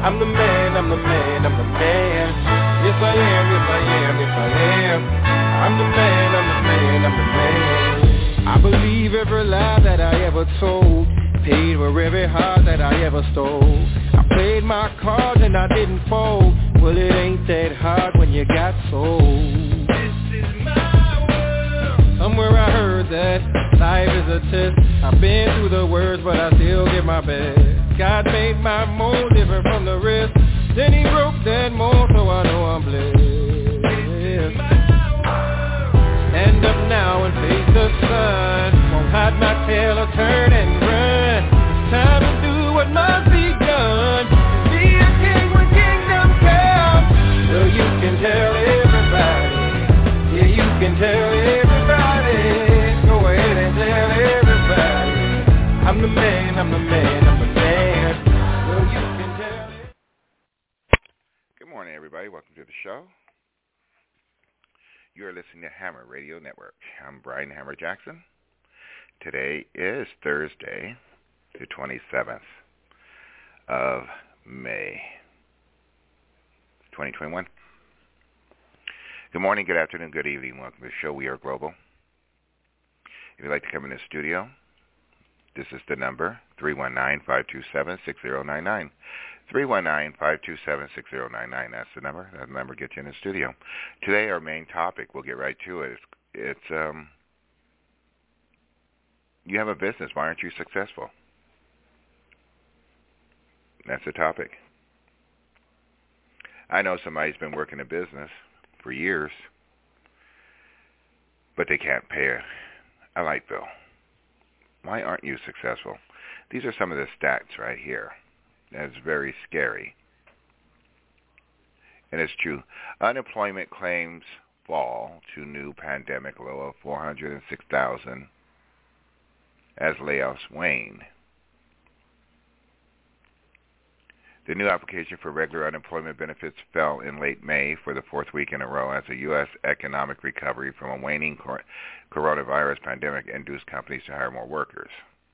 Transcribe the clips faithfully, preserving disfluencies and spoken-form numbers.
I'm the man, I'm the man, I'm the man. Yes I am, yes I am, yes I am. I'm the man, I'm the man, I'm the man. I believe every lie that I ever told. Paid for every heart that I ever stole. I played my cards and I didn't fold. Well, it ain't that hard when you got sold. This is my world. Somewhere I heard that life is a test. I've been through the worst, but I still give my best. God made my mold different from the rest. Then he broke that mold, so I know I'm blessed. Stand up now and face the sun. Won't hide my tail or turn and run. It's time to do what must be done. Be a king when kingdom comes. Well, you can tell everybody. Yeah, you can tell everybody. Go ahead and tell everybody. I'm the man, I'm the man, I'm the man. Well, you can tell it. Good morning, everybody. Welcome to the show. You are listening to Hammer Radio Network. I'm Brian Hammer Jackson. Today is Thursday, the twenty-seventh of May, twenty twenty-one. Good morning, good afternoon, good evening. Welcome to the show. We are global. If you'd like to come in the studio, this is the number, three one nine, five two seven, six zero nine nine. three one nine, five two seven, six zero nine nine. That's the number. That number gets you in the studio. Today, our main topic, we'll get right to it. It's, it's um, you have a business. Why aren't you successful? That's the topic. I know somebody's been working a business for years, but they can't pay a light bill. Why aren't you successful? These are some of the stats right here. That's very scary. And it's true. Unemployment claims fall to new pandemic low of four hundred six thousand as layoffs wane. The new application for regular unemployment benefits fell in late May for the fourth week in a row as the U S economic recovery from a waning coronavirus pandemic induced companies to hire more workers.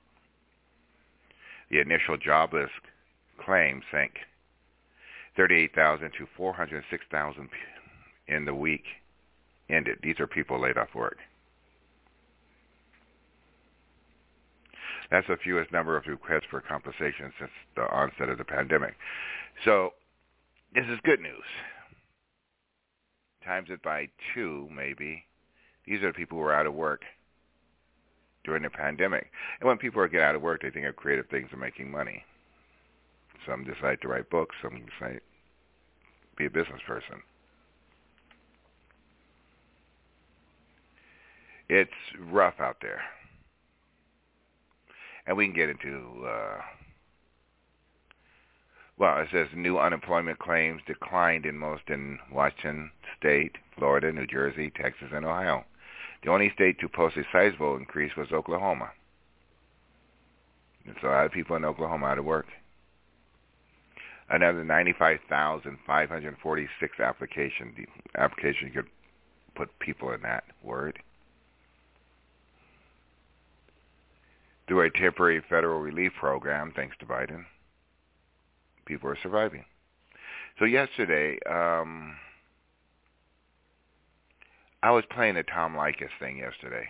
The initial jobless claims sank thirty-eight thousand to four hundred six thousand in the week ended. These are people laid off work. That's the fewest number of requests for compensation since the onset of the pandemic. So this is good news. Times it by two, maybe. These are the people who are out of work during the pandemic. And when people get out of work, they think of creative things and making money. Some decide to write books. Some decide to be a business person. It's rough out there. And we can get into, uh, well, it says new unemployment claims declined in most in Washington State, Florida, New Jersey, Texas, and Ohio. The only state to post a sizable increase was Oklahoma. There's a lot of people in Oklahoma out of work. Another ninety-five thousand five hundred forty-six application, application, you could put people in that word. Through a temporary federal relief program, thanks to Biden, people are surviving. So yesterday, um, I was playing the Tom Leykis thing yesterday.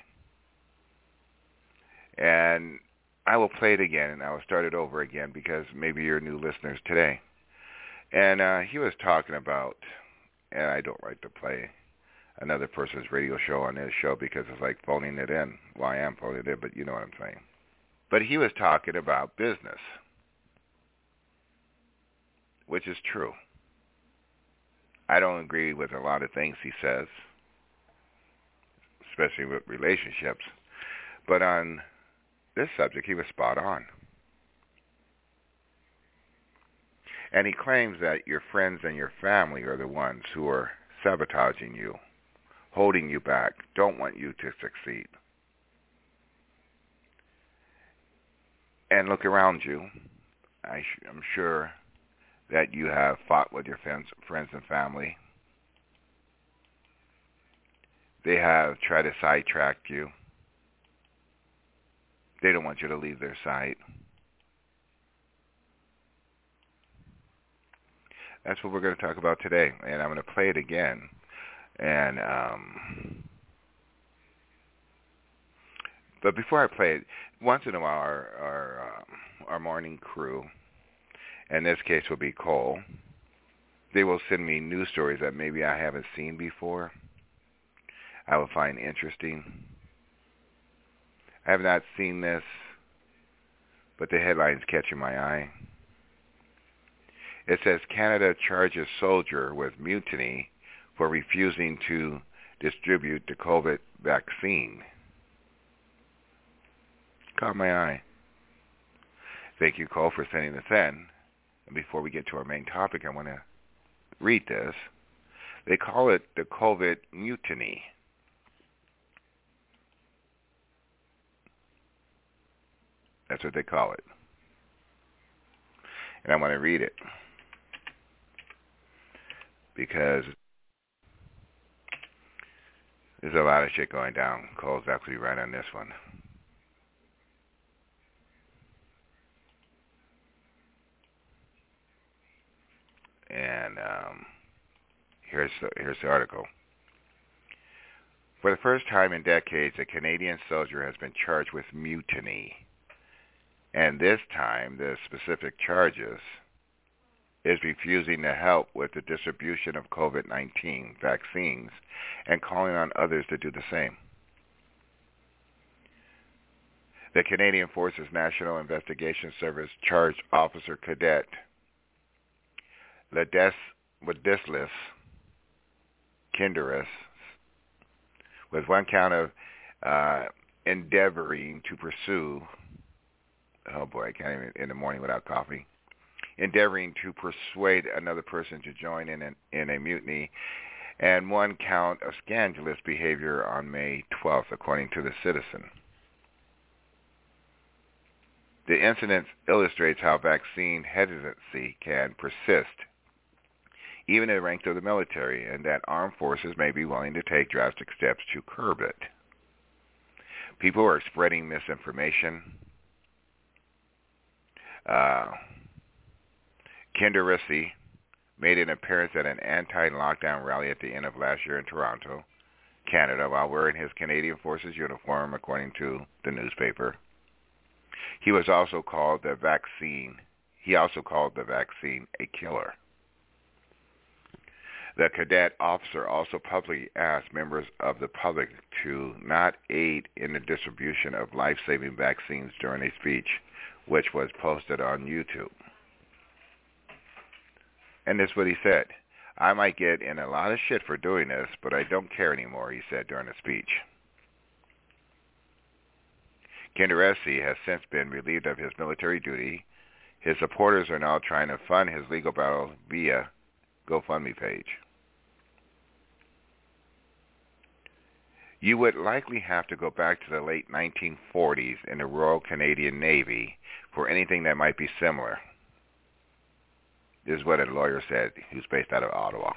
And I will play it again, and I will start it over again because maybe you're new listeners today. And uh, he was talking about, and I don't like to play another person's radio show on this show because it's like phoning it in. Well, I am phoning it in, but you know what I'm saying. But he was talking about business, which is true. I don't agree with a lot of things he says, especially with relationships. But on this subject, he was spot on. And he claims that your friends and your family are the ones who are sabotaging you, holding you back, don't want you to succeed. And look around you. I sh- I'm sure that you have fought with your friends, friends and family. They have tried to sidetrack you. They don't want you to leave their side. That's what we're going to talk about today, and I'm going to play it again. And um, but before I play it, once in a while, our our, uh, our morning crew, in this case will be Cole, they will send me news stories that maybe I haven't seen before. I will find interesting. I have not seen this, but the headline's catching my eye. It says Canada charges soldier with mutiny for refusing to distribute the COVID vaccine. Caught my eye. Thank you, Cole, for sending this in. And before we get to our main topic, I want to read this. They call it the COVID mutiny. That's what they call it. And I want to read it because there's a lot of shit going down. Cole's actually right on this one. And um, here's the, here's the article. For the first time in decades, a Canadian soldier has been charged with mutiny. And this time, the specific charges is refusing to help with the distribution of COVID nineteen vaccines and calling on others to do the same. The Canadian Forces National Investigation Service charged Officer Cadet Ladislas Kinderas with one count of uh, endeavoring to pursue, oh boy, I can't even in the morning without coffee, endeavoring to persuade another person to join in, an, in a mutiny, and one count of scandalous behavior on May twelfth, according to the Citizen. The incident illustrates how vaccine hesitancy can persist, even in the ranks of the military, and that armed forces may be willing to take drastic steps to curb it. People are spreading misinformation. Uh, Kinderisi made an appearance at an anti-lockdown rally at the end of last year in Toronto, Canada, while wearing his Canadian Forces uniform, according to the newspaper. He was also called the vaccine. He also called the vaccine a killer. The cadet officer also publicly asked members of the public to not aid in the distribution of life-saving vaccines during a speech, which was posted on YouTube. And this is what he said. I might get in a lot of shit for doing this, but I don't care anymore, he said during a speech. Kinderesi has since been relieved of his military duty. His supporters are now trying to fund his legal battle via GoFundMe page. You would likely have to go back to the late nineteen forties in the Royal Canadian Navy for anything that might be similar. This is what a lawyer said who's based out of Ottawa.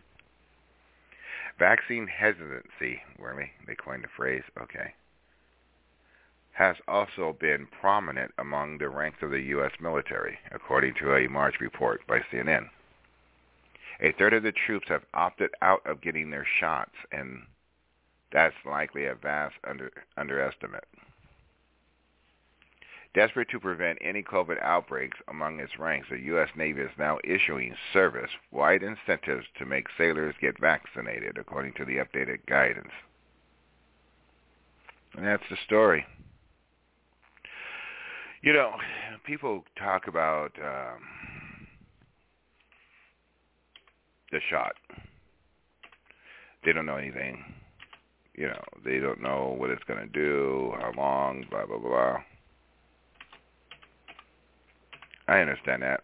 Vaccine hesitancy, really, they coined the phrase, okay, has also been prominent among the ranks of the U S military, according to a March report by C N N. A third of the troops have opted out of getting their shots, and that's likely a vast under, underestimate. Desperate to prevent any COVID outbreaks among its ranks, the U S Navy is now issuing service-wide incentives to make sailors get vaccinated, according to the updated guidance. And that's the story. You know, people talk about um, the shot. They don't know anything. You know, they don't know what it's going to do, how long, blah, blah, blah. I understand that.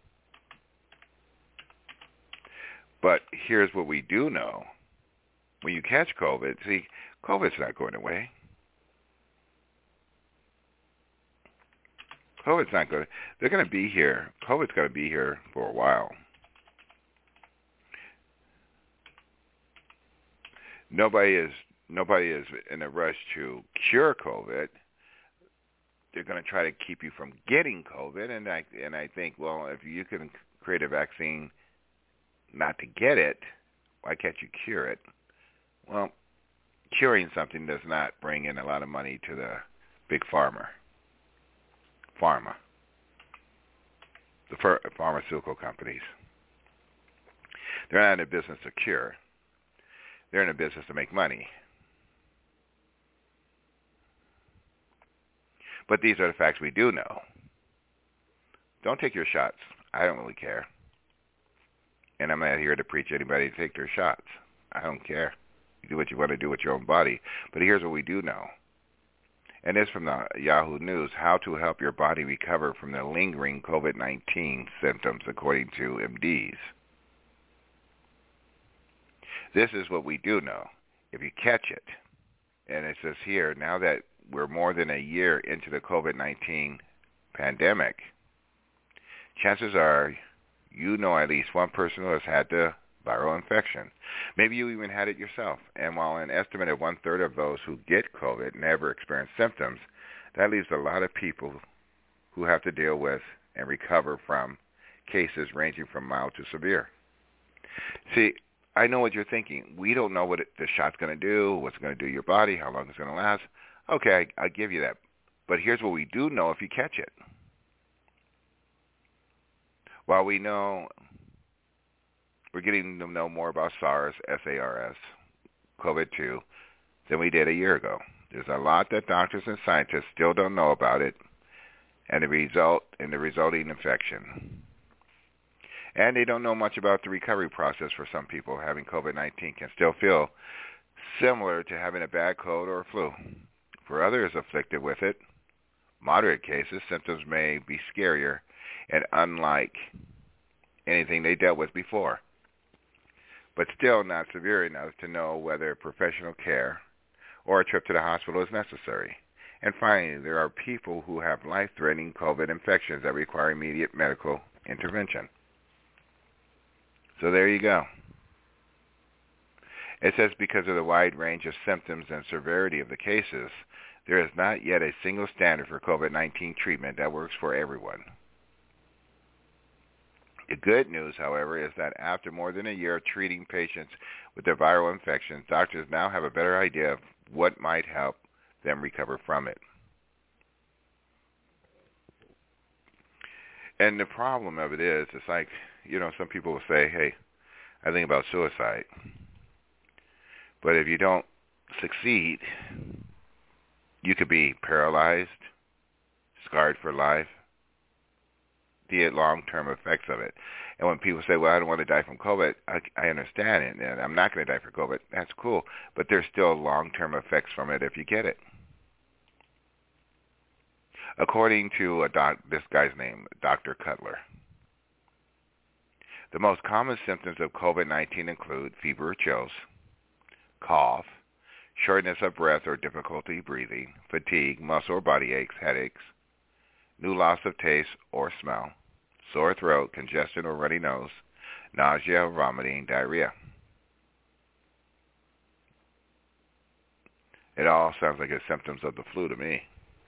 But here's what we do know. When you catch COVID, see, COVID's not going away. COVID's not going to, they're going to be here. COVID's going to be here for a while. Nobody is nobody is in a rush to cure COVID. They're going to try to keep you from getting COVID, and I and I think, well, if you can create a vaccine not to get it, why can't you cure it? Well, curing something does not bring in a lot of money to the big pharma, pharma, the ph- pharmaceutical companies. They're not in the business to cure. They're in the business to make money. But these are the facts we do know. Don't take your shots. I don't really care. And I'm not here to preach anybody to take their shots. I don't care. You do what you want to do with your own body. But here's what we do know. And this from the Yahoo News, how to help your body recover from the lingering COVID nineteen symptoms according to M Ds. This is what we do know. If you catch it, and it says here, now that we're more than a year into the COVID nineteen pandemic, chances are you know at least one person who has had the viral infection. Maybe you even had it yourself. And while an estimate of one-third of those who get COVID never experience symptoms, that leaves a lot of people who have to deal with and recover from cases ranging from mild to severe. See, I know what you're thinking. We don't know what it, the shot's going to do, what's going to do to your body, how long it's going to last. Okay, I, I'll give you that. But here's what we do know if you catch it. While we know we're getting to know more about SARS, S A R S, COVID two than we did a year ago. There's a lot that doctors and scientists still don't know about it and the result and the resulting infection. And they don't know much about the recovery process for some people. Having COVID nineteen can still feel similar to having a bad cold or a flu. For others afflicted with it, moderate cases, symptoms may be scarier and unlike anything they dealt with before, but still not severe enough to know whether professional care or a trip to the hospital is necessary. And finally, there are people who have life-threatening COVID infections that require immediate medical intervention. So there you go. It says because of the wide range of symptoms and severity of the cases, there is not yet a single standard for COVID nineteen treatment that works for everyone. The good news, however, is that after more than a year of treating patients with the viral infection, doctors now have a better idea of what might help them recover from it. And the problem of it is, it's like, you know, some people will say, hey, I think about suicide. But if you don't succeed, you could be paralyzed, scarred for life, the long-term effects of it. And when people say, well, I don't want to die from COVID, I, I understand it, and I'm not going to die from COVID. That's cool. But there's still long-term effects from it if you get it. According to a doc, this guy's name, Doctor Cutler, the most common symptoms of COVID nineteen include fever or chills, cough, shortness of breath or difficulty breathing, fatigue, muscle or body aches, headaches, new loss of taste or smell, sore throat, congestion or runny nose, nausea, vomiting, diarrhea. It all sounds like it's symptoms of the flu to me.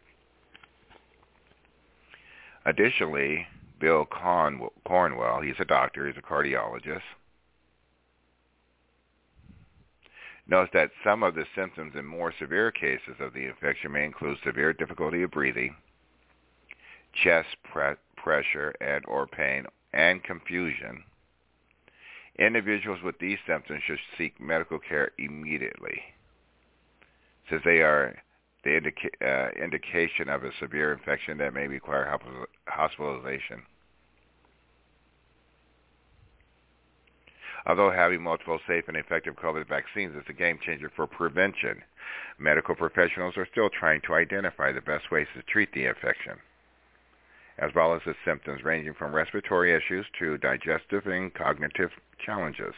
Additionally, Bill Cornwell, he's a doctor, he's a cardiologist, notes that some of the symptoms in more severe cases of the infection may include severe difficulty of breathing, chest pre- pressure and or pain, and confusion. Individuals with these symptoms should seek medical care immediately, since they are the indica- uh, indication of a severe infection that may require hospitalization. Although having multiple safe and effective COVID vaccines is a game changer for prevention, medical professionals are still trying to identify the best ways to treat the infection, as well as the symptoms ranging from respiratory issues to digestive and cognitive challenges.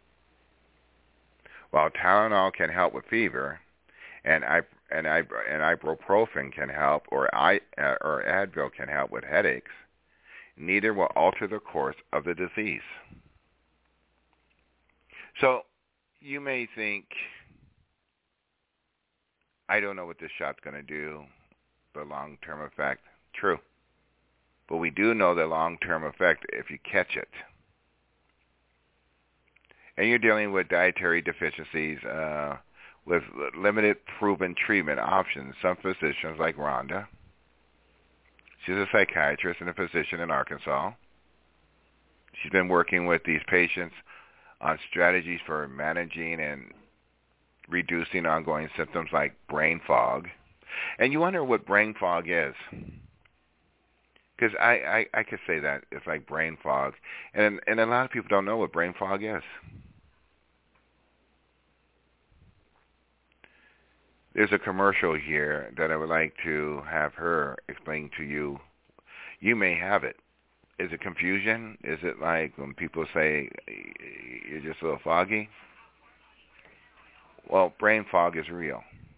While Tylenol can help with fever, and I, and, I, and ibuprofen can help, or, I, uh, or Advil can help with headaches, neither will alter the course of the disease. So you may think, I don't know what this shot's going to do, the long-term effect. True. But we do know the long-term effect if you catch it. and you're dealing with dietary deficiencies uh, with limited proven treatment options, some physicians like Rhonda, she's a psychiatrist and a physician in Arkansas. She's been working with these patients on strategies for managing and reducing ongoing symptoms like brain fog. And you wonder what brain fog is. Because I, I, I could say that it's like brain fog. And, and a lot of people don't know what brain fog is. There's a commercial here that I would like to have her explain to you. You may have it. Is it confusion? Is it like when people say you're just a little foggy? Well, brain fog is real.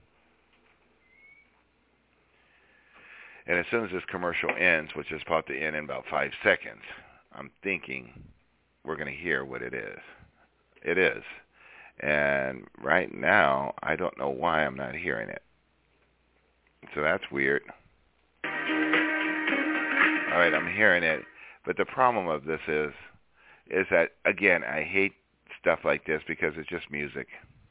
And as soon as this commercial ends, which is about to end in about five seconds, I'm thinking we're going to hear what it is. It is. And right now, I don't know why I'm not hearing it. So that's weird. All right, I'm hearing it. But the problem of this is, is that, again, I hate stuff like this because it's just music.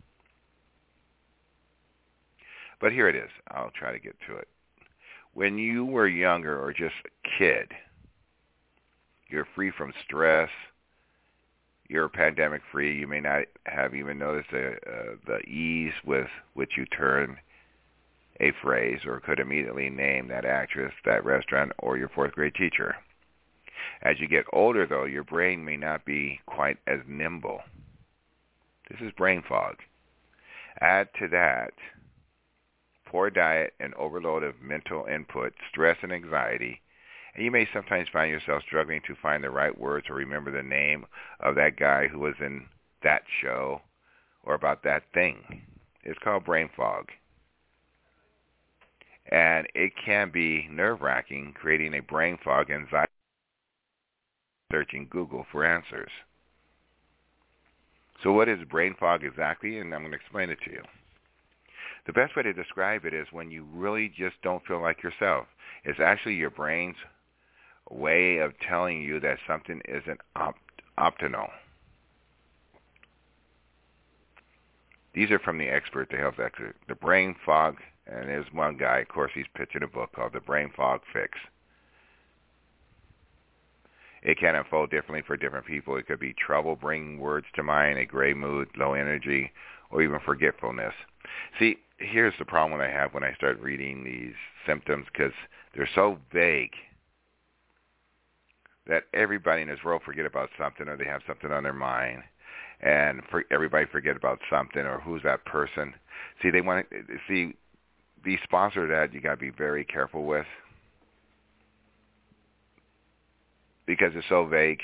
But here it is. I'll try to get to it. When you were younger or just a kid, you're free from stress. You're pandemic free. You may not have even noticed the, uh, the ease with which you turn a phrase or could immediately name that actress, that restaurant, or your fourth grade teacher. As you get older, though, your brain may not be quite as nimble. This is brain fog. Add to that poor diet and overload of mental input, stress and anxiety, and you may sometimes find yourself struggling to find the right words or remember the name of that guy who was in that show or about that thing. It's called brain fog. And it can be nerve-wracking, creating a brain fog anxiety, searching Google for answers. So what is brain fog exactly? And I'm going to explain it to you. The best way to describe it is when you really just don't feel like yourself. It's actually your brain's way of telling you that something isn't opt- optimal. These are from the expert, the health expert. The brain fog, and there's one guy, of course, he's pitching a book called The Brain Fog Fix. It can unfold differently for different people. It could be trouble bringing words to mind, a gray mood, low energy, or even forgetfulness. See, here's the problem I have when I start reading these symptoms, because they're so vague that everybody in this world forget about something, or they have something on their mind, and for everybody forget about something, or who's that person. See, they want to see the sponsor that you got to be very careful with, because it's so vague.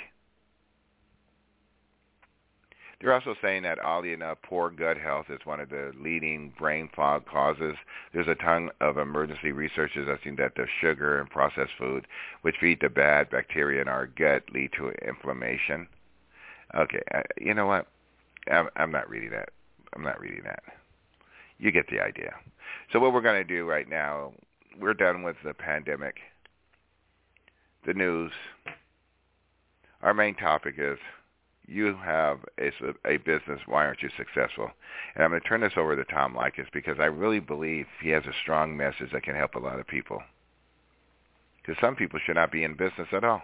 They're also saying that, oddly enough, poor gut health is one of the leading brain fog causes. There's a ton of emergency research suggesting that the sugar and processed food, which feed the bad bacteria in our gut, lead to inflammation. Okay, I, you know what? I'm, I'm not reading that. I'm not reading that. You get the idea. So what we're going to do right now, we're done with the pandemic, the news. Our main topic is, you have a, a business, why aren't you successful? And I'm going to turn this over to Tom Leykis because I really believe he has a strong message that can help a lot of people. Because some people should not be in business at all.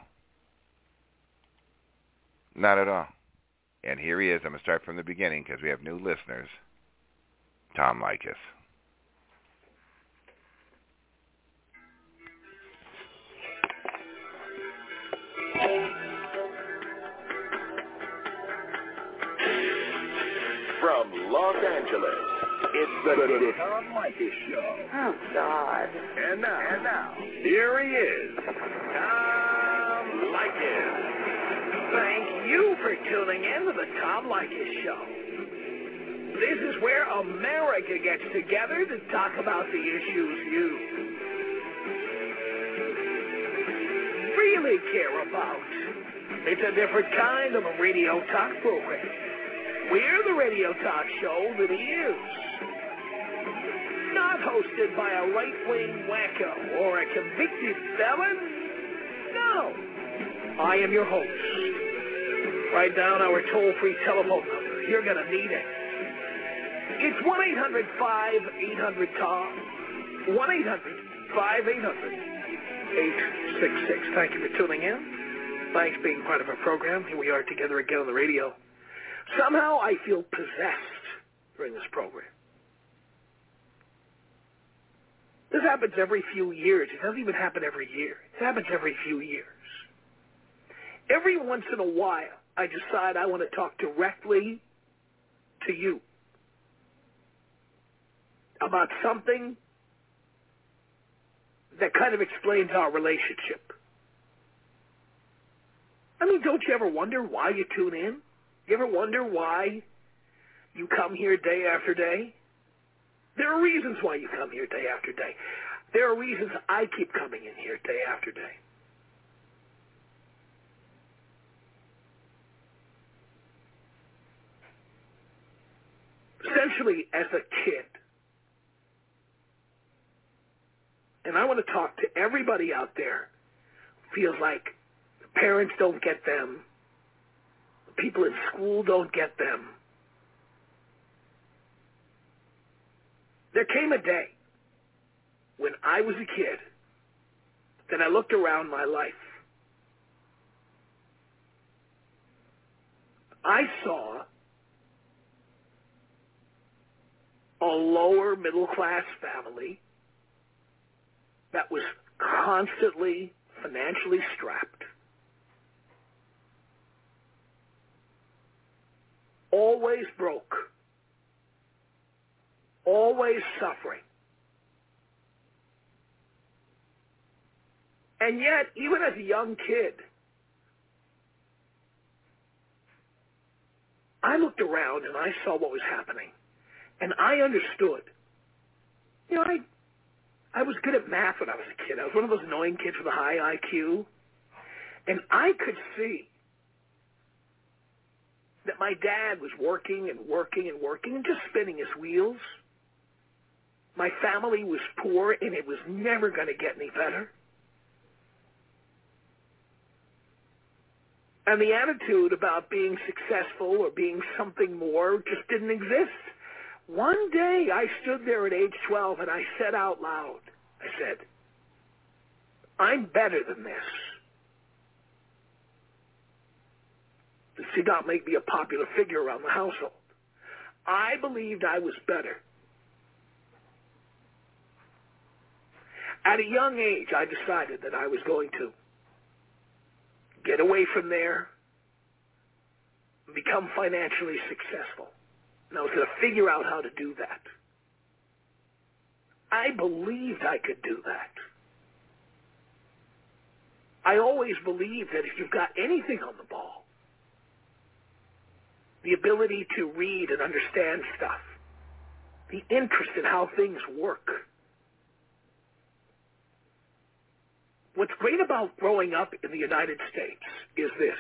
Not at all. And here he is. I'm going to start from the beginning because we have new listeners. Tom Leykis. From Los Angeles, it's the, the, the Tom Leykis Show. Oh, God. And now, and now, here he is, Tom Leykis. Thank you for tuning in to the Tom Leykis Show. This is where America gets together to talk about the issues you really care about. It's a different kind of a radio talk program. We're the radio talk show that is not hosted by a right-wing wacko or a convicted felon. No. I am your host. Write down our toll-free telephone number, you're going to need it. It's one eight hundred five eight hundred Tom. one eight hundred five eight hundred eight six six. Thank you for tuning in. Thanks for being part of our program. Here we are together again on the radio. Somehow I feel possessed during this program. This happens every few years. It doesn't even happen every year. It happens every few years. Every once in a while, I decide I want to talk directly to you about something that kind of explains our relationship. I mean, don't you ever wonder why you tune in? You ever wonder why you come here day after day? There are reasons why you come here day after day. There are reasons I keep coming in here day after day. Essentially, as a kid, and I want to talk to everybody out there who feels like the parents don't get them, the people in school don't get them. There came a day when I was a kid that I looked around my life. I saw a lower middle class family that was constantly financially strapped, always broke, always suffering. And yet, even as a young kid, I looked around and I saw what was happening. And I understood. You know, I I was good at math when I was a kid. I was one of those annoying kids with a high I Q. And I could see that my dad was working and working and working and just spinning his wheels. My family was poor, and it was never going to get any better. And the attitude about being successful or being something more just didn't exist. One day I stood there at age twelve and I said out loud, I said, I'm better than this. This did not make me a popular figure around the household. I believed I was better. At a young age, I decided that I was going to get away from there and become financially successful. And I was going to figure out how to do that. I believed I could do that. I always believed that if you've got anything on the ball, the ability to read and understand stuff, the interest in how things work. What's great about growing up in the United States is this.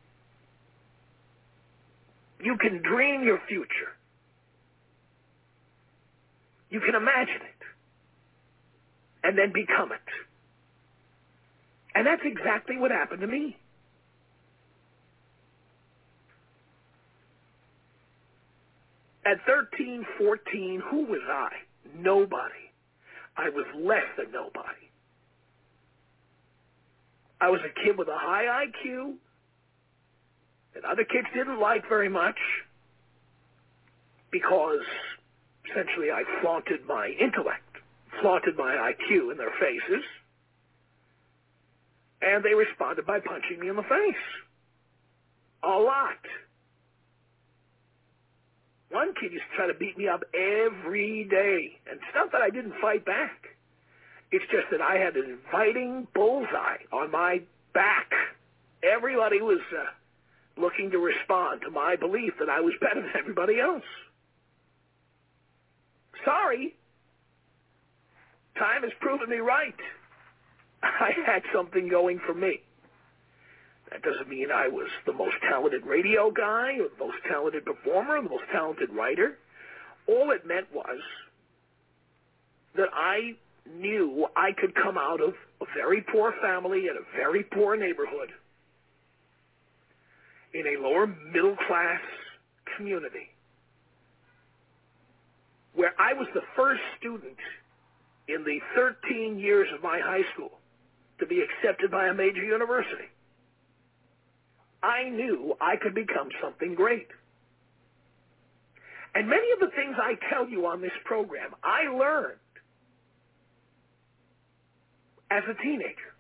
You can dream your future. You can imagine it. And then become it. And that's exactly what happened to me. At thirteen, fourteen, who was I? Nobody. I was less than nobody. I was a kid with a high I Q that other kids didn't like very much because essentially I flaunted my intellect, flaunted my I Q in their faces, and they responded by punching me in the face. A lot. One kid used to try to beat me up every day, and it's not that I didn't fight back. It's just that I had an inviting bullseye on my back. Everybody was uh, looking to respond to my belief that I was better than everybody else. Sorry. Time has proven me right. I had something going for me. That doesn't mean I was the most talented radio guy or the most talented performer or the most talented writer. All it meant was that I knew I could come out of a very poor family in a very poor neighborhood in a lower middle class community where I was the first student in the thirteen years of my high school to be accepted by a major university. I knew I could become something great. And many of the things I tell you on this program, I learned as a teenager.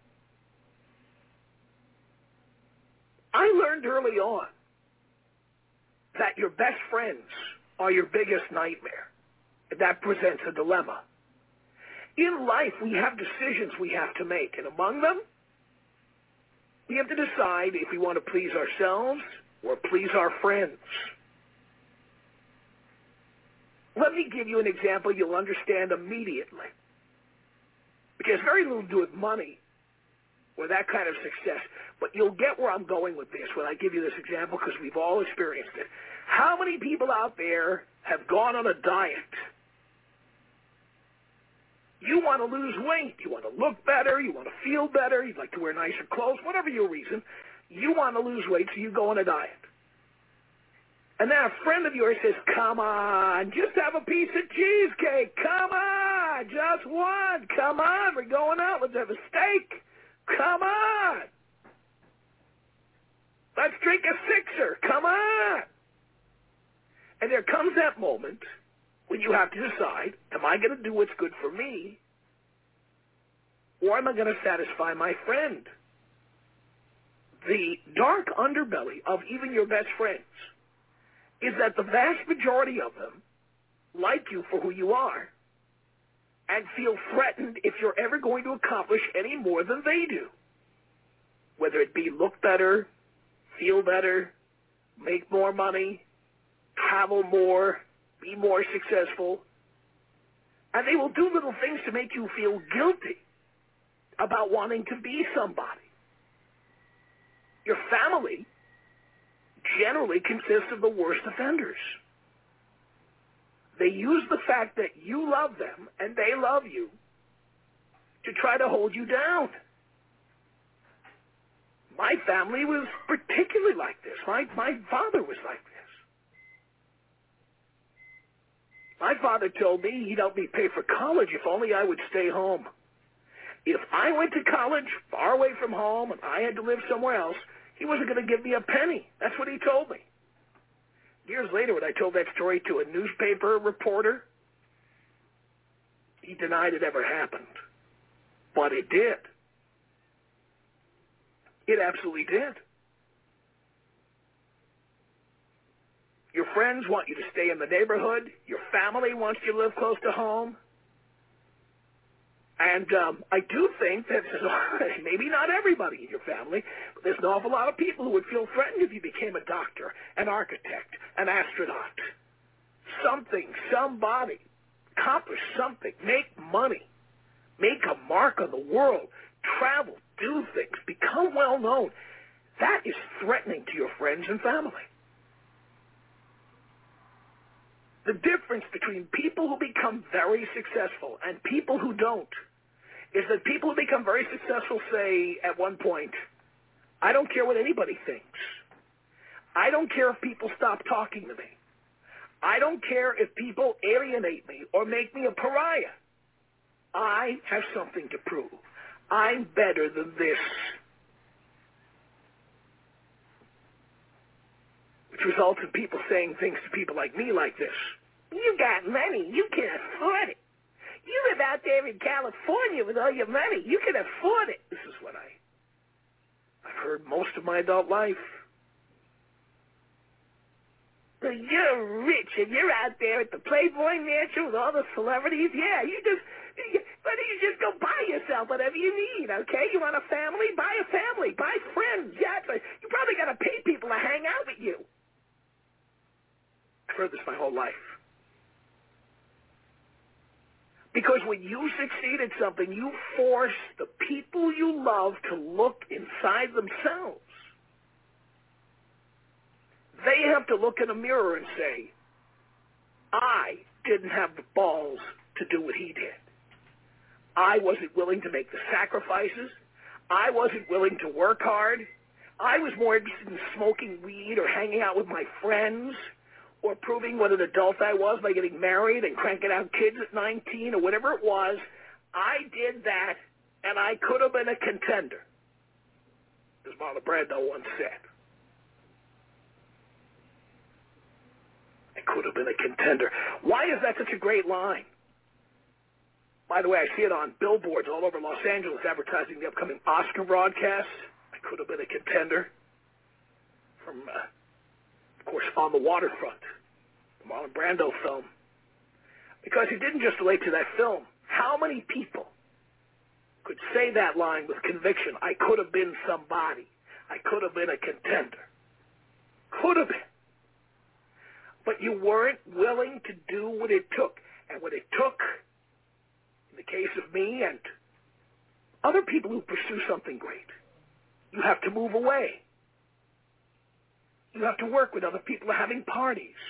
I learned early on that your best friends are your biggest nightmare. That presents a dilemma. In life, we have decisions we have to make, and among them, we have to decide if we want to please ourselves or please our friends. Let me give you an example you'll understand immediately. Because it has very little to do with money or that kind of success, but you'll get where I'm going with this when I give you this example because we've all experienced it. How many people out there have gone on a diet? You want to lose weight, you want to look better, you want to feel better, you'd like to wear nicer clothes, whatever your reason, you want to lose weight, so you go on a diet. And then a friend of yours says, come on, just have a piece of cheesecake, come on, just one, come on, we're going out, let's have a steak, come on. Let's drink a sixer, come on. And there comes that moment when you have to decide, am I going to do what's good for me, or am I going to satisfy my friend? The dark underbelly of even your best friends is that the vast majority of them like you for who you are and feel threatened if you're ever going to accomplish any more than they do, whether it be look better, feel better, make more money, travel more, be more successful, and they will do little things to make you feel guilty about wanting to be somebody. Your family generally consists of the worst offenders. They use the fact that you love them and they love you to try to hold you down. My family was particularly like this. My, my father was like this. My father told me he'd help me pay for college if only I would stay home. If I went to college far away from home and I had to live somewhere else, he wasn't going to give me a penny. That's what he told me. Years later, when I told that story to a newspaper reporter, he denied it ever happened. But it did. It absolutely did. Your friends want you to stay in the neighborhood. Your family wants you to live close to home. And um, I do think that maybe not everybody in your family, but there's an awful lot of people who would feel threatened if you became a doctor, an architect, an astronaut, something, somebody, accomplish something, make money, make a mark on the world, travel, do things, become well known. That is threatening to your friends and family. The difference between people who become very successful and people who don't is that people who become very successful say at one point, I don't care what anybody thinks. I don't care if people stop talking to me. I don't care if people alienate me or make me a pariah. I have something to prove. I'm better than this. Which results in people saying things to people like me like this. You got money. You can afford it. You live out there in California with all your money. You can afford it. This is what I, I've heard most of my adult life. So you're rich and you're out there at the Playboy Mansion with all the celebrities. Yeah, you just, why don't you just go buy yourself whatever you need, okay? You want a family? Buy a family. Buy friends. Yeah, you probably got to pay people to hang out with you. I've heard this my whole life. Because when you succeed at something, you force the people you love to look inside themselves. They have to look in a mirror and say, I didn't have the balls to do what he did. I wasn't willing to make the sacrifices. I wasn't willing to work hard. I was more interested in smoking weed or hanging out with my friends or proving what an adult I was by getting married and cranking out kids at nineteen or whatever it was. I did that, and I could have been a contender, as Marlon Brando once said. I could have been a contender. Why is that such a great line? By the way, I see it on billboards all over Los Angeles advertising the upcoming Oscar broadcast. I could have been a contender. From, uh, of course, On the Waterfront, the Marlon Brando film. Because he didn't just relate to that film. How many people could say that line with conviction? I could have been somebody. I could have been a contender. Could have been. But you weren't willing to do what it took. And what it took, in the case of me and other people who pursue something great, you have to move away. You have to work with other people having parties.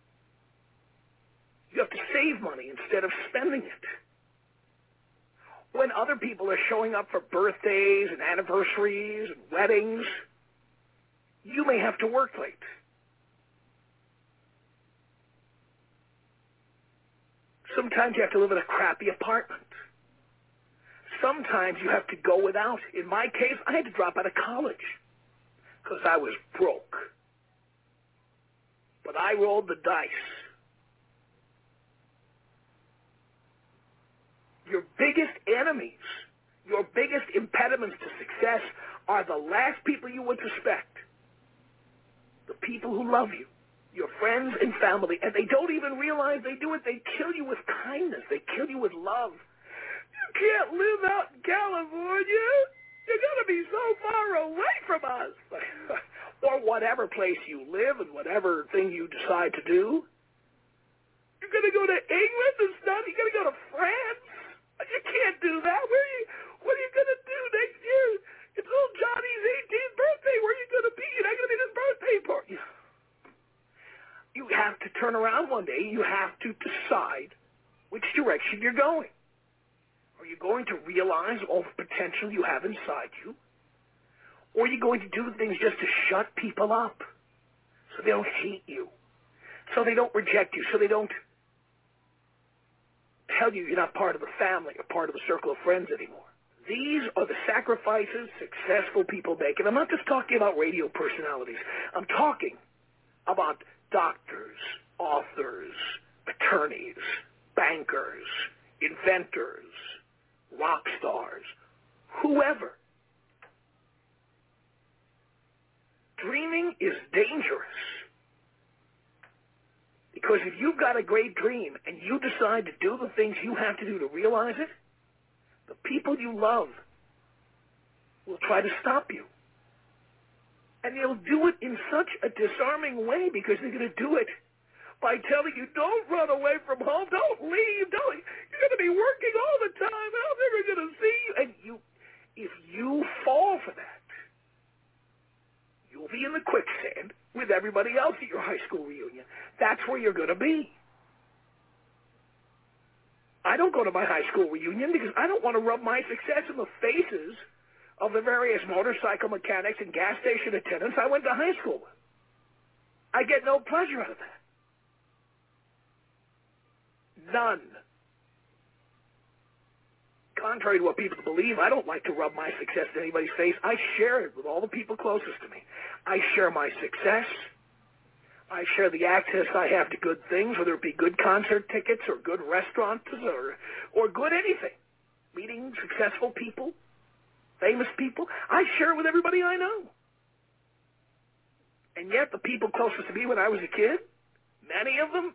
You have to save money instead of spending it. When other people are showing up for birthdays and anniversaries and weddings, you may have to work late. Sometimes you have to live in a crappy apartment. Sometimes you have to go without. In my case, I had to drop out of college because I was broke. But I rolled the dice. Your biggest enemies, your biggest impediments to success are the last people you would suspect. The people who love you, your friends and family, and they don't even realize they do it. They kill you with kindness. They kill you with love. You can't live out in California. You're going to be so far away from us. Or whatever place you live and whatever thing you decide to do. You're going to go to England and study. You're going to go to France. You can't do that. Where are you, what are you going to do next year? It's little Johnny's eighteenth birthday. Where are you going to be? You're not going to be at his birthday party. You have to turn around one day. You have to decide which direction you're going. Are you going to realize all the potential you have inside you? Or are you going to do things just to shut people up so they don't hate you, so they don't reject you, so they don't tell you you're not part of the family or part of the circle of friends anymore? These are the sacrifices successful people make. And I'm not just talking about radio personalities. I'm talking about doctors, authors, attorneys, bankers, inventors, rock stars, whoever. Dreaming is dangerous. Because if you've got a great dream and you decide to do the things you have to do to realize it, the people you love will try to stop you. And they'll do it in such a disarming way because they're going to do it by telling you, don't run away from home, don't leave, don't. You're going to be working all the time, I'm never going to see you. And you, if you fall for that, you'll be in the quicksand with everybody else at your high school reunion. That's where you're going to be. I don't go to my high school reunion because I don't want to rub my success in the faces of the various motorcycle mechanics and gas station attendants I went to high school with. I get no pleasure out of that. None. Contrary to what people believe, I don't like to rub my success in anybody's face. I share it with all the people closest to me. I share my success. I share the access I have to good things, whether it be good concert tickets or good restaurants or, or good anything. Meeting successful people, famous people. I share it with everybody I know. And yet the people closest to me when I was a kid, many of them,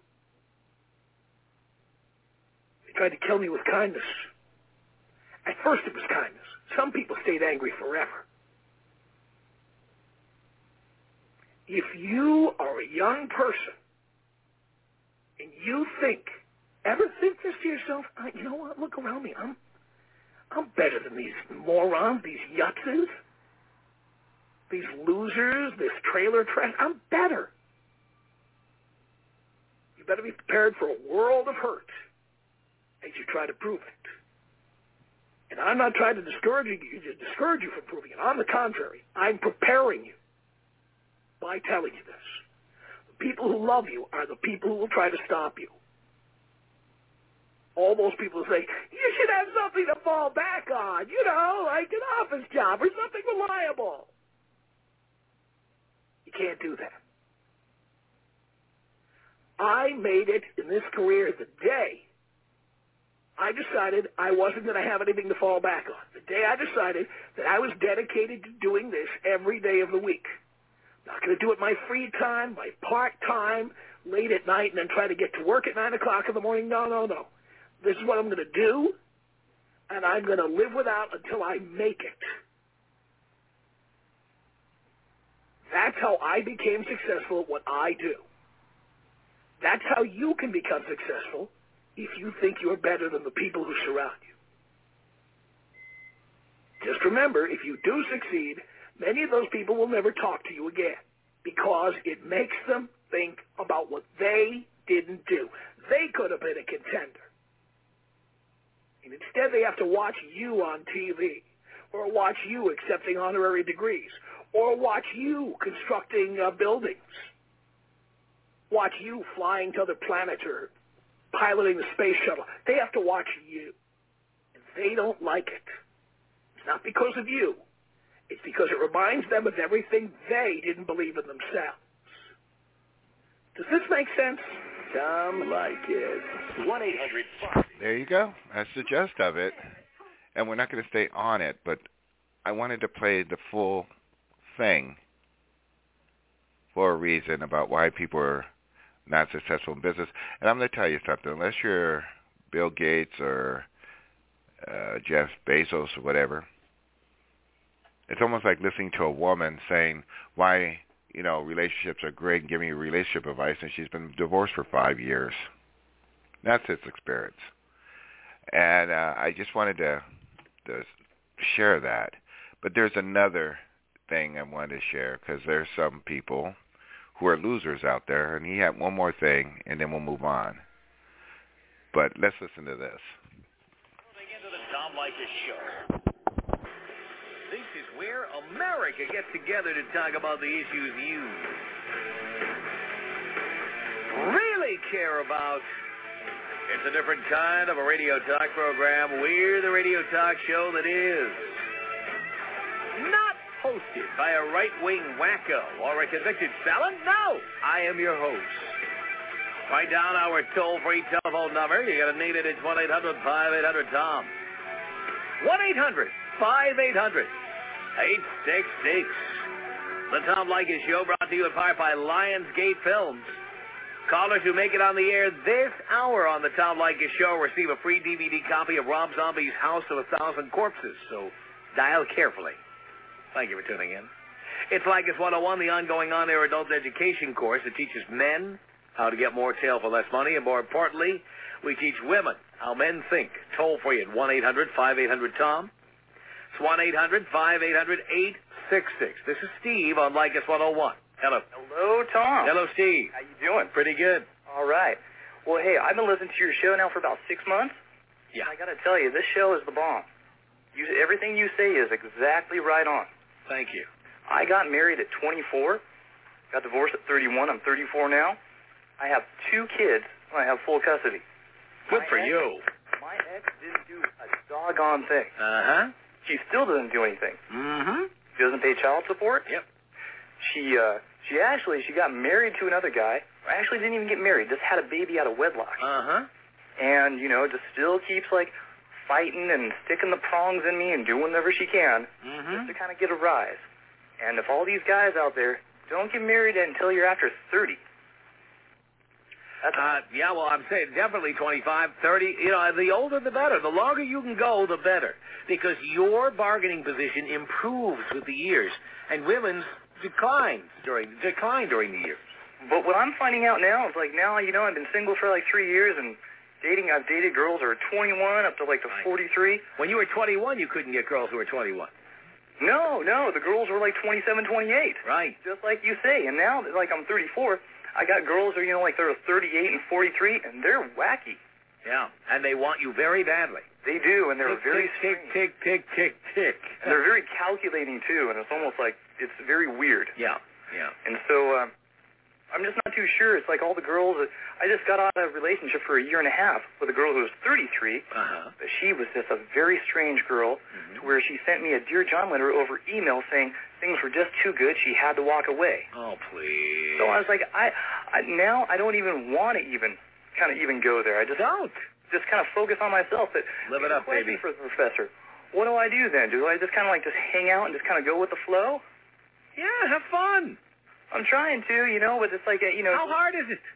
they tried to kill me with kindness. At first it was kindness. Some people stayed angry forever. If you are a young person and you think, ever think this to yourself, you know what, look around me, I'm I'm better than these morons, these yutzes, these losers, this trailer trash, I'm better. You better be prepared for a world of hurt as you try to prove it. And I'm not trying to discourage you, to discourage you from proving it. On the contrary, I'm preparing you by telling you this. people who love you are the people who will try to stop you. All those people who say, you should have something to fall back on, you know, like an office job or something reliable. You can't do that. I made it in this career the day I decided I wasn't going to have anything to fall back on. The day I decided that I was dedicated to doing this every day of the week. Not going to do it my free time, my part-time, late at night, and then try to get to work at nine o'clock in the morning. No, no, no. This is what I'm going to do, and I'm going to live without until I make it. That's how I became successful at what I do. That's how you can become successful if you think you're better than the people who surround you. Just remember, if you do succeed, many of those people will never talk to you again because it makes them think about what they didn't do. They could have been a contender. And instead they have to watch you on T V or watch you accepting honorary degrees or watch you constructing uh, buildings, watch you flying to other planets or piloting the space shuttle. They have to watch you. And they don't like it. It's not because of you. It's because it reminds them of everything they didn't believe in themselves. Does this make sense? Tom Leykis. one eight hundred There you go. That's the gist of it. And we're not going to stay on it, but I wanted to play the full thing for a reason about why people are not successful in business. And I'm going to tell you something. Unless you're Bill Gates or uh, Jeff Bezos or whatever, it's almost like listening to a woman saying why, you know, relationships are great and giving you relationship advice, and she's been divorced for five years. That's its experience. And uh, I just wanted to, to share that. But there's another thing I wanted to share because there's some people who are losers out there, and he had one more thing, and then we'll move on. But let's listen to this. Moving into the Tom Leykis Show. This is where America gets together to talk about the issues you really care about. It's a different kind of a radio talk program. We're the radio talk show that is not hosted by a right-wing wacko or a convicted felon. No, I am your host. Write down our toll-free telephone number. You're going to need it. It's one eight hundred five eight hundred Tom. one eight hundred five eight hundred eight six six. The Tom Leykis Show brought to you in part by Lionsgate Films. Callers who make it on the air this hour on the Tom Leykis Show receive a free D V D copy of Rob Zombie's House of a Thousand Corpses, so dial carefully. Thank you for tuning in. It's Leykis one oh one, the ongoing on-air adult education course that teaches men how to get more tail for less money, and more importantly, we teach women how men think. Toll free at one eight hundred five eight hundred Tom. It's one eight hundred five eight hundred eight six six. This is Steve on Leykis one oh one. Hello. Hello, Tom. Hello, Steve. How you doing? Pretty good. All right. Well, hey, I've been listening to your show now for about six months. Yeah. I got to tell you, this show is the bomb. You, everything you say is exactly right on. Thank you. I got married at twenty-four, got divorced at thirty-one. I'm thirty-four now. I have two kids. I have full custody. Good my for ex, you. My ex didn't do a doggone thing. Uh-huh. She still doesn't do anything. Mm-hmm. She doesn't pay child support. Yep. She uh, she actually she got married to another guy. Actually, didn't even get married. Just had a baby out of wedlock. Uh-huh. And you know, just still keeps like fighting and sticking the prongs in me and doing whatever she can Mm-hmm. just to kind of get a rise. And if all these guys out there don't get married until you're after thirty. That's Uh, yeah, well, I'm saying definitely twenty-five, thirty. You know, the older the better. The longer you can go, the better. Because your bargaining position improves with the years, and women's declines during decline during the years. But what I'm finding out now is like now, you know, I've been single for like three years and dating. I've dated girls who are twenty-one up to like the forty-three. When you were twenty-one, you couldn't get girls who were twenty-one. No, no, the girls were like twenty-seven, twenty-eight. Right. Just like you say. And now, like I'm thirty-four, I got girls who are, you know, like they're thirty-eight and forty-three, and they're wacky. Yeah, and they want you very badly. They do, and they're tick, very tick, tick, tick, tick, tick, tick. And they're very calculating too, and it's almost like it's very weird. Yeah, yeah. And so, uh, I'm just not too sure. It's like all the girls. That, I just got out of a relationship for a year and a half with a girl who was thirty-three. Uh-huh. But she was just a very strange girl, mm-hmm. to where she sent me a Dear John letter over email saying things were just too good. She had to walk away. Oh, please. So I was like, I, I now I don't even want to even kind of even go there. I just don't. Just kind of focus on myself. But live it up, baby. For the professor, what do I do then? Do I just kind of like just hang out and just kind of go with the flow? Yeah, have fun. I'm trying to, you know, but it's like, you know. How hard is it?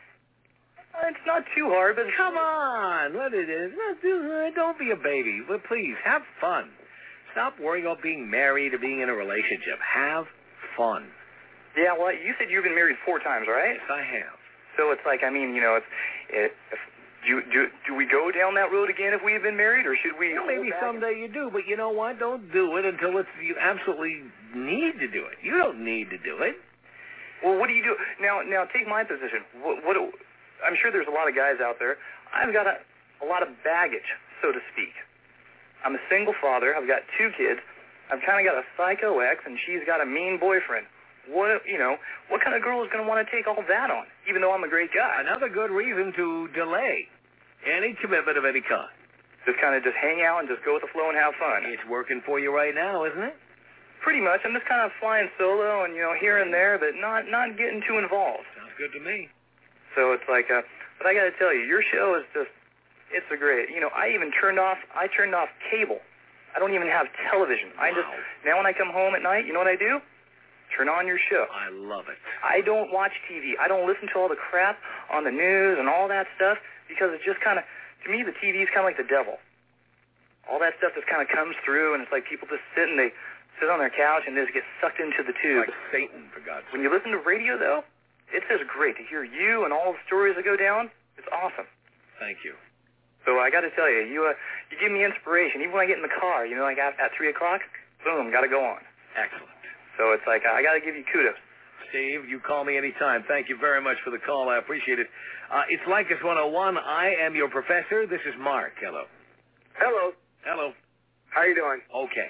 It's not too hard, but come on, what it is? Not too hard. Don't be a baby, but please have fun. Stop worrying about being married or being in a relationship. Have fun. Yeah, well, you said you've been married four times, right? Yes, I have. So it's like, I mean, you know, it's, it, if, do, do do we go down that road again if we've been married, or should we? Well, maybe someday you do, but you know what? Don't do it until it's you absolutely need to do it. You don't need to do it. Well, what do you do now? Now, take my position. What, what I'm sure there's a lot of guys out there. I've got a, a lot of baggage, so to speak. I'm a single father. I've got two kids. I've kind of got a psycho ex, and she's got a mean boyfriend. What, you know, what kind of girl is going to want to take all that on, even though I'm a great guy? Another good reason to delay any commitment of any kind. Just kind of just hang out and just go with the flow and have fun. It's working for you right now, isn't it? Pretty much. I'm just kind of flying solo and, you know, here and there, but not not getting too involved. Sounds good to me. So it's like, uh, but I got to tell you, your show is just, it's a great. You know, I even turned off, I turned off cable. I don't even have television. Wow. I just, now when I come home at night, you know what I do? Turn on your show. I love it. I don't watch T V. I don't listen to all the crap on the news and all that stuff because it's just kind of, to me, the T V is kind of like the devil. All that stuff just kind of comes through, and it's like people just sit and they sit on their couch and they just get sucked into the tube. Like Satan, for God's sake. When you listen to radio, though, it's just great to hear you and all the stories that go down. It's awesome. Thank you. So I got to tell you, you uh, you give me inspiration. Even when I get in the car, you know, like at, at three o'clock, boom, got to go on. Excellent. So it's like, I got to give you kudos. Steve, you call me anytime. Thank you very much for the call. I appreciate it. Uh, it's Lycus one oh one. I am your professor. This is Mark. Hello. Hello. Hello. How you doing? Okay.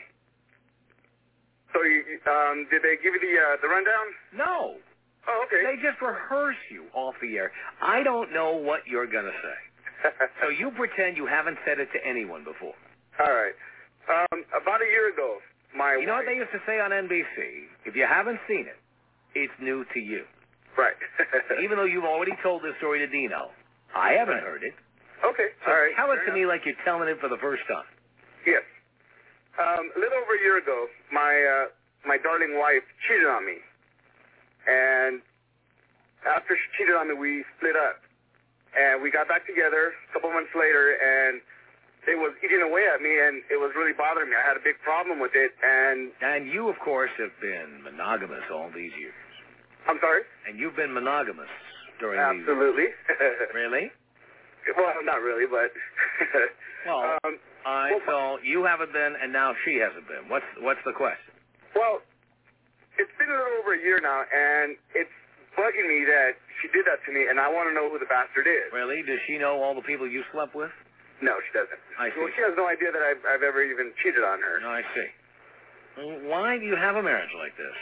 So, you, um, did they give you the uh, the rundown? No. Oh, okay. They just rehearse you off the air. I don't know what you're going to say. So you pretend you haven't said it to anyone before. All right. Um, about a year ago, my You know wife, what they used to say on N B C? If you haven't seen it, it's new to you. Right. Even though you've already told this story to Dino, I haven't heard it. Okay. So all right. tell it Fair to enough. me like you're telling it for the first time. Yes. Um, a little over a year ago, my uh, my darling wife cheated on me, and after she cheated on me, we split up, and we got back together a couple months later, and it was eating away at me, and it was really bothering me. I had a big problem with it, and And you, of course, have been monogamous all these years. I'm sorry. And you've been monogamous during Absolutely. these. Really? Well, not really, but. Well, um, I well, so you haven't been, and now she hasn't been. What's what's the question? Well, it's been a little over a year now, and it's bugging me that she did that to me, and I want to know who the bastard is. Really? Does she know all the people you slept with? No, she doesn't. I see. Well, she has no idea that I've, I've ever even cheated on her. No, I see. Why do you have a marriage like this?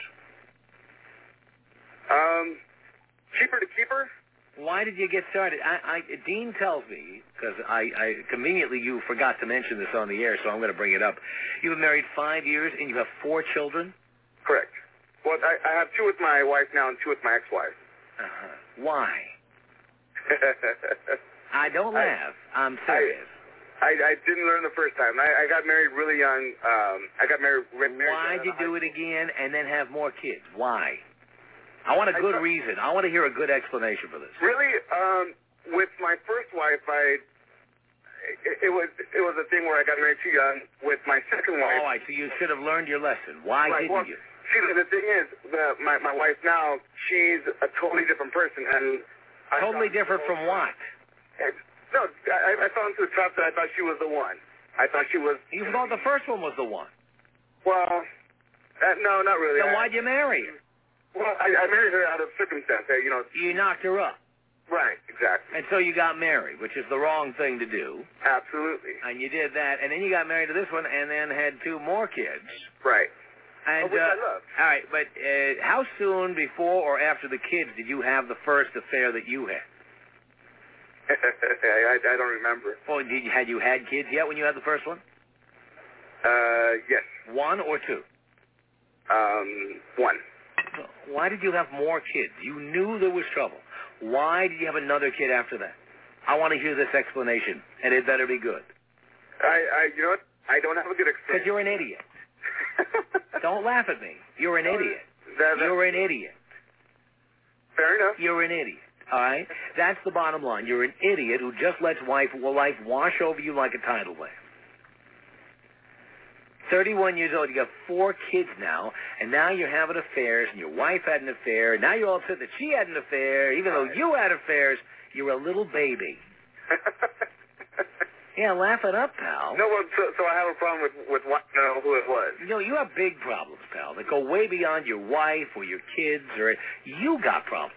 Um, cheaper to keep her? Why did you get started? I, I, Dean tells me, because I, I conveniently you forgot to mention this on the air, so I'm going to bring it up. You've been married five years and you have four children? Correct. Well, I, I have two with my wife now and two with my ex-wife. Uh-huh. Why? I don't laugh. I, I'm serious. I, I didn't learn the first time. I, I got married really young. Um, I got married. married Why'd you do it again and then have more kids? Why? I want a good I thought, reason. I want to hear a good explanation for this. Really, um, with my first wife, I it, it was it was a thing where I got married too young. With my second wife, all right, so you should have learned your lesson. Why right, didn't well, you? See, the thing is, the, my my wife now, she's a totally different person, and I Totally different from what? And, no, I, I fell into the trap that I thought she was the one. I thought she was. You thought the first one was the one. Well, uh, no, not really. Then I, why'd you marry her? Well, I, I married her out of circumstance. Uh, you know. You knocked her up. Right, exactly. And so you got married, which is the wrong thing to do. Absolutely. And you did that, and then you got married to this one, and then had two more kids. Right. And, which uh, I love. All right, but uh, how soon before or after the kids did you have the first affair that you had? I, I don't remember. Or did you, had you had kids yet when you had the first one? Uh, yes. One or two? Um, one. So why did you have more kids? You knew there was trouble. Why did you have another kid after that? I want to hear this explanation, and it better be good. I, I, you know what? I don't have a good experience. Because you're an idiot. Don't laugh at me. You're an idiot. That, that, You're an idiot. Fair enough. You're an idiot. All right? That's the bottom line. You're an idiot who just lets wife, well, life wash over you like a tidal wave. thirty-one years old, you got four kids now, and now you're having affairs, and your wife had an affair, and now you're all upset that she had an affair, even though you had affairs. You're a little baby. Yeah, laugh it up, pal. No, well, so, so I have a problem with with what, know who it was. You know, you have big problems, pal, that go way beyond your wife or your kids, or you got problems.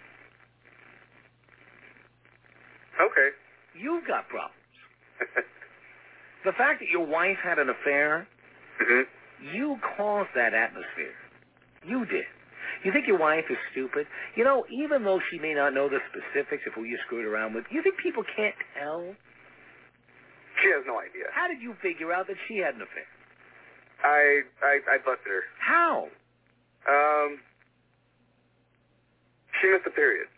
Okay. You've got problems. The fact that your wife had an affair, mm-hmm. you caused that atmosphere. You did. You think your wife is stupid? You know, even though she may not know the specifics of who you screwed around with, you think people can't tell? She has no idea. How did you figure out that she had an affair? I I, I busted her. How? Um, she missed a period.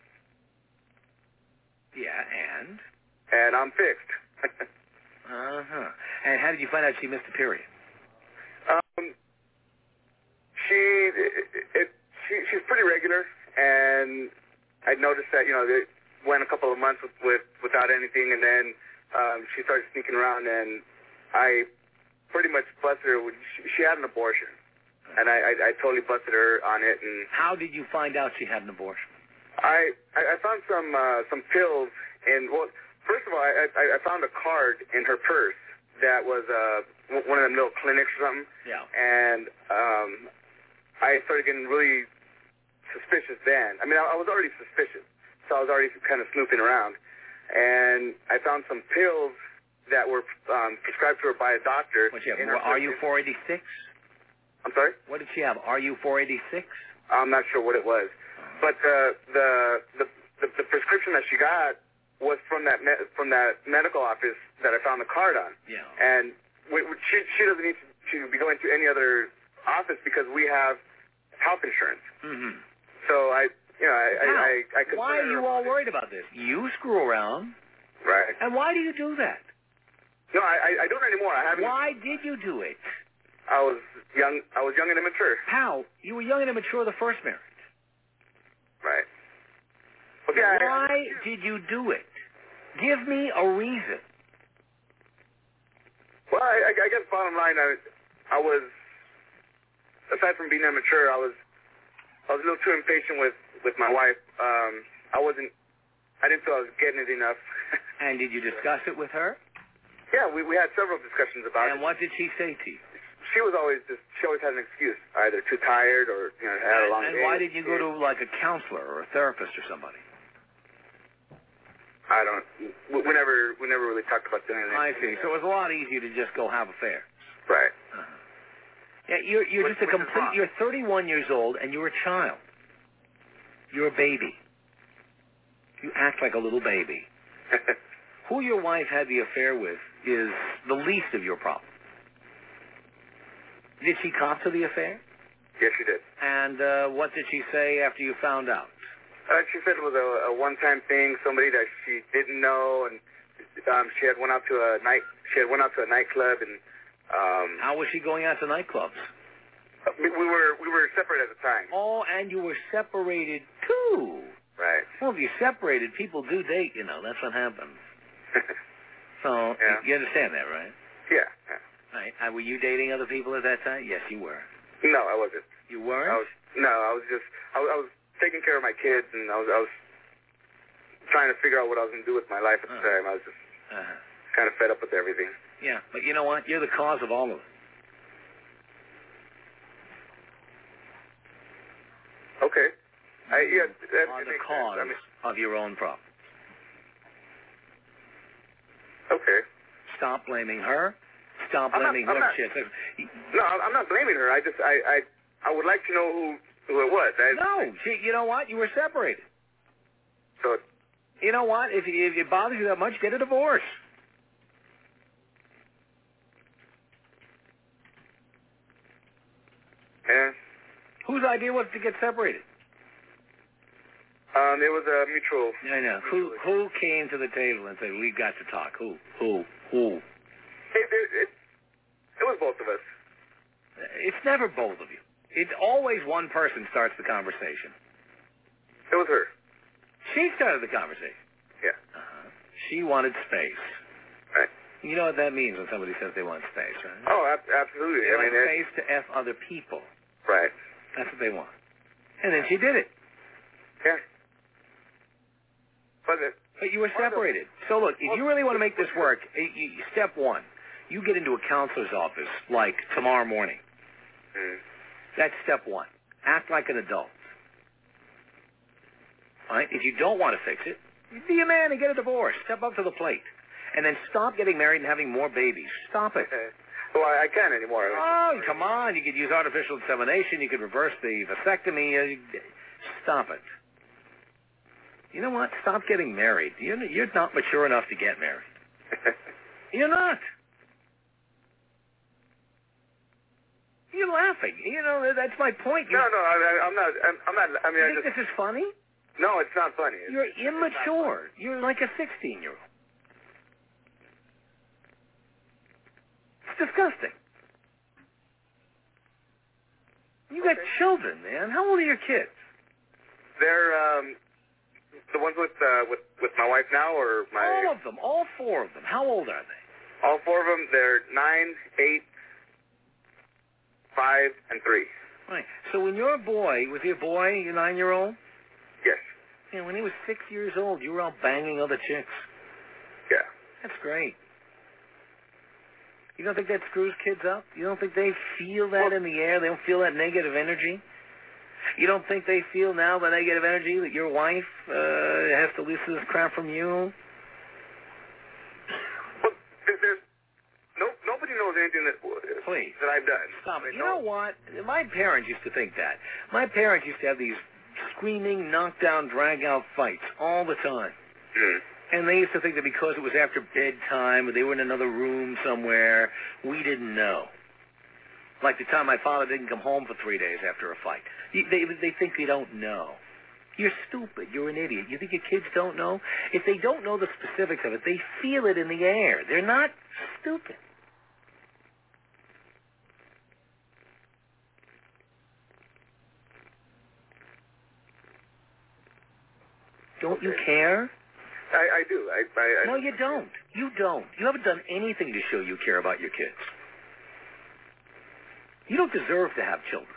Yeah, and? And I'm fixed. Uh-huh. And how did you find out she missed a period? Um, she, it, it, she, she's pretty regular, and I noticed that, you know, it went a couple of months with, with without anything, and then um, she started sneaking around, and I pretty much busted her. With, she, she had an abortion, and I, I, I totally busted her on it. And how did you find out she had an abortion? I, I, I found some uh, some pills, and well, first of all, I, I, I found a card in her purse that was uh, one of them little clinics or something. Yeah. And um, I started getting really suspicious then. I mean, I, I was already suspicious, so I was already kind of snooping around. And I found some pills that were um, prescribed to her by a doctor. What she have? In her Are you four eighty-six? I'm sorry? What did she have? Are you four eighty-six? I'm not sure what it was. But uh, the, the the the prescription that she got was from that me- from that medical office that I found the card on. Yeah. And we, we, she she doesn't need to, to be going to any other office because we have health insurance. Mm-hmm. So I you know I How? I, I, I could. Why are you all worried about this? You screw around. Right. And why do you do that? No, I I don't anymore. I haven't. Why did you do it? I was young. I was young and immature. How? You were young and immature the first marriage. Right. Okay, Why I, did you do it? Give me a reason. Well, I, I guess bottom line, I, I was, aside from being immature, I was, I was a little too impatient with, with my wife. Um, I wasn't, I didn't feel I was getting it enough. And did you discuss it with her? Yeah, we, we had several discussions about and it. And what did she say to you? She was always just, she always had an excuse, either too tired or, you know, had and, a long and day. why did you go to, like, a counselor or a therapist or somebody? I don't, we, we never, we never really talked about doing anything. I see. So it was a lot easier to just go have affairs. Right. Uh-huh. Yeah, you're, you're Which- just a which is complete, wrong. you're thirty-one years old and you're a child. You're a baby. You act like a little baby. Who your wife had the affair with is the least of your problem. Did she cop to the affair? Yes, she did. And uh, what did she say after you found out? Uh, she said it was a, a one-time thing, somebody that she didn't know, and um, she had went out to a night. She had went out to a nightclub, and um, How was she going out to nightclubs? we, we were we were separate at the time. Oh, and you were separated too. Right. Well, if you're separated, people do date. You know, that's what happens. So Yeah. you understand that, right? yeah, yeah. Right. Uh, were you dating other people at that time? Yes, you were. No, I wasn't. You weren't? I was no, I was just I was, I was taking care of my kids, and I was I was trying to figure out what I was going to do with my life at the Uh-huh. time. I was just Uh-huh. kind of fed up with everything. Yeah, but you know what? You're the cause of all of it. Okay. I, yeah, that, are it the makes cause sense. I mean, of your own problems. okay. Stop blaming her. stop I'm letting not, I'm whatever not, she has sex. No, I'm not blaming her. I just, I, I, I would like to know who, who it was. I, No, she, you know what? You were separated. So, You know what? If, if it bothers you that much, get a divorce. yeah. Whose idea was to get separated? Um, it was a mutual. I know. Who who came to the table and said, we've got to talk? Who? Who? Who? It, it, it, it was both of us. It's never both of you. It's always one person starts the conversation. It was her. She started the conversation. Yeah. Uh-huh. She wanted space. Right. You know what that means when somebody says they want space, right? Oh, ab- absolutely. They I want mean, it, space to F other people. right. That's what they want. And then she did it. Yeah. But it, But you were separated. So look, if you really want to make this work, you, you, step one, you get into a counselor's office like tomorrow morning. mm, That's step one. Act like an adult. All right? If you don't want to fix it, be a man and get a divorce. Step up to the plate. And then stop getting married and having more babies. Stop it. okay. Well, I, I can't anymore. Oh, come on. You could use artificial insemination. You could reverse the vasectomy. Uh, Stop it. You know what? Stop getting married. You're, you're not mature enough to get married. You're not. You're laughing. You know, that's my point. No, no, I, I'm not. I'm, I'm not. I mean, You I think just. this is funny? No, it's not funny. It's, You're it's not immature. You're like a sixteen-year-old. It's disgusting. You got Okay. children, man. How old are your kids? They're um, the ones with uh, with with my wife now, or my All of them. All four of them. How old are they? all four of them. They're nine, eight, five, and three. Right. So when you're a boy, was he a boy, your nine-year-old? Yes. Yeah, when he was six years old, you were out banging other chicks. Yeah. That's great. You don't think that screws kids up? You don't think they feel that Well, in the air? They don't feel that negative energy? You don't think they feel now the negative energy that your wife uh, has to listen to this crap from you? Well, there- there's no nobody knows anything that Please. that I've done. Stop it. They You know what? My parents used to think that. My parents used to have these screaming, knockdown, drag-out fights all the time. Mm. And they used to think that because it was after bedtime or they were in another room somewhere, we didn't know. Like the time my father didn't come home for three days after a fight. You- They, they think they don't know. You're stupid. You're an idiot. You think your kids don't know? If they don't know the specifics of it, they feel it in the air. They're not stupid. Don't you care? I, I do. I, I, I No, you don't. You don't. You haven't done anything to show you care about your kids. You don't deserve to have children.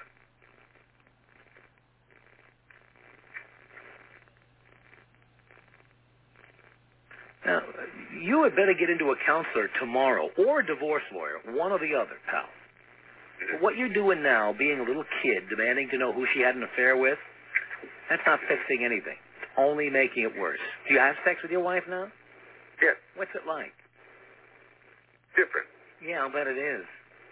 Now, you had better get into a counselor tomorrow or a divorce lawyer, one or the other, pal. But what you're doing now, being a little kid, demanding to know who she had an affair with, that's not fixing anything. It's only making it worse. Do you have sex with your wife now? Yes. What's it like? Different. Yeah, I'll bet it is.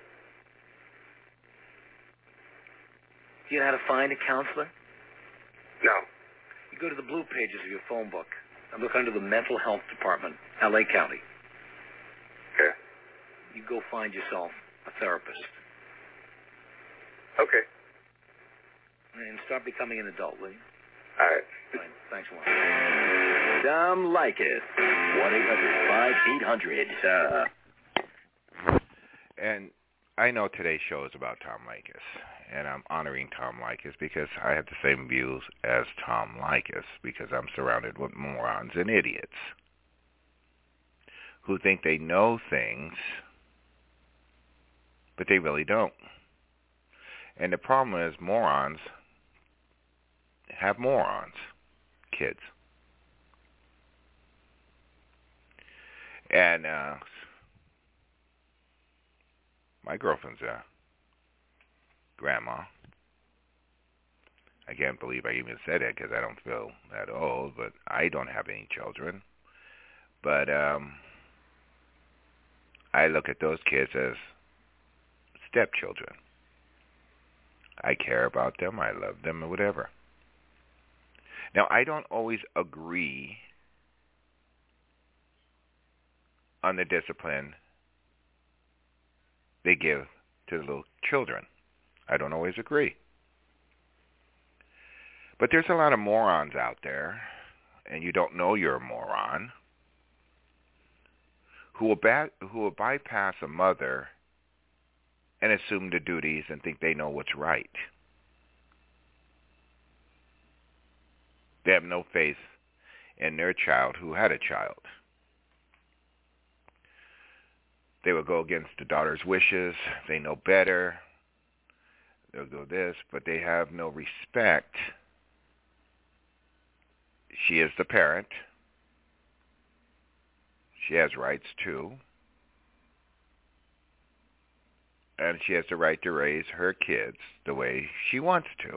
Do you know how to find a counselor? No. You go to the blue pages of your phone book and look under the mental health department, L A County. Okay. You go find yourself a therapist. Okay. And start becoming an adult, will you? All right. Fine. Thanks a lot. Tom Leykis. one eight hundred five eight hundred Uh. And I know today's show is about Tom Leykis, and I'm honoring Tom Leykis because I have the same views as Tom Leykis because I'm surrounded with morons and idiots who think they know things, but they really don't. And the problem is morons have morons, kids. And uh, my girlfriend's a grandma. I can't believe I even said it because I don't feel that old, but I don't have any children. But um, I look at those kids as stepchildren. I care about them. I love them, or whatever. Now, I don't always agree on the discipline they give to the little children. I don't always agree. But there's a lot of morons out there, and you don't know you're a moron, who will, ba- who will bypass a mother and assume the duties and think they know what's right. They have no faith in their child who had a child. They will go against the daughter's wishes. They know better. They'll go this, but they have no respect. She is the parent. She has rights too. And she has the right to raise her kids the way she wants to.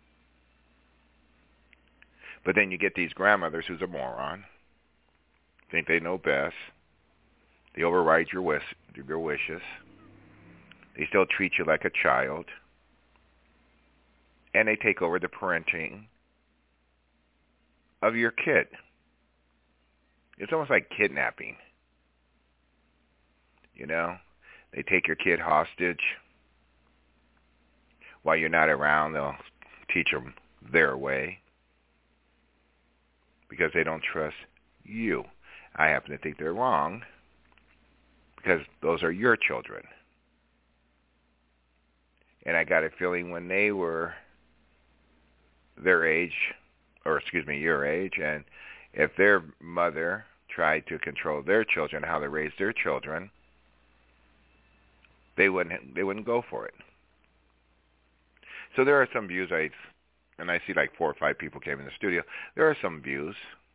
But then you get these grandmothers who's a moron, think they know best. They override your wish, your wishes. They still treat you like a child. And they take over the parenting of your kid. It's almost like kidnapping. You know? They take your kid hostage. While you're not around, they'll teach them their way. Because they don't trust you. I happen to think they're wrong. Because those are your children. And I got a feeling when they were their age, or excuse me, your age, and if their mother tried to control their children, how they raised their children, they wouldn't they wouldn't go for it. So there are some views I, and I see like four or five people came in the studio. There are some views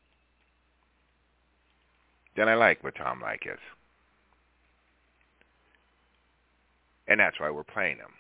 that I like with Tom Leykis. And that's why we're playing them.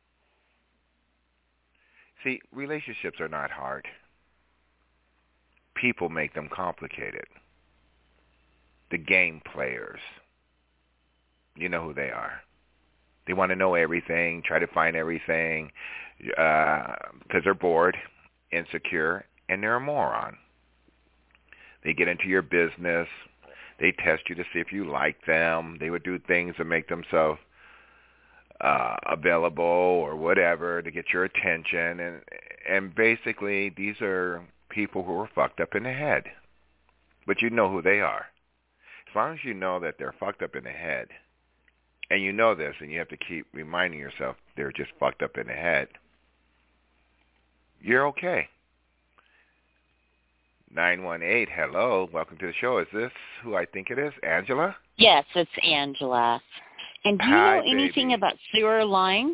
See, relationships are not hard. People make them complicated. The game players, you know who they are. They want to know everything, try to find everything, uh, because they're bored, insecure, and they're a moron. They get into your business. They test you to see if you like them. They would do things to make themselves Uh, available or whatever to get your attention, and and basically these are people who are fucked up in the head, but you know who they are. As long as you know that they're fucked up in the head, and you know this, and you have to keep reminding yourself they're just fucked up in the head, you're okay. nine one eight, hello, welcome to the show. Is this who I think it is, Angela? Yes, it's Angela. And do you Hi, know anything baby. about sewer lines?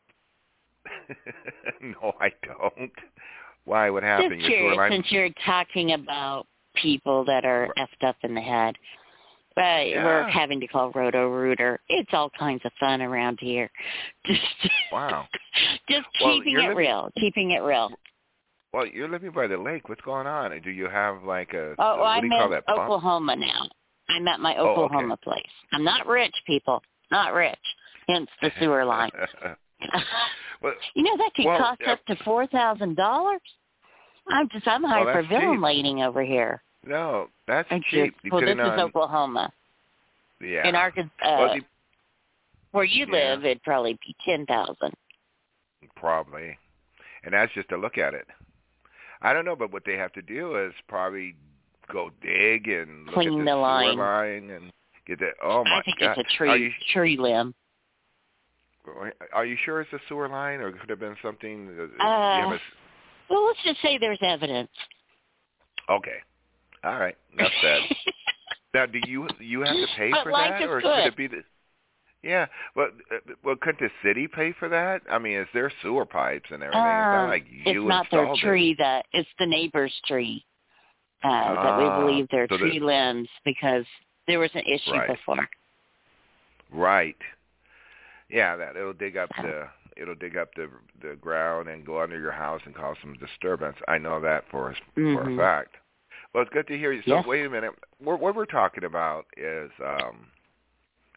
No, I don't. Why? What happened? Just Your sewer curious, line? since you're talking about people that are effed up in the head. But Yeah. we're having to call Roto-Rooter. It's all kinds of fun around here. Just, Wow. just Well, keeping you're it living- real, keeping it real. Well, you're living by the lake. What's going on? Do you have like a, Oh, what I'm do you call in that? pump? Oklahoma now. I'm at my Oh, okay. Oklahoma place. I'm not rich, people. Not rich. Hence the sewer line. Well, You know, that could well, cost uh, up to four thousand dollars. I'm just, I'm Well, that's hyperventilating over here. no, that's I cheap. just, well, this Depending is on, Oklahoma. yeah. In Arkansas, Well, uh, de- where you yeah. live, it'd probably be ten thousand. Probably. And that's just to look at it. I don't know, but what they have to do is probably go dig and look Clean at the the line. sewer line and get that. Oh, my I think God. it's a Are tree you, tree limb. are you sure it's a sewer line, or could it have been something? Uh, you Uh, have a, well, let's just say there's evidence. okay. All right. Enough said. Now, do you you have to pay But for life that, is or good. could it be the? Yeah, but uh, well, couldn't the city pay for that? I mean, it's their sewer pipes and everything. It's not Um, like it's you not their installed tree. That it's the neighbor's tree uh, that we Ah, believe they're so the- tree limbs because there was an issue Right. before. it. Right. Yeah, that it'll dig up Oh. the it'll dig up the the ground and go under your house and cause some disturbance. I know that for a, for a Mhm. fact. Well, it's good to hear you. So Yes. wait a minute. What, what we're talking about is um,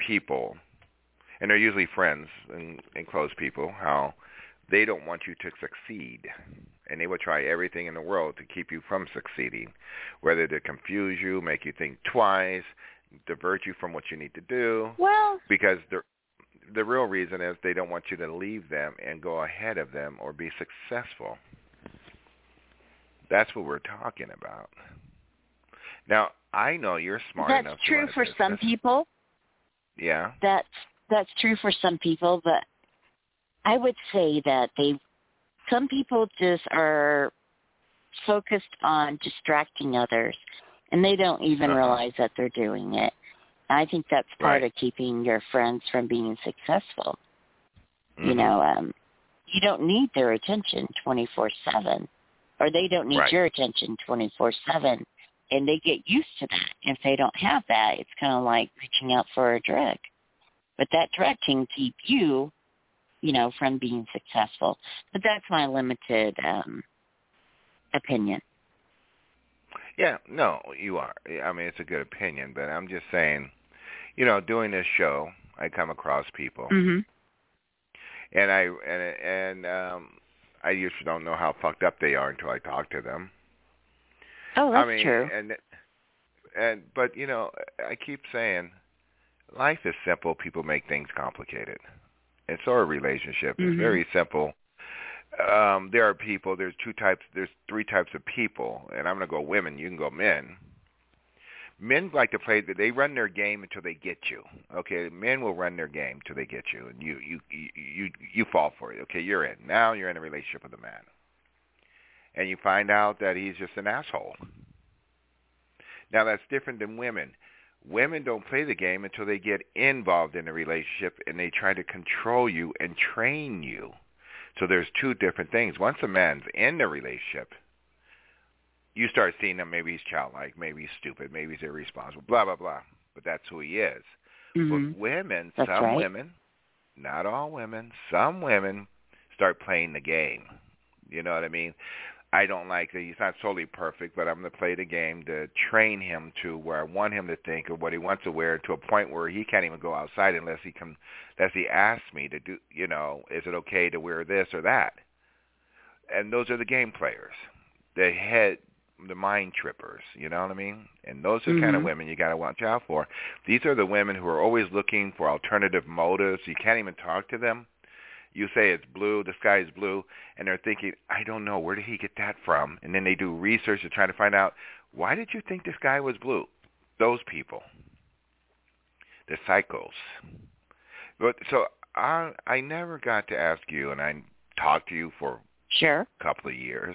people, and they're usually friends and, and close people, how they don't want you to succeed, and they will try everything in the world to keep you from succeeding, whether to confuse you, make you think twice, divert you from what you need to do. Well, because the the real reason is they don't want you to leave them and go ahead of them or be successful. That's what we're talking about. Now, I know you're smart that's enough. That's true to for business. some people. Yeah. That's that's true for some people, but I would say that they, some people just are focused on distracting others, and they don't even uh-huh. realize that they're doing it. I think that's part right. of keeping your friends from being successful. Mm-hmm. You know, um, you don't need their attention twenty-four seven, or they don't need right. your attention twenty-four seven, and they get used to that. If they don't have that, it's kind of like reaching out for a drug. But that drug can keep you, you know, from being successful. But that's my limited um, opinion. Yeah, no, you are. I mean, it's a good opinion, but I'm just saying, you know, doing this show, I come across people, mm-hmm. and I and and um, I usually don't know how fucked up they are until I talk to them. Oh, that's I mean, true. And and but you know, I keep saying, life is simple. People make things complicated. And so a relationship is mm-hmm. very simple. Um, there are people. There's two types. There's three types of people, and I'm going to go women. You can go men. Men like to play. They run their game until they get you. Okay, men will run their game until they get you, and you you you you, you fall for it. Okay, you're in. Now you're in a relationship with a man, and you find out that he's just an asshole. Now that's different than women. Women don't play the game until they get involved in a relationship, and they try to control you and train you. So there's two different things. Once a man's in the relationship, you start seeing him, maybe he's childlike, maybe he's stupid, maybe he's irresponsible, blah, blah, blah. But that's who he is. Mm-hmm. But women, that's some right. women, not all women, some women start playing the game. You know what I mean? I don't like that he's not totally perfect, but I'm going to play the game to train him to where I want him to think of what he wants to wear, to a point where he can't even go outside unless he can, unless he asks me to do, you know, is it okay to wear this or that? And those are the game players, the head, the mind trippers, you know what I mean? And those are the mm-hmm. kind of women you got to watch out for. These are the women who are always looking for alternative motives. You can't even talk to them. You say it's blue, the sky is blue, and they're thinking, I don't know, where did he get that from? And then they do research to try to find out, why did you think the sky was blue? Those people, the psychos. But so I I never got to ask you, and I talked to you for sure. a couple of years.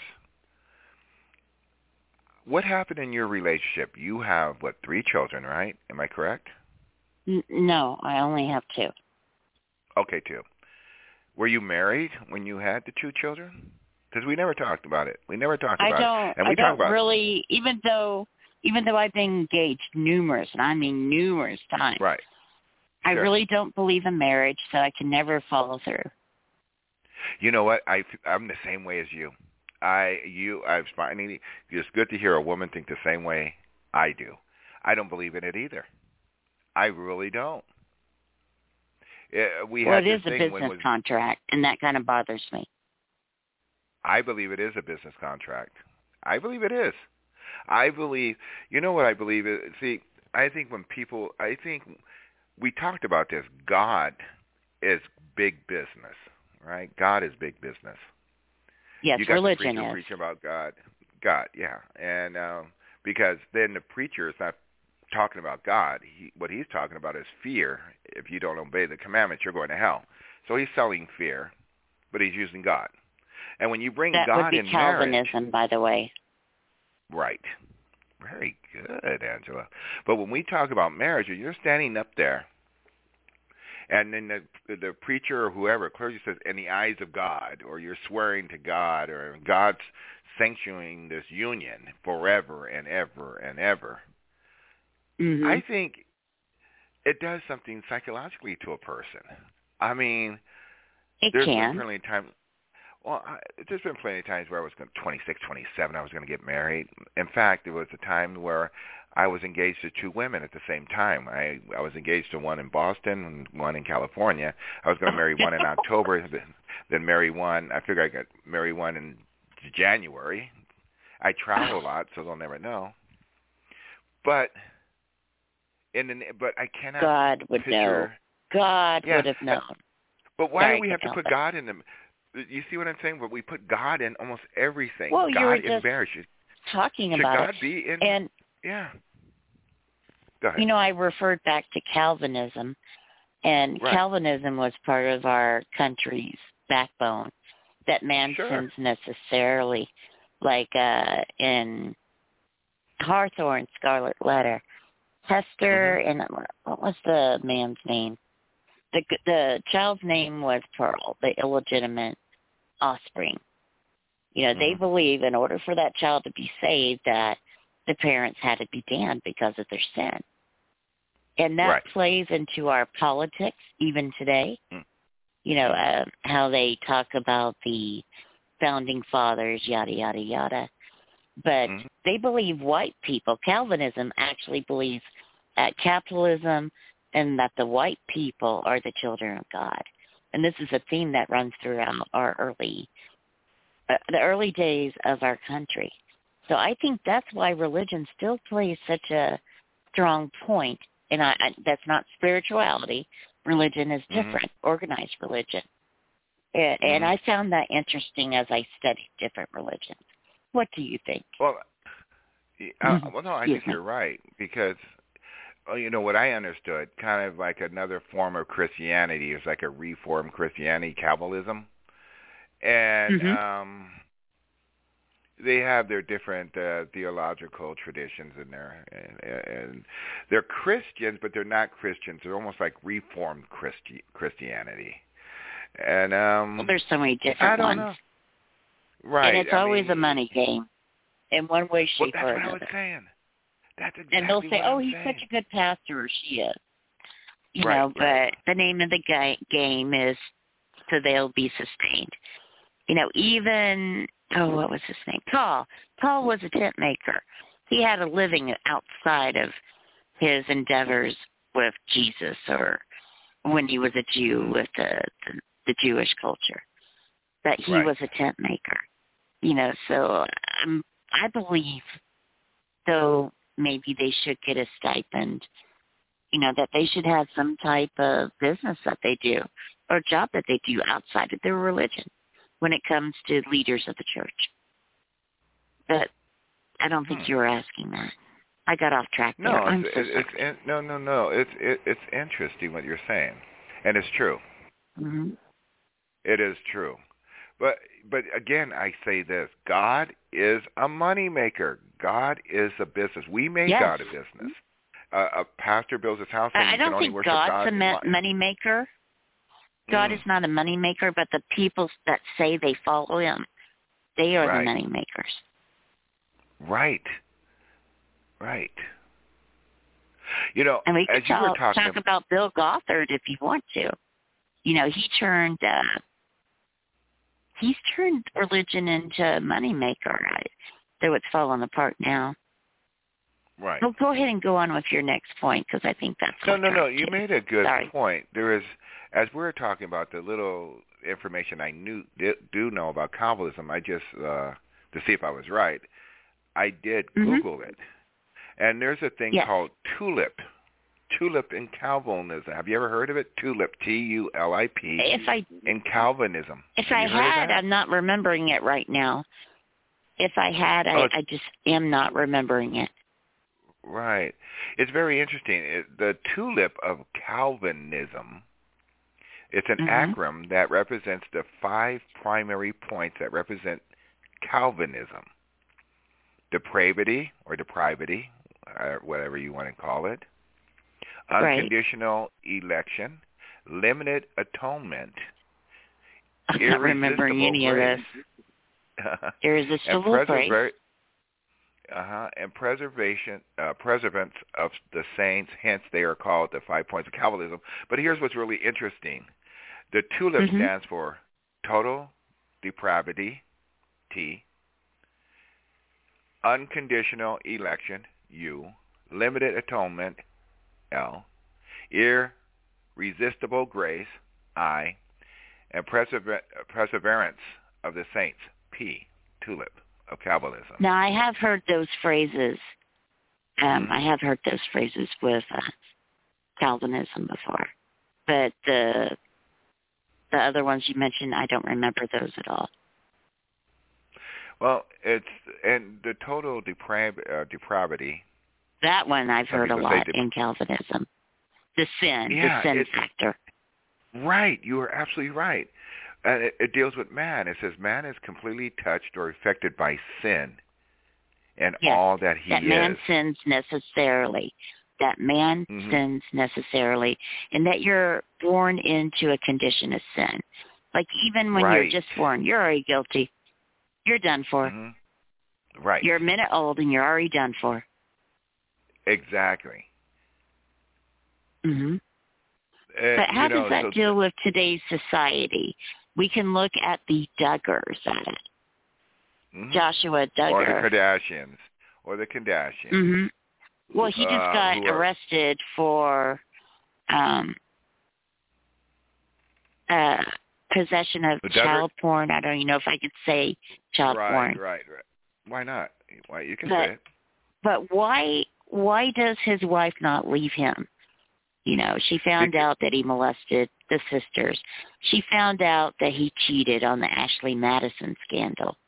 What happened in your relationship? You have, what, three children, right? Am I correct? N- no, I only have two. Okay, two. Were you married when you had the two children? Because we never talked about it. We never talked I about don't, it. And we I don't talk about really, even though, even though I've been engaged numerous, and I mean numerous times. Right. I Sure. really don't believe in marriage, so I can never follow through. You know what? I, I'm the same way as you. I, you, I've finding it's good to hear a woman think the same way I do. I don't believe in it either. I really don't. It, we well, had it is this a thing business when was, contract, and that kind of bothers me. I believe it is a business contract. I believe it is. I believe, you know what I believe is, see, I think when people, I think we talked about this, God is big business, right? God is big business. Yes, you got religion the preacher is. preaching about God. God, yeah. And um, because then the preacher is not talking about God. He, what he's talking about is fear. If you don't obey the commandments, you're going to hell. So he's selling fear, but he's using God. And when you bring that God would be in Calvinism, marriage, by the way. Right. Very good, Angela. But when we talk about marriage, you're standing up there, and then the, the preacher or whoever, clergy says, in the eyes of God, or you're swearing to God, or God's sanctioning this union forever and ever and ever. Mm-hmm. I think it does something psychologically to a person. I mean, it there's can. apparently time. Well, I, there's been plenty of times where I was going twenty-six, twenty-seven, I was going to get married. In fact, there was a time where I was engaged to two women at the same time. I I was engaged to one in Boston and one in California. I was going to marry one in October, then, then marry one. I figured I got marry one in January. I travel a lot, so they'll never know. But in the, but I cannot God would picture, know. God yeah, would have known. But why Sorry do we have to put that. God in them? You see what I'm saying? But we put God in almost everything. Well, God you were in just marriage. talking Should about God it. be in? And yeah. Go ahead. you know, I referred back to Calvinism, and right. Calvinism was part of our country's backbone. That man sure. sins necessarily, like uh, in Hawthorne, Scarlet Letter, Hester, mm-hmm. and what was the man's name? The the child's name was Pearl, the illegitimate offspring. You know, mm-hmm. they believe in order for that child to be saved that the parents had to be damned because of their sin. And that right. plays into our politics even today. Mm. You know, uh, how they talk about the founding fathers, yada, yada, yada. But mm-hmm. they believe white people, Calvinism actually believes that capitalism and that the white people are the children of God. And this is a theme that runs throughout our early, uh, the early days of our country. So I think that's why religion still plays such a strong point. And I, I, that's not spirituality. Religion is different, mm-hmm. organized religion. And, mm-hmm. and I found that interesting as I studied different religions. What do you think? Well, uh, well no, I think you're right. Because, you know, what I understood, kind of like another form of Christianity is like a reformed Christianity, Kabbalism. And mm-hmm. um, they have their different uh, theological traditions in there. And, and they're Christians, but they're not Christians. They're almost like reformed Christi- Christianity. And um, well, there's so many different I don't ones. Know. Right. And it's I always mean, a money game in one way, shape, well, or that's another. what I was saying. That's exactly and they'll say, what oh, I'm he's saying. such a good pastor, or she is. You right, know, right. but the name of the ga- game is so they'll be sustained. You know, even, oh, what was his name? Paul. Paul was a tent maker. He had a living outside of his endeavors with Jesus or when he was a Jew with the, the, the Jewish culture. That he right. was a tent maker. You know, so um, I believe, though maybe they should get a stipend, you know, that they should have some type of business that they do or job that they do outside of their religion when it comes to leaders of the church. But I don't think hmm. you were asking that. I got off track there. No, I'm it's, so it's, it's no, no, no. It's it, it's interesting what you're saying, and it's true. Mm-hmm. It is true. But but again, I say this: God is a money maker. God is a business. We made yes. God a business. Uh, a pastor builds his house, and I you don't can only think worship God's God a ma- money maker. God mm. is not a money maker, but the people that say they follow Him, they are right. the money makers. Right. Right. You know, and we as could you talk, were talking talk about Bill Gothard if you want to. You know, he turned. Uh, He's turned religion into a moneymaker, right? Though it's falling apart now. Right. Well, go ahead and go on with your next point because I think that's no, no, no. You made a good Sorry. point. There is, as we were talking about the little information I knew do know about Calvinism. I just uh, to see if I was right, I did mm-hmm. Google it, and there's a thing yes. called TULIP. TULIP in Calvinism. Have you ever heard of it? TULIP, T U L I P, if I, in Calvinism. If Have I you heard had, of that? I'm not remembering it right now. If I had, oh, I, I just am not remembering it. Right. It's very interesting. It, the TULIP of Calvinism, it's an mm-hmm. acronym that represents the five primary points that represent Calvinism. Depravity or depravity, or whatever you want to call it. Unconditional right. election, limited atonement, I'm not remembering any grace, of this. Irresistible and grace. Preserver- uh-huh, and preservation, uh, preservance of the saints. Hence, they are called the five points of Calvinism. But here's what's really interesting: the TULIP mm-hmm. stands for total depravity, T. Unconditional election, U. Limited atonement, L. Irresistible grace, I. And persever- perseverance of the saints, P. Tulip of Kabbalism. Now, I have heard those phrases. Um, I have heard those phrases with uh, Calvinism before. But the the other ones you mentioned, I don't remember those at all. Well, it's and the total deprav- uh, depravity. That one I've heard a lot dep- in Calvinism. The sin, yeah, the sin it, factor. Right, you are absolutely right. And it, it deals with man. It says man is completely touched or affected by sin and yes, all that he that is. That man sins necessarily. That man mm-hmm. sins necessarily. And that you're born into a condition of sin. Like even when right. you're just born, you're already guilty. You're done for. Mm-hmm. Right. You're a minute old and you're already done for. Exactly. Mm-hmm. Uh, but how you know, does that so deal with today's society? We can look at the Duggars at it. mm-hmm. Joshua Duggar. Or the Kardashians. Or the Kardashians. Mm-hmm. Well, he just uh, got are... arrested for um, uh, possession of the child Duggar... porn. I don't even know if I could say child right, porn. Right, right, right. Why not? Why you can but, say it. But why? Why does his wife not leave him? You know, she found because... out that he molested the sisters. She found out that he cheated on the Ashley Madison scandal.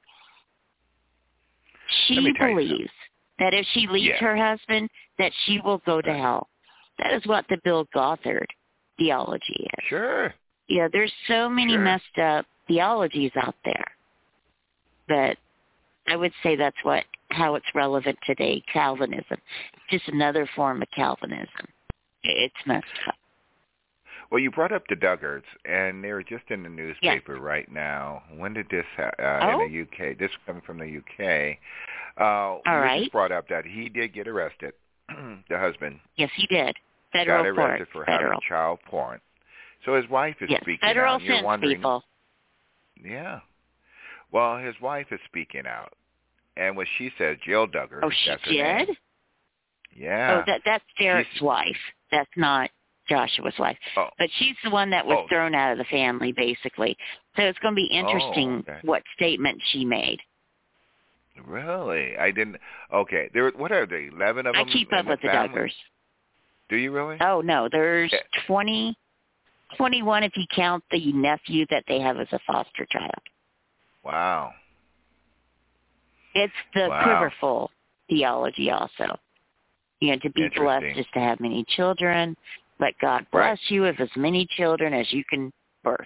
She believes that if she leaves yeah. her husband, that she will go to hell. That is what the Bill Gothard theology is. Sure. Yeah, there's so many sure. messed up theologies out there. But I would say that's what how it's relevant today, Calvinism. It's just another form of Calvinism. It's messed up. Well, you brought up the Duggars, and they're just in the newspaper yes. right now. When did this ha- uh, oh? in the U K? This coming from the U K. Uh, All you right. just brought up that he did get arrested, the husband. Yes, he did. Federal got arrested court. for Federal. having child porn. So his wife is yes, speaking federal out. And you're sins, wondering, people. Yeah. Well, his wife is speaking out, and what she said, Jill Duggar. Oh, she that's her did? name. Yeah. Oh, that that's Derek's she's... wife. That's not Joshua's wife. Oh. But she's the one that was oh. thrown out of the family, basically. So it's going to be interesting oh, okay. what statement she made. Really? I didn't. Okay. There. What are there? Eleven of them. I keep up the with the family? Duggars. Do you really? Oh no, there's yeah. twenty, twenty-one if you count the nephew that they have as a foster child. Wow. It's the wow. quiverful theology, also. You know, to be blessed is to have many children. Let God bless right. you with as many children as you can birth.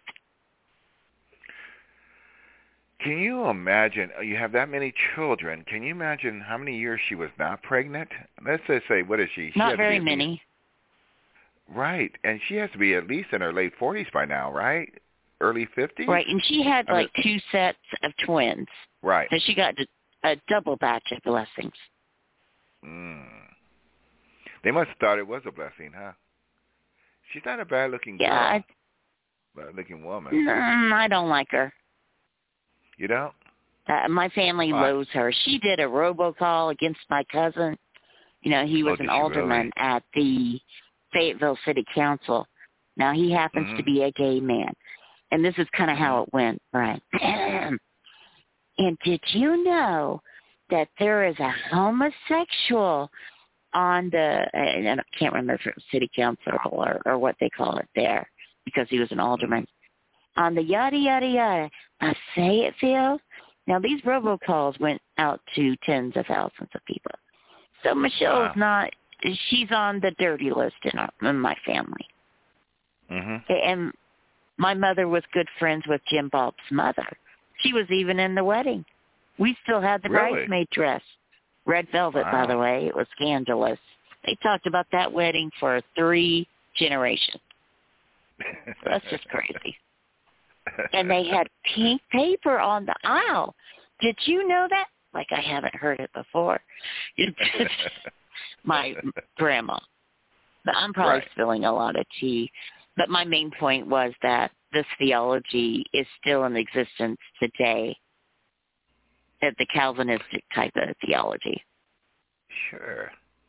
Can you imagine, you have that many children, can you imagine how many years she was not pregnant? Let's just say, what is she? she not very many. Least, right, and she has to be at least in her late forties by now, right? Early fifties? Right, and she had I like mean, two sets of twins. Right. So she got a double batch of blessings. Mm. They must have thought it was a blessing, huh? She's not a bad-looking girl. Yeah. Bad-looking woman. Mm, I don't like her. You don't? Uh, my family what? loathes her. She did a robocall against my cousin. You know, he was oh, an alderman really? at the Fayetteville City Council. Now, he happens mm-hmm. to be a gay man. And this is kind of how it went, right? And did you know that there is a homosexual on the, and I can't remember if it was city council or, or what they call it there, because he was an alderman, on the yada, yada, yada of Fayetteville? Now, these robocalls went out to tens of thousands of people. So Michelle's wow. not, she's on the dirty list in, our, in my family. Mm-hmm. And my mother was good friends with Jim Bob's mother. She was even in the wedding. We still had the really? bridesmaid dress. Red velvet, wow. by the way. It was scandalous. They talked about that wedding for three generations. That's just crazy. And they had pink paper on the aisle. Did you know that? Like I haven't heard it before. My grandma. But I'm probably right. spilling a lot of tea. But my main point was that this theology is still in existence today, the Calvinistic type of theology. Sure.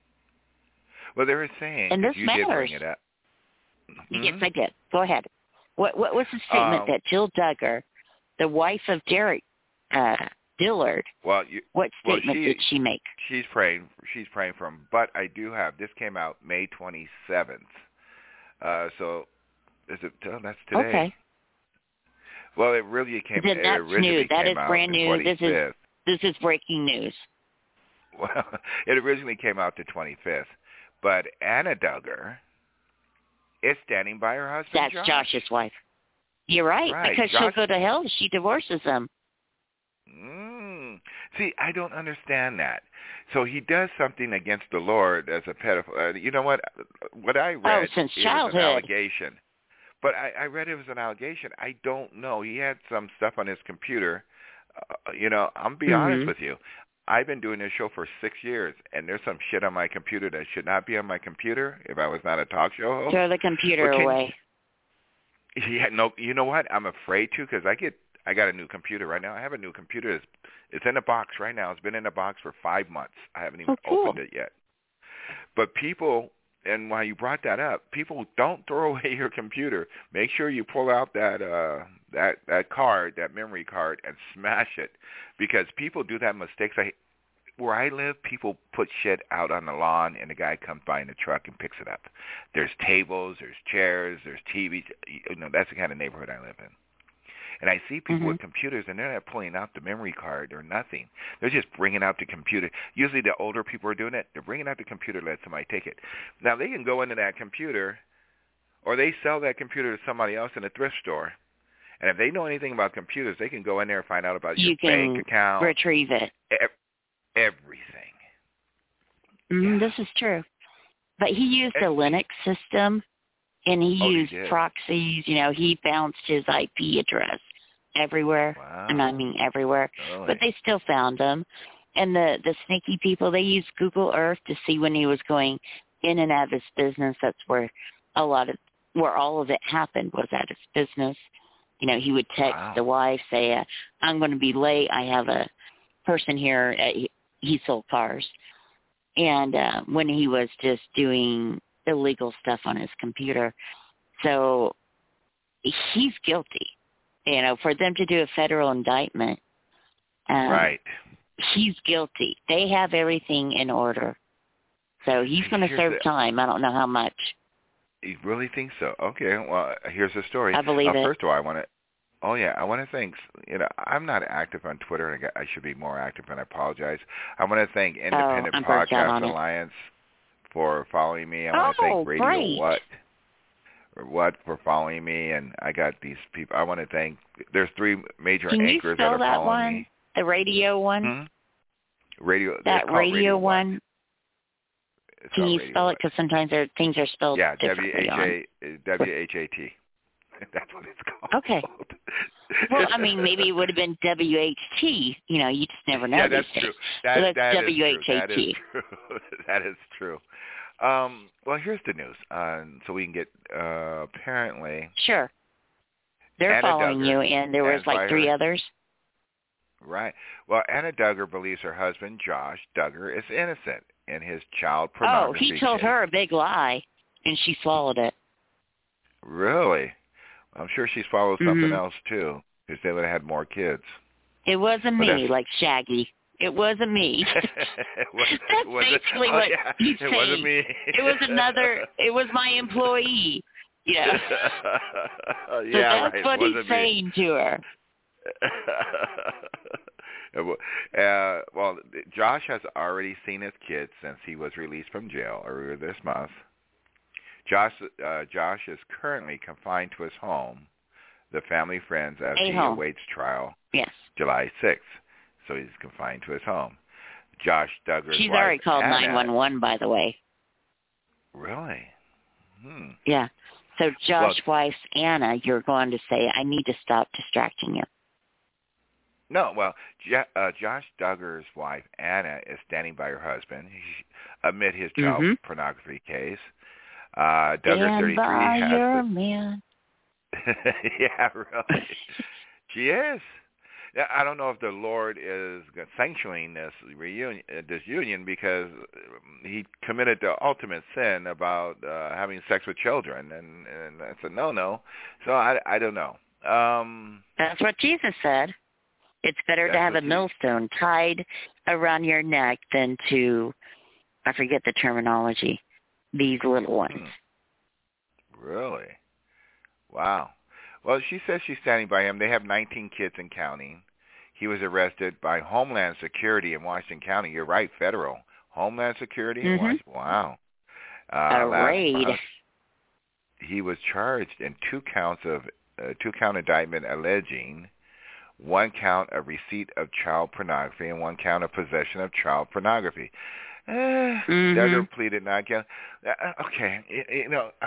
Well, they were saying, and this you matters. did bring it up. Mm-hmm. Yes, I did. Go ahead. What what was the statement um, that Jill Duggar, the wife of Derek uh, Dillard, well, you, what statement well, she, did she make? She's praying. She's praying for him. But I do have this came out May twenty-seventh. Uh, so is it? Oh, that's today. Okay. Well, it really came. Then it that's originally new. That came is out brand the new. twenty-fifth. This is this is breaking news. Well, it originally came out the twenty-fifth, but Anna Duggar is standing by her husband. That's Josh. Josh's wife. You're right, right. because Josh, she'll go to hell if she divorces him. Mm. See, I don't understand that. So he does something against the Lord as a pedophile. Uh, you know what? What I read oh, since it childhood. was an allegation. But I, I read it was an allegation. I don't know. He had some stuff on his computer. Uh, you know, I'm be mm-hmm. honest with you. I've been doing this show for six years, and there's some shit on my computer that should not be on my computer if I was not a talk show host. Throw the computer can, away. Yeah, no. You know what? I'm afraid to because I get. I got a new computer right now. I have a new computer. It's, it's in a box right now. It's been in a box for five months. I haven't even oh, cool. opened it yet. But people, and while you brought that up, people don't throw away your computer. Make sure you pull out that uh, that that card, that memory card, and smash it, because people do that mistakes. I, where I live, people put shit out on the lawn, and the guy comes by in the truck and picks it up. There's tables, there's chairs, there's T Vs. You know, that's the kind of neighborhood I live in. And I see people mm-hmm. with computers, and they're not pulling out the memory card or nothing. They're just bringing out the computer. Usually the older people are doing it. They're bringing out the computer to let somebody take it. Now, they can go into that computer, or they sell that computer to somebody else in a thrift store. And if they know anything about computers, they can go in there and find out about you your bank account. You can retrieve it. E- everything. Mm, yeah. This is true. But he used and, a Linux system, and he oh, used he proxies. You know, he bounced his I P address everywhere, wow. and I mean everywhere, really? But they still found him. And the, the sneaky people, they used Google Earth to see when he was going in and out of his business. That's where a lot of, where all of it happened was at his business. You know, he would text wow. the wife, say, uh, I'm going to be late. I have a person here. Uh, he, he sold cars. And uh, when he was just doing illegal stuff on his computer. So he's guilty. You know, for them to do a federal indictment, um, right? He's guilty. They have everything in order. So he's going to serve the, time. I don't know how much. You really think so? Okay. Well, here's the story. I believe uh, it. First of all, I want to. Oh yeah, I want to thank. You know, I'm not active on Twitter, and I should be more active, and I apologize. I want to thank Independent oh, Podcast Alliance for following me. I want oh, to thank Radio great. What. Or what for following me, and I got these people. I want to thank. There's three major Can anchors you spell that are that following one? me. The radio one. Hmm? Radio. That radio, radio one. Can you radio spell what? it? Because sometimes there, things are spelled yeah, differently. W H A W H A T. That's what it's called. Okay. Well, I mean, maybe it would have been W H T. You know, you just never know. Yeah, that's these true. days. That, so that's that W H A T. Is true. That is true. Um, well, here's the news, uh, so we can get, uh, apparently... Sure. They're Anna following Duggar, you, and there was like three her, others. Right. Well, Anna Duggar believes her husband, Josh Duggar, is innocent in his child Oh, pornography he told case. her a big lie, and she swallowed it. Really? I'm sure she swallowed mm-hmm. something else, too, because they would have had more kids. It wasn't but me, like Shaggy. It wasn't me. was, That's was basically it, what oh, yeah, he's it saying. Wasn't me. It was another, it was my employee. Yeah. yeah, so that's right. what wasn't he's me. saying to her. uh, well, Josh has already seen his kids since he was released from jail earlier this month. Josh, uh, Josh is currently confined to his home, the family friends, as A he home. awaits trial yes. July sixth. So he's confined to his home. Josh Duggar's She's wife, already called Anna, nine one one, by the way. Really? Hmm. Yeah. So Josh's well, wife's Anna, you're going to say, I need to stop distracting you. No, well, J- uh, Josh Duggar's wife, Anna, is standing by her husband he, amid his child mm-hmm. pornography case. Uh, Duggar, Stand thirty-three, by has your the, man. Yeah, really. She is. Yeah, I don't know if the Lord is sanctioning this reunion, uh, this union, because he committed the ultimate sin about uh, having sex with children, and, and that's a no-no. So I, I don't know. Um, That's what Jesus said. It's better to have a millstone tied around your neck than to, I forget the terminology, these little ones. Hmm. Really? Wow. Well, she says she's standing by him. They have nineteen kids and counting. He was arrested by Homeland Security in Washington County. You're right, federal. Homeland Security in Mm-hmm. Washington. Wow. Uh, a raid. Month, he was charged in two counts of uh, two count indictment alleging one count of receipt of child pornography and one count of possession of child pornography. Uh, mm-hmm. Duggar pleaded not guilty. Uh, okay, you, you know, uh,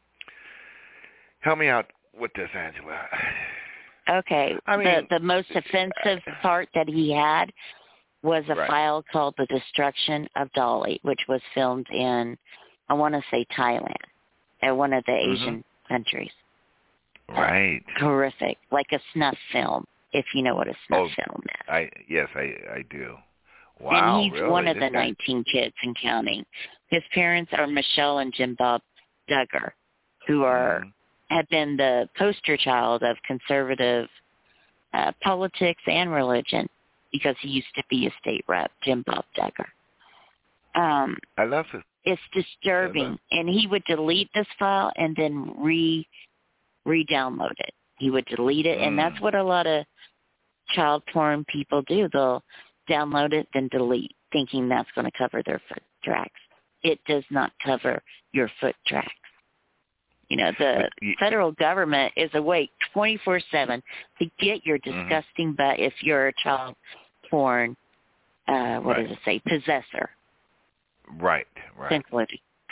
help me out with this, Angela. Okay. I mean, the, the most offensive part that he had was a right. file called The Destruction of Dolly, which was filmed in, I want to say, Thailand, at one of the mm-hmm. Asian countries. Right. Uh, horrific, like a snuff film, if you know what a snuff oh, film is. I Yes, I, I do. Wow, and he's really? one of this the guy... nineteen kids and counting. His parents are Michelle and Jim Bob Duggar, who are... Mm-hmm. have been the poster child of conservative uh, politics and religion because he used to be a state rep, Jim Bob Duggar. Um, I love it. It's disturbing. And he would delete this file and then re, re-download it. He would delete it, mm. and that's what a lot of child porn people do. They'll download it, then delete, thinking that's going to cover their foot tracks. It does not cover your foot tracks. You know, the you, federal government is awake twenty-four seven to get your disgusting mm-hmm. butt if you're a child porn, uh, what right. does it say, possessor. Right, right. Simply.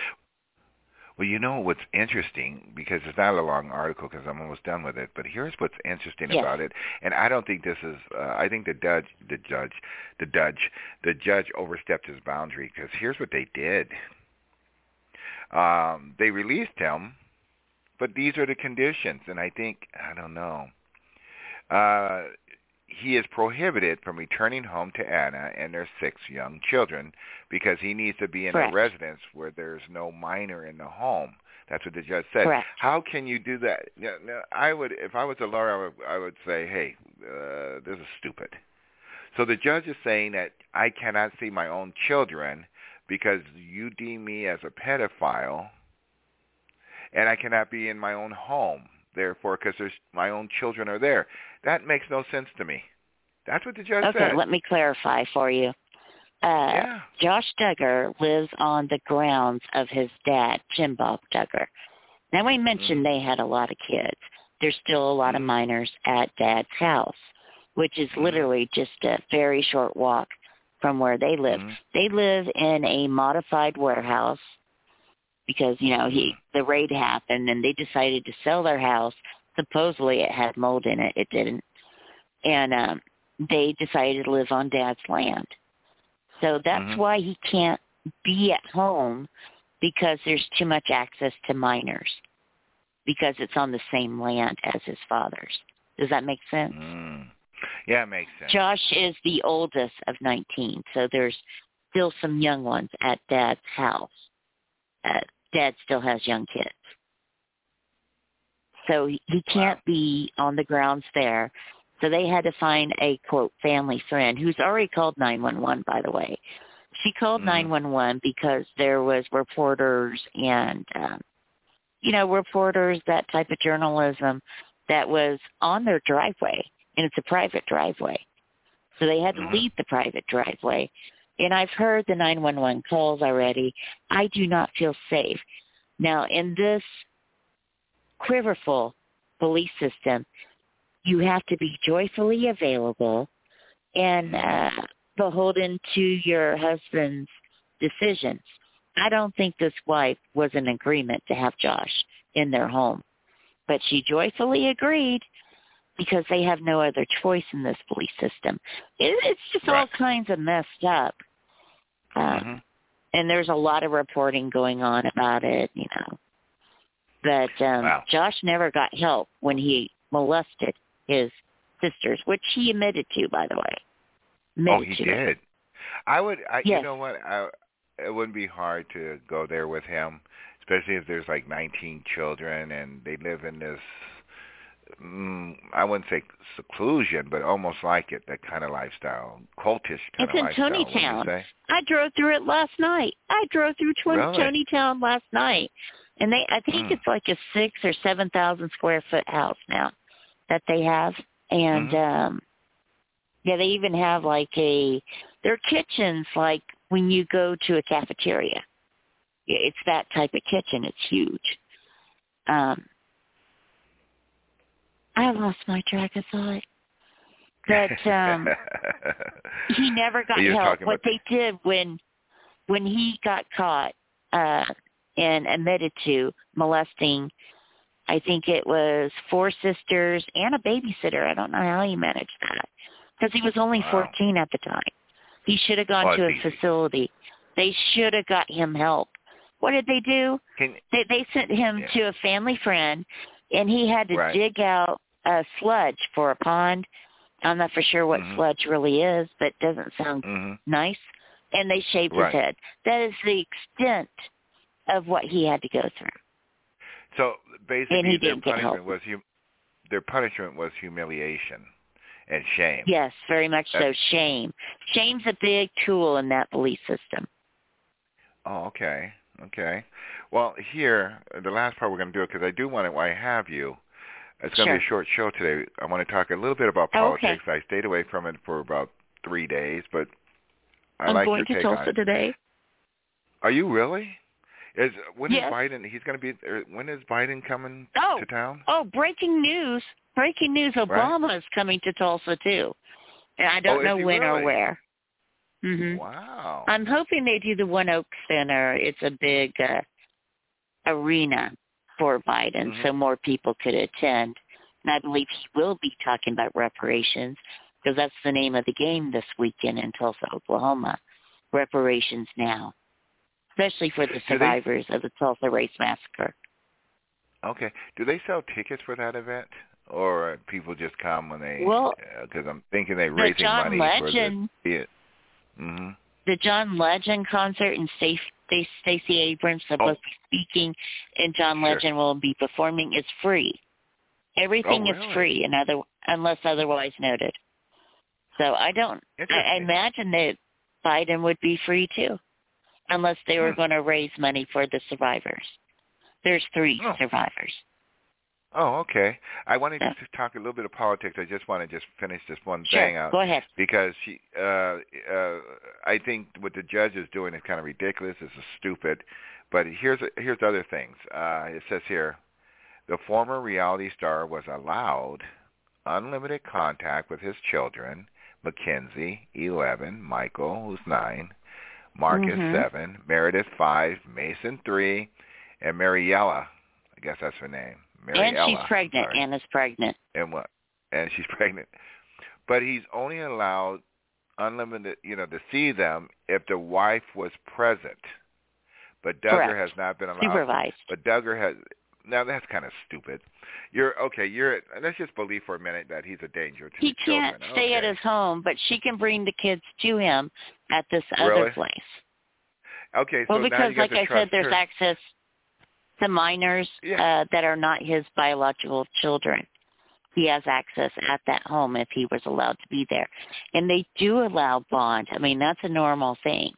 Well, you know what's interesting, because it's not a long article because I'm almost done with it, but here's what's interesting yes. about it, and I don't think this is, uh, I think the judge, the judge, the judge, the judge overstepped his boundary, because here's what they did. Um, they released him. But these are the conditions, and I think, I don't know, uh, he is prohibited from returning home to Anna and their six young children because he needs to be in Correct. a residence where there's no minor in the home. That's what the judge said. Correct. How can you do that? You know, I would, if I was a lawyer, I would, I would say, hey, uh, this is stupid. So the judge is saying that I cannot see my own children because you deem me as a pedophile, and I cannot be in my own home, therefore, because there's my own children are there. That makes no sense to me. That's what the judge okay, said. Okay, let me clarify for you. Uh, yeah. Josh Duggar lives on the grounds of his dad, Jim Bob Duggar. Now, we mentioned mm. they had a lot of kids. There's still a lot mm. of minors at Dad's house, which is mm. literally just a very short walk from where they live. Mm. They live in a modified warehouse, because, you know, he the raid happened and they decided to sell their house. Supposedly it had mold in it. It didn't. And um, they decided to live on Dad's land. So that's mm-hmm. why he can't be at home, because there's too much access to minors, because it's on the same land as his father's. Does that make sense? Mm. Yeah, it makes sense. Josh is the oldest of nineteen, so there's still some young ones at Dad's house. Uh, Dad still has young kids. So he, he can't wow. be on the grounds there. So they had to find a, quote, family friend who's already called nine one one, by the way. She called mm. nine one one because there was reporters and, um, you know, reporters, that type of journalism that was on their driveway, and it's a private driveway. So they had to mm-hmm. leave the private driveway. And I've heard the nine one one calls already. I do not feel safe. Now, in this quiverful police system, you have to be joyfully available and uh, beholden to your husband's decisions. I don't think this wife was in agreement to have Josh in their home, but she joyfully agreed because they have no other choice in this police system. It, it's just right. all kinds of messed up. Um, mm-hmm. And there's a lot of reporting going on about it, you know. But um, wow. Josh never got help when he molested his sisters, which he admitted to, by the way. Admitted oh, he to did. It. I would. I, yes. You know what? I, it wouldn't be hard to go there with him, especially if there's like nineteen children and they live in this. Mm, I wouldn't say seclusion, but almost like it, that kind of lifestyle, cultish kind it's of in lifestyle. Tony Town. Say? I drove through it last night. I drove through Really? Tony Town last night, and they. I think mm. it's like a six or seven thousand square foot house now that they have, and mm-hmm. um, yeah, they even have like a. Their kitchens like when you go to a cafeteria. It's that type of kitchen. It's huge. Um. I lost my track of thought. But um, he never got help. What they the... did when when he got caught uh, and admitted to molesting, I think it was four sisters and a babysitter. I don't know how he managed that because he was only wow. fourteen at the time. He should have gone oh, to a easy. facility. They should have got him help. What did they do? Can... They, they sent him yeah. to a family friend, and he had to right. dig out a sludge for a pond. I'm not for sure what mm-hmm. sludge really is, but it doesn't sound mm-hmm. nice. And they shaved right. his head. That is the extent of what he had to go through. So basically, and he their didn't get punishment help. was hum- their punishment was humiliation and shame. Yes, very much That's... so. Shame. Shame's a big tool in that belief system. Oh, okay, okay. Well, here, the last part we're going to do it because I do want to. Why I have you. It's going sure. to be a short show today. I want to talk a little bit about oh, politics. okay. I stayed away from it for about three days, but I I'm like going your to take Tulsa on it. today. Are you really? Is when yes. is Biden? He's going to be. When is Biden coming oh. to town? Oh, breaking news! Breaking news! Obama right? is coming to Tulsa too, and I don't oh, know when really? or where. Mm-hmm. Wow. I'm hoping they do the One Oak Center. It's a big uh, arena for Biden, mm-hmm. so more people could attend. And I believe he will be talking about reparations because that's the name of the game this weekend in Tulsa, Oklahoma. Reparations Now, especially for the survivors they, of the Tulsa Race Massacre. Okay. Do they sell tickets for that event, or people just come when they? Well, because uh, I'm thinking they're raising John money Legend, for the. Yeah. Mm-hmm. The John Legend concert and Stacey, Stacey Abrams supposed oh. to be speaking, and John sure. Legend will be performing. It's free. Everything oh, is really? free, and other unless otherwise noted. So I don't. I, I imagine that Biden would be free too, unless they were hmm. going to raise money for the survivors. There's three oh. survivors. Oh, okay. I wanted so. to talk a little bit of politics. I just want to just finish this one sure. thing out. Go ahead. Because she, uh, uh, I think what the judge is doing is kind of ridiculous. It's stupid. But here's here's other things. Uh, it says here, the former reality star was allowed unlimited contact with his children, Mackenzie, eleven, Michael, who's nine, Marcus, mm-hmm. seven, Meredith, five, Mason, three, and Mariella, I guess that's her name. Mariella, and she's pregnant. sorry. Anna's pregnant. And what? And she's pregnant. But he's only allowed unlimited, you know, to see them if the wife was present. But Duggar Correct. has not been allowed. Supervised. But Duggar has. Now that's kind of stupid. You're okay. You're. Let's just believe for a minute that he's a danger to he the children. He can't stay okay. at his home, but she can bring the kids to him at this really? other place. Okay. So well, because now you like got to I trust said, there's her. access to minors yeah. uh, that are not his biological children. He has access at that home if he was allowed to be there, and they do allow bond. I mean, that's a normal thing.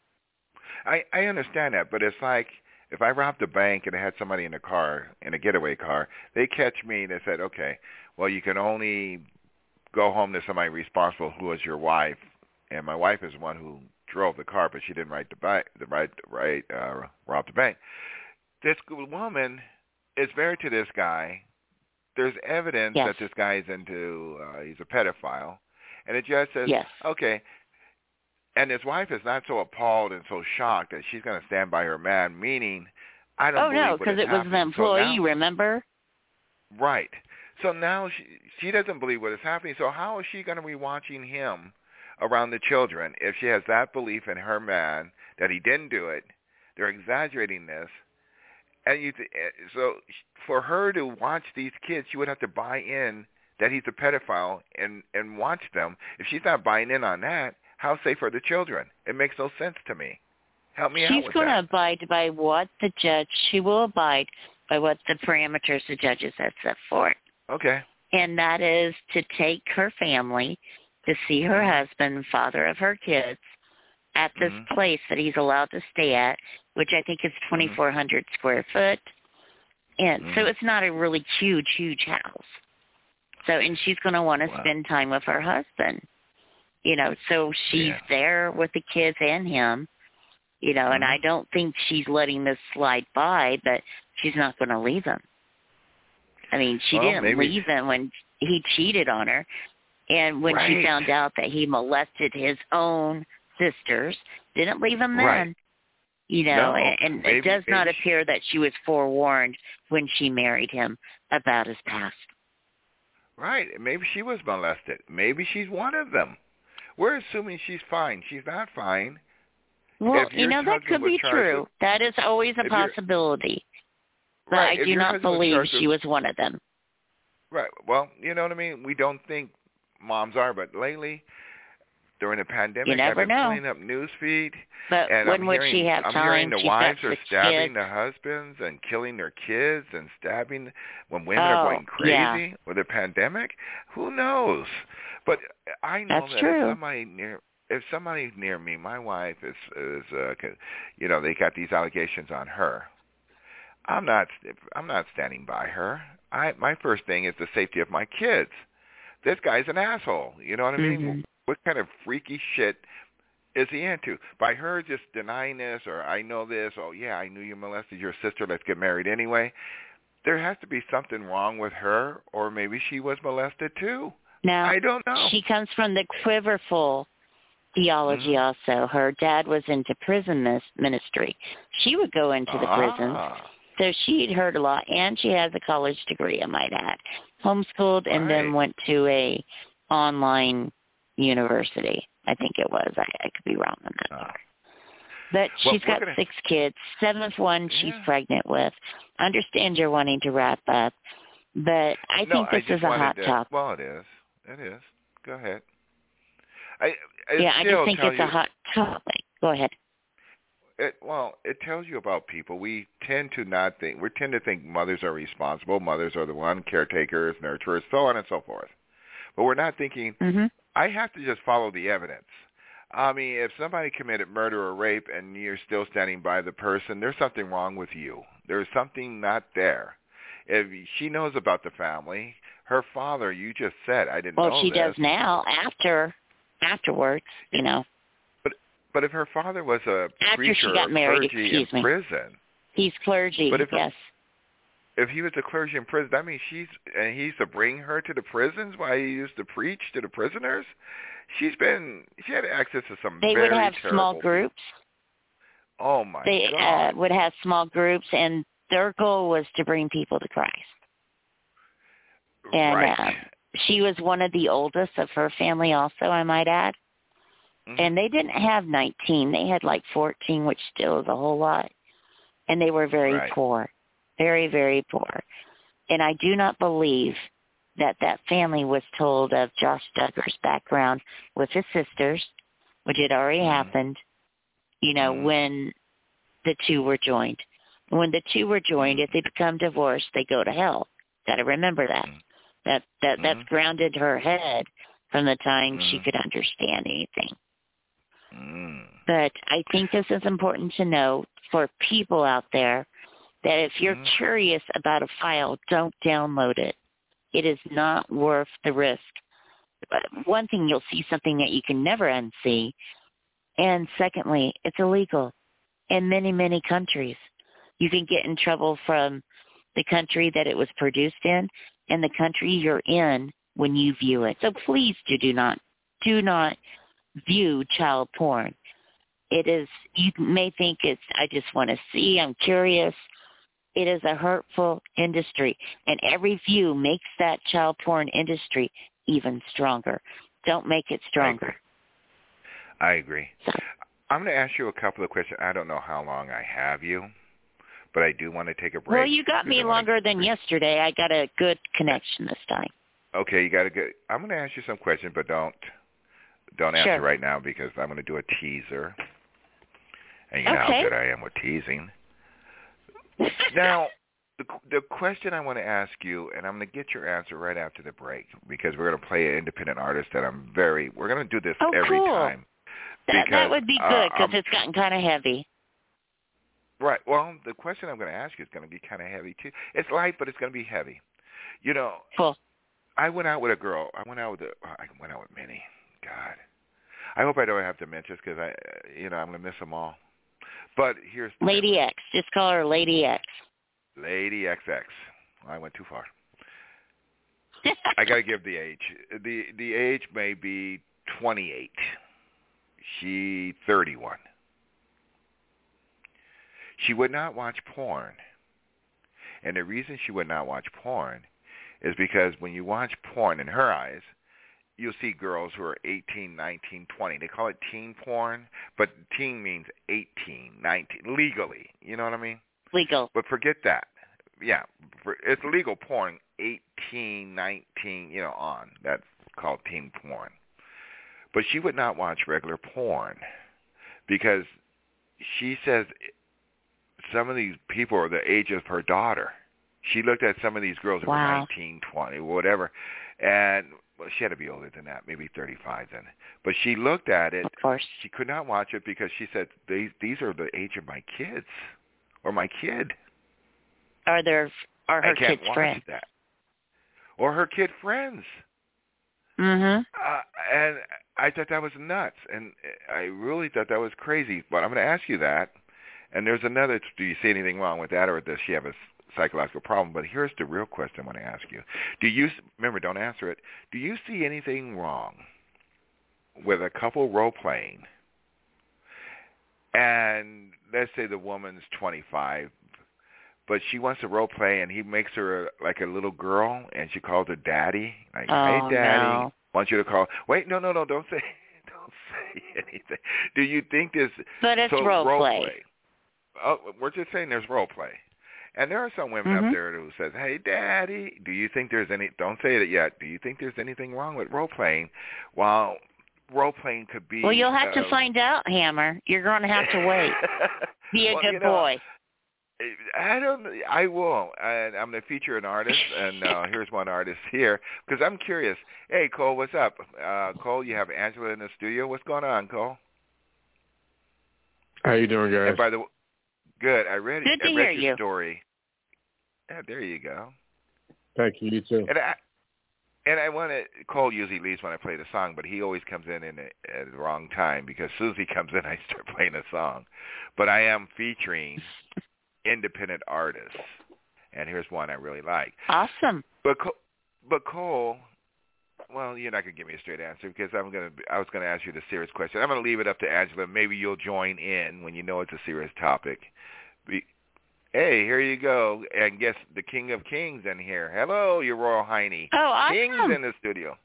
I I understand that, but it's like. If I robbed a bank and I had somebody in the car, in a getaway car, they catch me and they said, okay, well, you can only go home to somebody responsible who is your wife. And my wife is the one who drove the car, but she didn't write the bank, the right, right, uh, rob the bank. This woman is married to this guy. There's evidence yes. that this guy is into, uh, he's a pedophile. And the judge says, yes. okay. And his wife is not so appalled and so shocked that she's going to stand by her man, meaning, I don't oh, believe no, what is because it was happening. an employee, so now, remember? Right. So now she, she doesn't believe what is happening. So how is she going to be watching him around the children if she has that belief in her man that he didn't do it? They're exaggerating this. And you, th- so for her to watch these kids, she would have to buy in that he's a pedophile and and watch them. If she's not buying in on that, how safe are the children? It makes no sense to me. Help me She's out with going to that. abide by what the judge. She will abide by what the parameters the judges have set forth. Okay. And that is to take her family to see her Mm-hmm. husband, father of her kids, at this Mm-hmm. place that he's allowed to stay at, which I think is twenty-four hundred mm-hmm. square foot. And Mm-hmm. so it's not a really huge, huge house. So, and she's going to want to Wow. spend time with her husband, you know, so she's Yeah. there with the kids and him, you know, Mm-hmm. and I don't think she's letting this slide by, but she's not going to leave him. I mean, she Well, didn't maybe. leave him when he cheated on her. And when Right. she found out that he molested his own sisters, didn't leave him then. Right. You know, No, and, and maybe- it does not maybe she- appear that she was forewarned when she married him about his past. Right. Maybe she was molested. Maybe she's one of them. We're assuming she's fine. She's not fine. Well, If you your know, that husband could was be charged true. with- That is always a If you're- possibility. But Right. I If do your not husband was believe charged she with- was one of them. Right. Well, you know what I mean? We don't think moms are, but lately, during the pandemic, You never I've been know. pulling up news feed, But and when I'm would hearing, she have I'm time? hearing the She's got wives are six stabbing kids. their husbands and killing their kids and stabbing when women Oh, are going crazy yeah. with the pandemic. Who knows? But I know That's that true. if somebody near if somebody near me, my wife is is uh, you know, they got these allegations on her. I'm not I'm not standing by her. I my first thing is the safety of my kids. This guy's an asshole. You know what I mean? Mm-hmm. What kind of freaky shit is he into? By her just denying this, or I know this, oh yeah, I knew you molested your sister, let's get married anyway. There has to be something wrong with her, or maybe she was molested too. Now, I don't know. she comes from the quiverful theology Mm-hmm. also. Her dad was into prison mis- ministry. She would go into the ah. prisons. So she'd heard a lot, and she has a college degree, I might add. Homeschooled and then Right. went to a online university. I think it was. I, I could be wrong on that Ah. part. But Well, she's we're got gonna- six kids. Seventh one she's Yeah. pregnant with. Understand you're wanting to wrap up, but I no, think this I just is a wanted hot to, topic. Well, it is. It is. Go ahead. I, I Yeah, I still just think tell it's you, a hot topic. Go ahead. It, well, it tells you about people. We tend to not think, we tend to think mothers are responsible. Mothers are the one, caretakers, nurturers, so on and so forth. But we're not thinking, Mm-hmm. I have to just follow the evidence. I mean, if somebody committed murder or rape and you're still standing by the person, there's something wrong with you. There's something not there. If she knows about the family, her father, you just said, I didn't Well, know she this. does now. After, afterwards, you know. But if her father was a After preacher she got or married, clergy excuse in me. prison, He's clergy. But if her- yes. if he was a clergy in prison, that means she's and he's to bring her to the prisons while he used to preach to the prisoners. She's been she had access to some They very would have terrible small people. groups. Oh my They uh, God! would have small groups, and their goal was to bring people to Christ. And right. uh, she was one of the oldest of her family also, I might add. Mhm. And they didn't have nineteen. They had like fourteen, which still is a whole lot. And they were very Right. poor, very, very poor. And I do not believe that that family was told of Josh Duggar's background with his sisters, which had already Mhm. happened, you know, Mhm. when the two were joined. When the two were joined, Mhm. if they become divorced, they go to hell. Got to remember that. Mhm. That that that's Mhm. grounded her head from the time she Mhm. could understand anything. Mm. But I think this is important to know for people out there that if you're Mhm. curious about a file, don't download it. It is not worth the risk. But one thing, you'll see something that you can never unsee. And secondly, it's illegal in many, many countries. You can get in trouble from the country that it was produced in and the country you're in when you view it. So please do, do not, do not view child porn. It is, you may think it's, I just want to see, I'm curious. It is a hurtful industry, and every view makes that child porn industry even stronger. Don't make it stronger. I agree. So, I'm going to ask you a couple of questions. I don't know how long I have you, but I do want to take a break. Well, you got me longer than yesterday. I got a good connection this time. Okay, you got to get. I'm going to ask you some questions, but don't don't answer Sure. right now because I'm going to do a teaser. And you know Okay. how good I am with teasing. Now, the the question I want to ask you, and I'm going to get your answer right after the break because we're going to play an independent artist that I'm very. We're going to do this Oh, every cool. time. That Because, that would be uh, good because I'm- it's gotten kind of heavy. Right. Well, the question I'm going to ask you is going to be kind of heavy too. It's light, but it's going to be heavy. You know, Cool. I went out with a girl. I went out with a. I went out with many. God, I hope I don't have dementias because I, you know, I'm going to miss them all. But here's the Lady X. Just call her Lady X. Lady X X. I went too far. I got to give the age. The the age may be twenty-eight. She thirty-one. She would not watch porn. And the reason she would not watch porn is because when you watch porn, in her eyes, you'll see girls who are eighteen, nineteen, twenty. They call it teen porn, but teen means eighteen, nineteen, legally. You know what I mean? Legal. But forget that. Yeah, for, it's legal porn, eighteen, nineteen, you know, on. That's called teen porn. But she would not watch regular porn because she says some of these people are the age of her daughter. She looked at some of these girls who Wow. were nineteen, twenty, whatever, and well, she had to be older than that, maybe thirty-five then. But she looked at it. Of course. She could not watch it because she said, these, these are the age of my kids or my kid. Are there are her I can't kids' watch friends? that. Or her kid friends. Mm-hmm. Uh, and I thought that was nuts, and I really thought that was crazy. But I'm going to ask you that. And there's another, do you see anything wrong with that, or does she have a psychological problem? But here's the real question I want to ask you. Do you, remember, don't answer it. Do you see anything wrong with a couple role-playing, and let's say the woman's twenty-five, but she wants to role-play, and he makes her like a little girl, and she calls her daddy. Like, Oh, hey, daddy. no. Wants you to call. Wait, no, no, no, don't say don't say anything. Do you think this... But it's so role, role play. play. Oh, we're just saying there's role play. And there are some women Mm-hmm. up there who says, hey, daddy, do you think there's any... Don't say it yet. Do you think there's anything wrong with role-playing? While role-playing could be... Well, you'll have uh, to find out, Hammer. You're going to have to wait. Be a well, good you know, boy. I don't. I will. And I'm going to feature an artist, and uh, here's one artist here because I'm curious. Hey, Cole, what's up? Uh, Cole, you have Angela in the studio. What's going on, Cole? How you doing, guys? And by the way, good. I read. Good to I read hear your you. story. Yeah, there you go. Thank you. You too. And I and I want to. Cole usually leaves when I play the song, but he always comes in, in a, at the wrong time because Susie comes in. I start playing a song, but I am featuring independent artists, and here's one I really like. Awesome. But Cole, but Cole, well, you're not gonna give me a straight answer because I'm gonna. I was gonna ask you the serious question. I'm gonna leave it up to Angela. Maybe you'll join in when you know it's a serious topic. Be, hey, here you go, and guess the King of Kings in here. Hello, your Royal Highness. Oh, awesome. King's in the studio.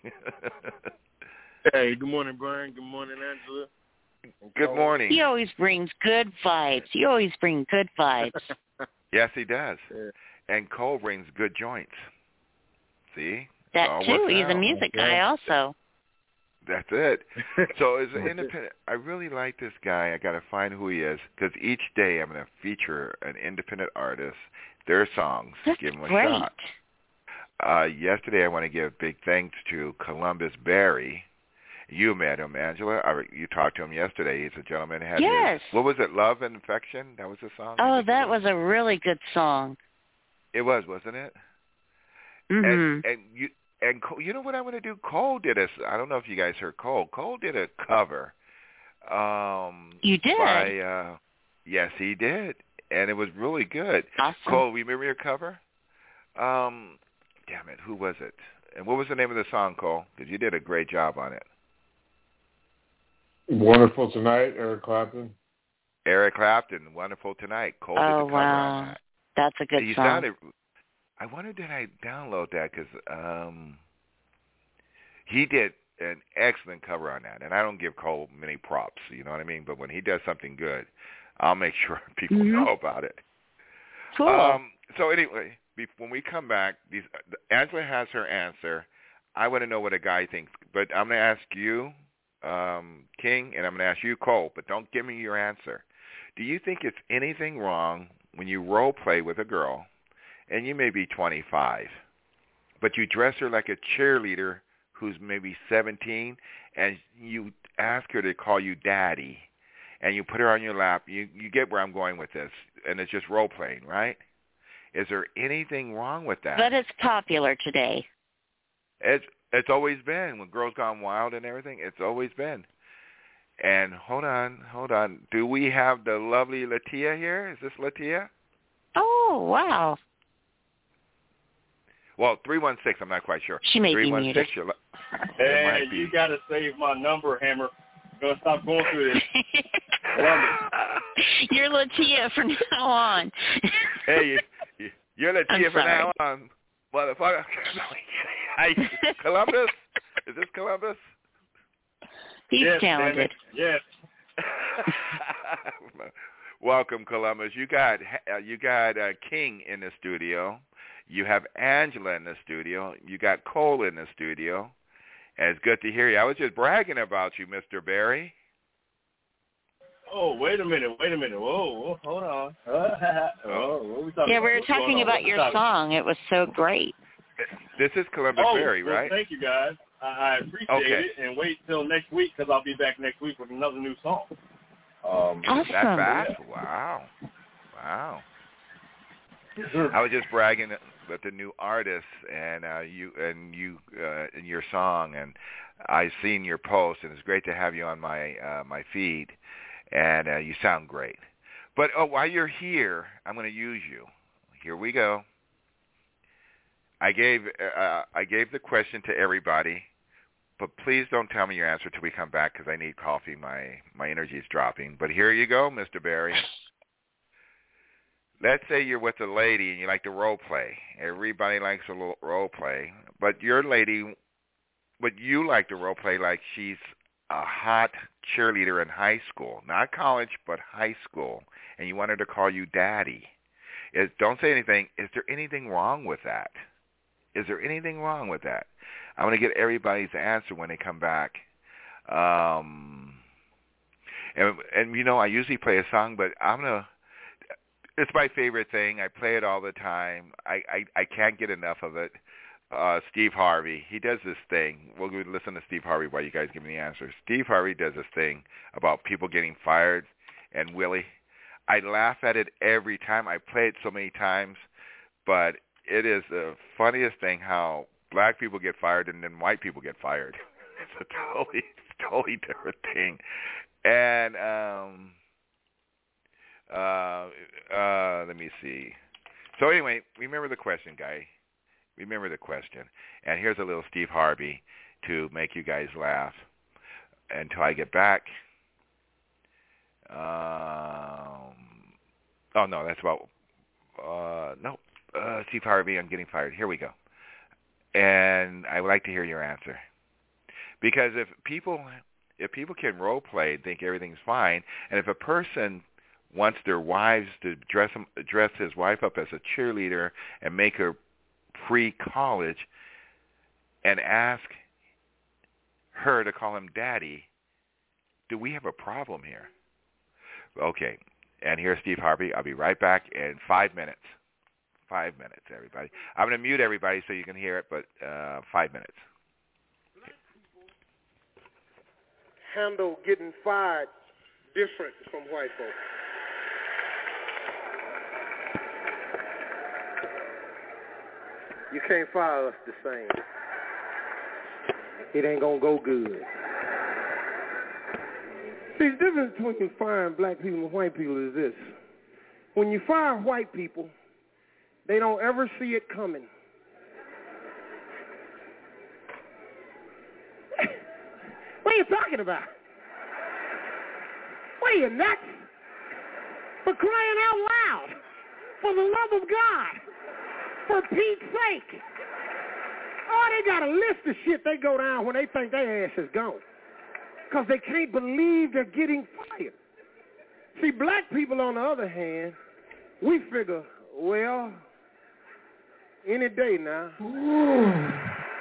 Hey, good morning, Brian. Good morning, Angela. Good morning. He always brings good vibes. You always bring good vibes. Yes, he does. Yeah. And Cole brings good joints. See? That All too. works He's a out. music Yeah. guy also. That's it. So as an independent, I really like this guy. I got to find who he is because each day I'm going to feature an independent artist, their songs, That's give them a great. shot. Uh, yesterday I want to give big thanks to Columbus Barry. You met him, Angela. I, you talked to him yesterday. He's a gentleman. Had Yes. His, what was it? Love and Affection? That was the song? I Oh, think it that was a really good song. It was, wasn't it? Mm-hmm. And, and you and Cole, you know what I'm going to do? Cole did a. I don't know if you guys heard Cole. Cole did a cover. Um, You did? By, uh, yes, he did, and it was really good. Awesome. Cole, remember your cover? Um, damn it, who was it? And what was the name of the song, Cole? Because you did a great job on it. Wonderful Tonight, Eric Clapton. Eric Clapton, Wonderful Tonight. Cole did Oh, the cover wow. on that. That's a good you song. Sounded, I wonder did I download that because um, he did an excellent cover on that, and I don't give Cole many props, you know what I mean? But when he does something good, I'll make sure people Mm-hmm. know about it. Cool. Um, so anyway, be- when we come back, these, Angela has her answer. I want to know what a guy thinks, but I'm going to ask you, um, King, and I'm going to ask you, Cole, but don't give me your answer. Do you think it's anything wrong when you role play with a girl, and you may be twenty-five, but you dress her like a cheerleader who's maybe seventeen, and you ask her to call you daddy, and you put her on your lap? You you get where I'm going with this, and it's just role playing, right? Is there anything wrong with that? But it's popular today. It's it's always been. When Girls Gone Wild and everything, it's always been. And hold on, hold on. Do we have the lovely Latia here? Is this Latia? Oh, wow. Well, three one six, I'm not quite sure. She may three one six, be muted. Hey, you got to save my number, Hammer. I'm going to stop going through this. You're Latia from now on. Hey, you, you're Latia I'm from sorry. now on, motherfucker. Hey, Columbus? Is this Columbus? He's yes, talented. Yes. Welcome, Columbus. You got uh, you got uh, King in the studio. You have Angela in the studio. You got Cole in the studio. And it's good to hear you. I was just bragging about you, Mister Barry. Oh, wait a minute, wait a minute. Whoa, whoa hold on. oh, what are we talking Yeah, about? we were What's talking about your song. It was so great. This is Columbus oh, Barry, well, right? Thank you, guys. I, I appreciate Okay. it, and wait till next week because I'll be back next week with another new song. Um, Awesome. That fast? Yeah. Wow. Wow. Yes, sir. I was just bragging with the new artists and uh, you and you uh, and your song, and I've seen your post, and it's great to have you on my uh, my feed, and uh, you sound great. But oh, while you're here, I'm going to use you. Here we go. I gave uh, I gave the question to everybody, but please don't tell me your answer till we come back because I need coffee. My my energy is dropping. But here you go, Mister Barry. Let's say you're with a lady and you like to role play. Everybody likes a little role play, but your lady, but you like to role play like she's a hot cheerleader in high school, not college, but high school, and you want her to call you daddy. Is, don't say anything. Is there anything wrong with that? Is there anything wrong with that? I'm going to get everybody's answer when they come back. Um, and, and, you know, I usually play a song, but I'm going to, it's my favorite thing. I play it all the time. I, I, I can't get enough of it. Uh, Steve Harvey, he does this thing. We'll listen to Steve Harvey while you guys give me the answer. Steve Harvey does this thing about people getting fired, and Willie, I laugh at it every time. I play it so many times, but it is the funniest thing how black people get fired and then white people get fired. It's a totally, totally different thing. And um, uh, uh, let me see. So anyway, remember the question, guy. Remember the question. And here's a little Steve Harvey to make you guys laugh until I get back. Um, oh, no, that's about, uh, no, uh, Steve Harvey, I'm getting fired. Here we go. And I would like to hear your answer. Because if people if people can role play and think everything's fine, and if a person wants their wives to dress him, dress his wife up as a cheerleader and make her pre-college and ask her to call him daddy, do we have a problem here? Okay, and here's Steve Harvey. I'll be right back in five minutes. Five minutes, everybody. I'm going to mute everybody so you can hear it, but uh, five minutes. Handle getting fired different from white folks. You can't fire us the same. It ain't gonna go good. See, the difference between firing black people and white people is this. When you fire white people, they don't ever see it coming. What are you talking about? What are you, nuts? For crying out loud. For the love of God. For Pete's sake. Oh, they got a list of shit they go down when they think their ass is gone. Because they can't believe they're getting fired. See, black people, on the other hand, we figure Well, any day now. Ooh.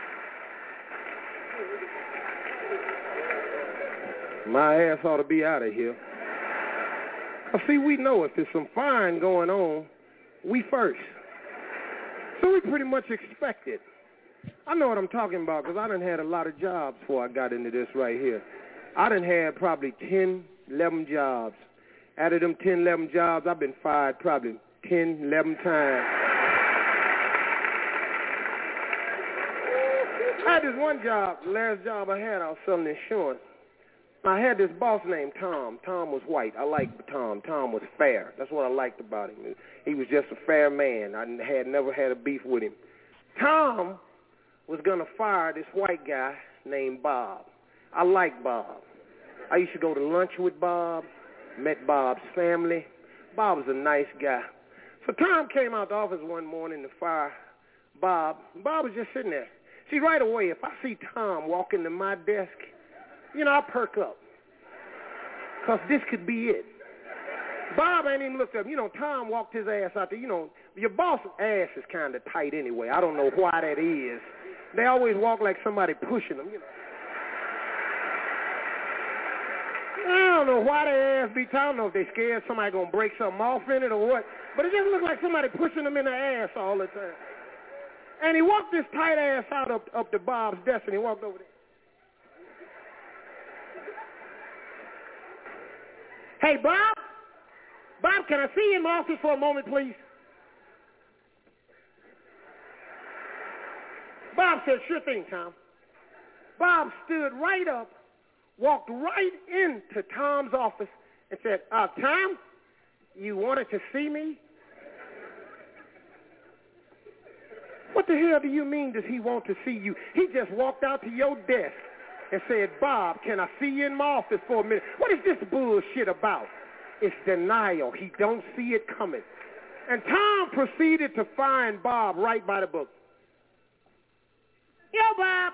My ass ought to be out of here. See, we know if there's some fine going on, we first. So we pretty much expect it. I know what I'm talking about because I done had a lot of jobs before I got into this right here. I done had probably ten, eleven jobs. Out of them ten, eleven jobs, I've been fired probably ten, eleven times. I had this one job, the last job I had, I was selling insurance. I had this boss named Tom. Tom was white. I liked Tom. Tom was fair. That's what I liked about him. He was just a fair man. I had never had a beef with him. Tom was going to fire this white guy named Bob. I liked Bob. I used to go to lunch with Bob, met Bob's family. Bob was a nice guy. So Tom came out the office one morning to fire Bob. Bob was just sitting there. See, right away, if I see Tom walk into my desk, you know, I perk up. Because this could be it. Bob ain't even looked up. You know, Tom walked his ass out there. You know, your boss' ass is kind of tight anyway. I don't know why that is. They always walk like somebody pushing them, you know. I don't know why their ass be tight. I don't know if they scared somebody going to break something off in it or what. But it just looked like somebody pushing them in the ass all the time. And he walked this tight ass out up, up to Bob's desk, and he walked over there. Hey, Bob? Bob, can I see you in my office for a moment, please? Bob said, sure thing, Tom. Bob stood right up, walked right into Tom's office, and said, uh, Tom, you wanted to see me? What the hell do you mean does he want to see you? He just walked out to your desk and said, Bob, can I see you in my office for a minute? What is this bullshit about? It's denial. He don't see it coming. And Tom proceeded to find Bob right by the book. Yo, Bob.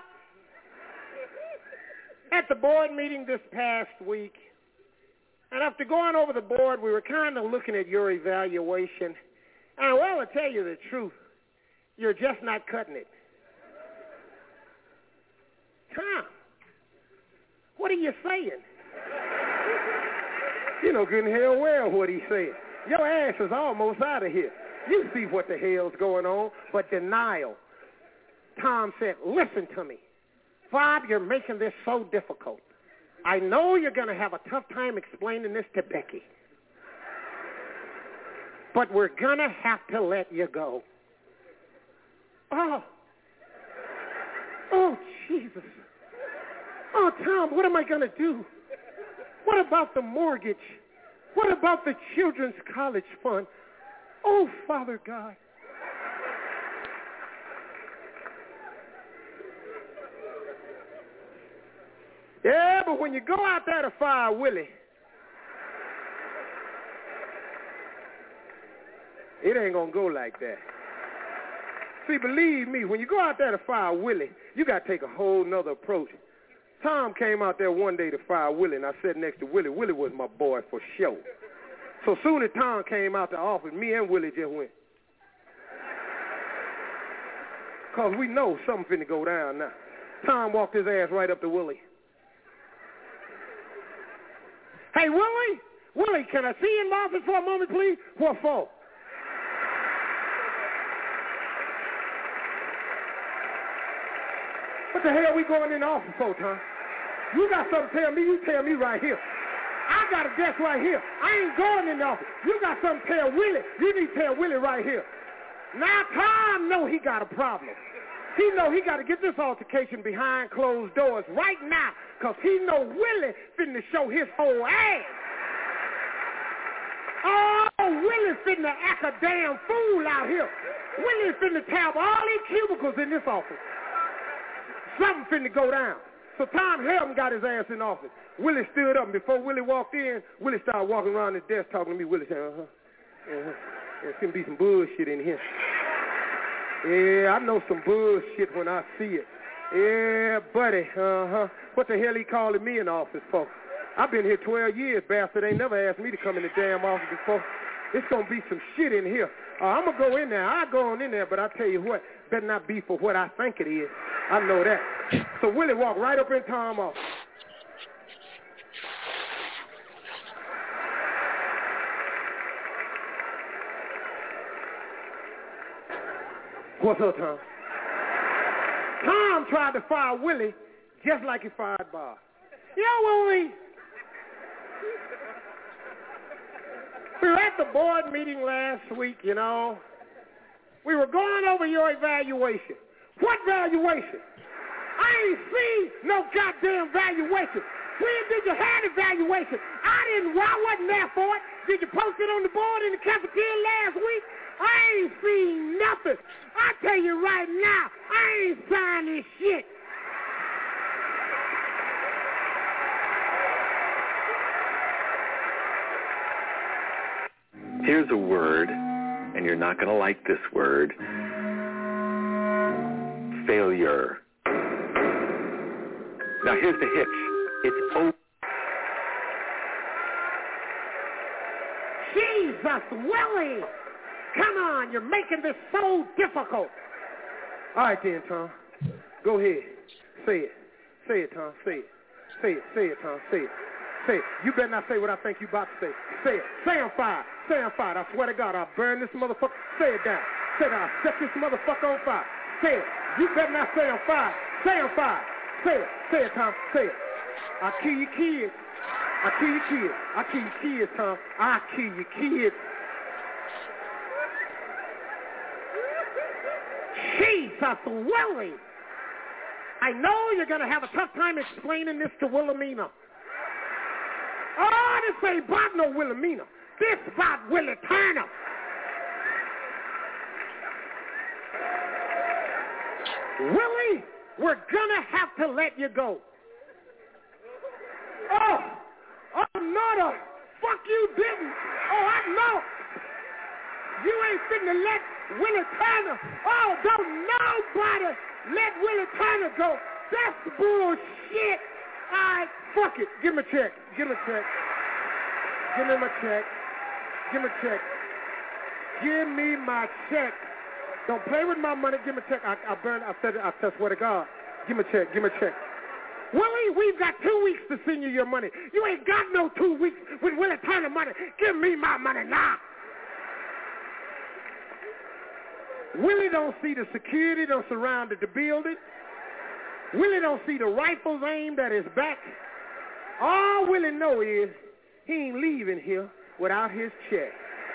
At the board meeting this past week, and after going over the board, we were kind of looking at your evaluation. And, well, to tell you the truth, you're just not cutting it. Tom, what are you saying? You know good and hell well what he's saying. Your ass is almost out of here. You see what the hell's going on, but denial. Tom said, listen to me. Bob, you're making this so difficult. I know you're going to have a tough time explaining this to Becky. But we're going to have to let you go. Oh. Oh, Jesus. Oh, Tom, what am I going to do? What about the mortgage? What about the children's college fund? Oh, Father God. Yeah, but when you go out there to fire Willie, it ain't going to go like that. See, believe me, when you go out there to fire Willie, you got to take a whole nother approach. Tom came out there one day to fire Willie, and I sat next to Willie. Willie was my boy for sure. So soon as Tom came out the office, me and Willie just went. Because we know something finna go down now. Tom walked his ass right up to Willie. Hey, Willie? Willie, can I see you in my office for a moment, please? What for? What the hell we going in the office for, Tom? You got something to tell me, you tell me right here. I got a desk right here. I ain't going in the office. You got something to tell Willie. You need to tell Willie right here. Now Tom know he got a problem. He know he got to get this altercation behind closed doors right now because he know Willie finna show his whole ass. Oh, Willie finna act a damn fool out here. Willie finna tab all these cubicles in this office. Something finna go down. So Tom Helton got his ass in office. Willie stood up, and before Willie walked in, Willie started walking around his desk talking to me. Willie said, uh-huh, uh-huh. There's going to be some bullshit in here. Yeah, I know some bullshit when I see it. Yeah, buddy, uh-huh. What the hell he calling me in the office for? I've been here twelve years, bastard. Ain't never asked me to come in the damn office before. It's going to be some shit in here. Uh, I'm going to go in there. I'll go on in there, but I tell you what, better not be for what I think it is. I know that. So Willie walked right up in Tom's office. What's up, Tom? Tom tried to fire Willie just like he fired Bob. Yo, Willie. We were at the board meeting last week, you know. We were going over your evaluation. What valuation? I ain't seen no goddamn valuation. When did you have evaluation? I didn't, I wasn't there for it. Did you post it on the board in the cafeteria last week? I ain't seen nothing. I tell you right now, I ain't signed this shit. Here's a word, and you're not going to like this word. Failure. Now here's the hitch. It's over. Jesus, Willie! Come on, you're making this so difficult. All right then, Tom. Go ahead. Say it. Say it, Tom. Say it. Say it. Say it, Tom. Say it. Say it. You better not say what I think you about to say. Say it. Say I'm fired. Say I'm fired. I swear to God, I'll burn this motherfucker. Say it down. Say it. I'll set this motherfucker on fire. Say it. You better not say I'm fired. Say I'm fired. Say it. Say it, Tom. Say it. I'll kill your kids. I'll kill your kids. I'll kill your kids, Tom. I'll kill your kids. Jesus, Willie. I know you're going to have a tough time explaining this to Wilhelmina. Oh, this ain't about no Wilhelmina. This about Willie Turner. Willie, we're going to have to let you go. Oh, oh, no, the fuck you didn't. Oh, I know. You ain't finna let Willie Turner. Oh, don't nobody let Willie Turner go. That's bullshit. All right, fuck it. Give him a check. Give him a check. Give him a check. Give him a check. Give me my check. Don't play with my money. Give me a check. I, I burn. I said it. I swear to God. Give me a check. Give me a check. Willie, we've got two weeks to send you your money. You ain't got no two weeks with Willie Turner money. Give me my money now. Willie don't see the security that surrounded the building. Willie don't see the rifles aimed at his back. All Willie know is he ain't leaving here without his check.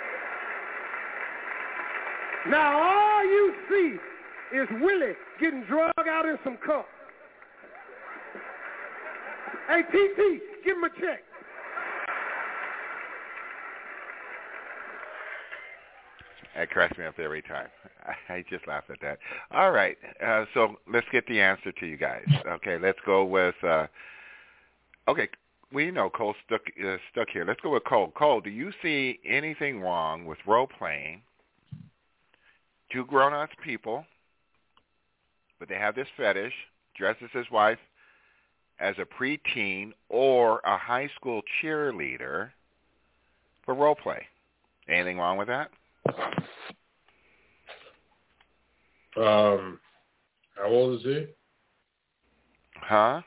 Now all you see is Willie getting drug out in some cups. Hey, T T, give him a check. That cracks me up every time. I just laugh at that. All right, uh, so let's get the answer to you guys. Okay, let's go with, uh, okay, we know Cole's stuck, uh, stuck here. Let's go with Cole. Cole, do you see anything wrong with role-playing two grown-ass people, but they have this fetish, dresses his wife as a preteen or a high school cheerleader for role-play? Anything wrong with that? Um, how old is he? Huh?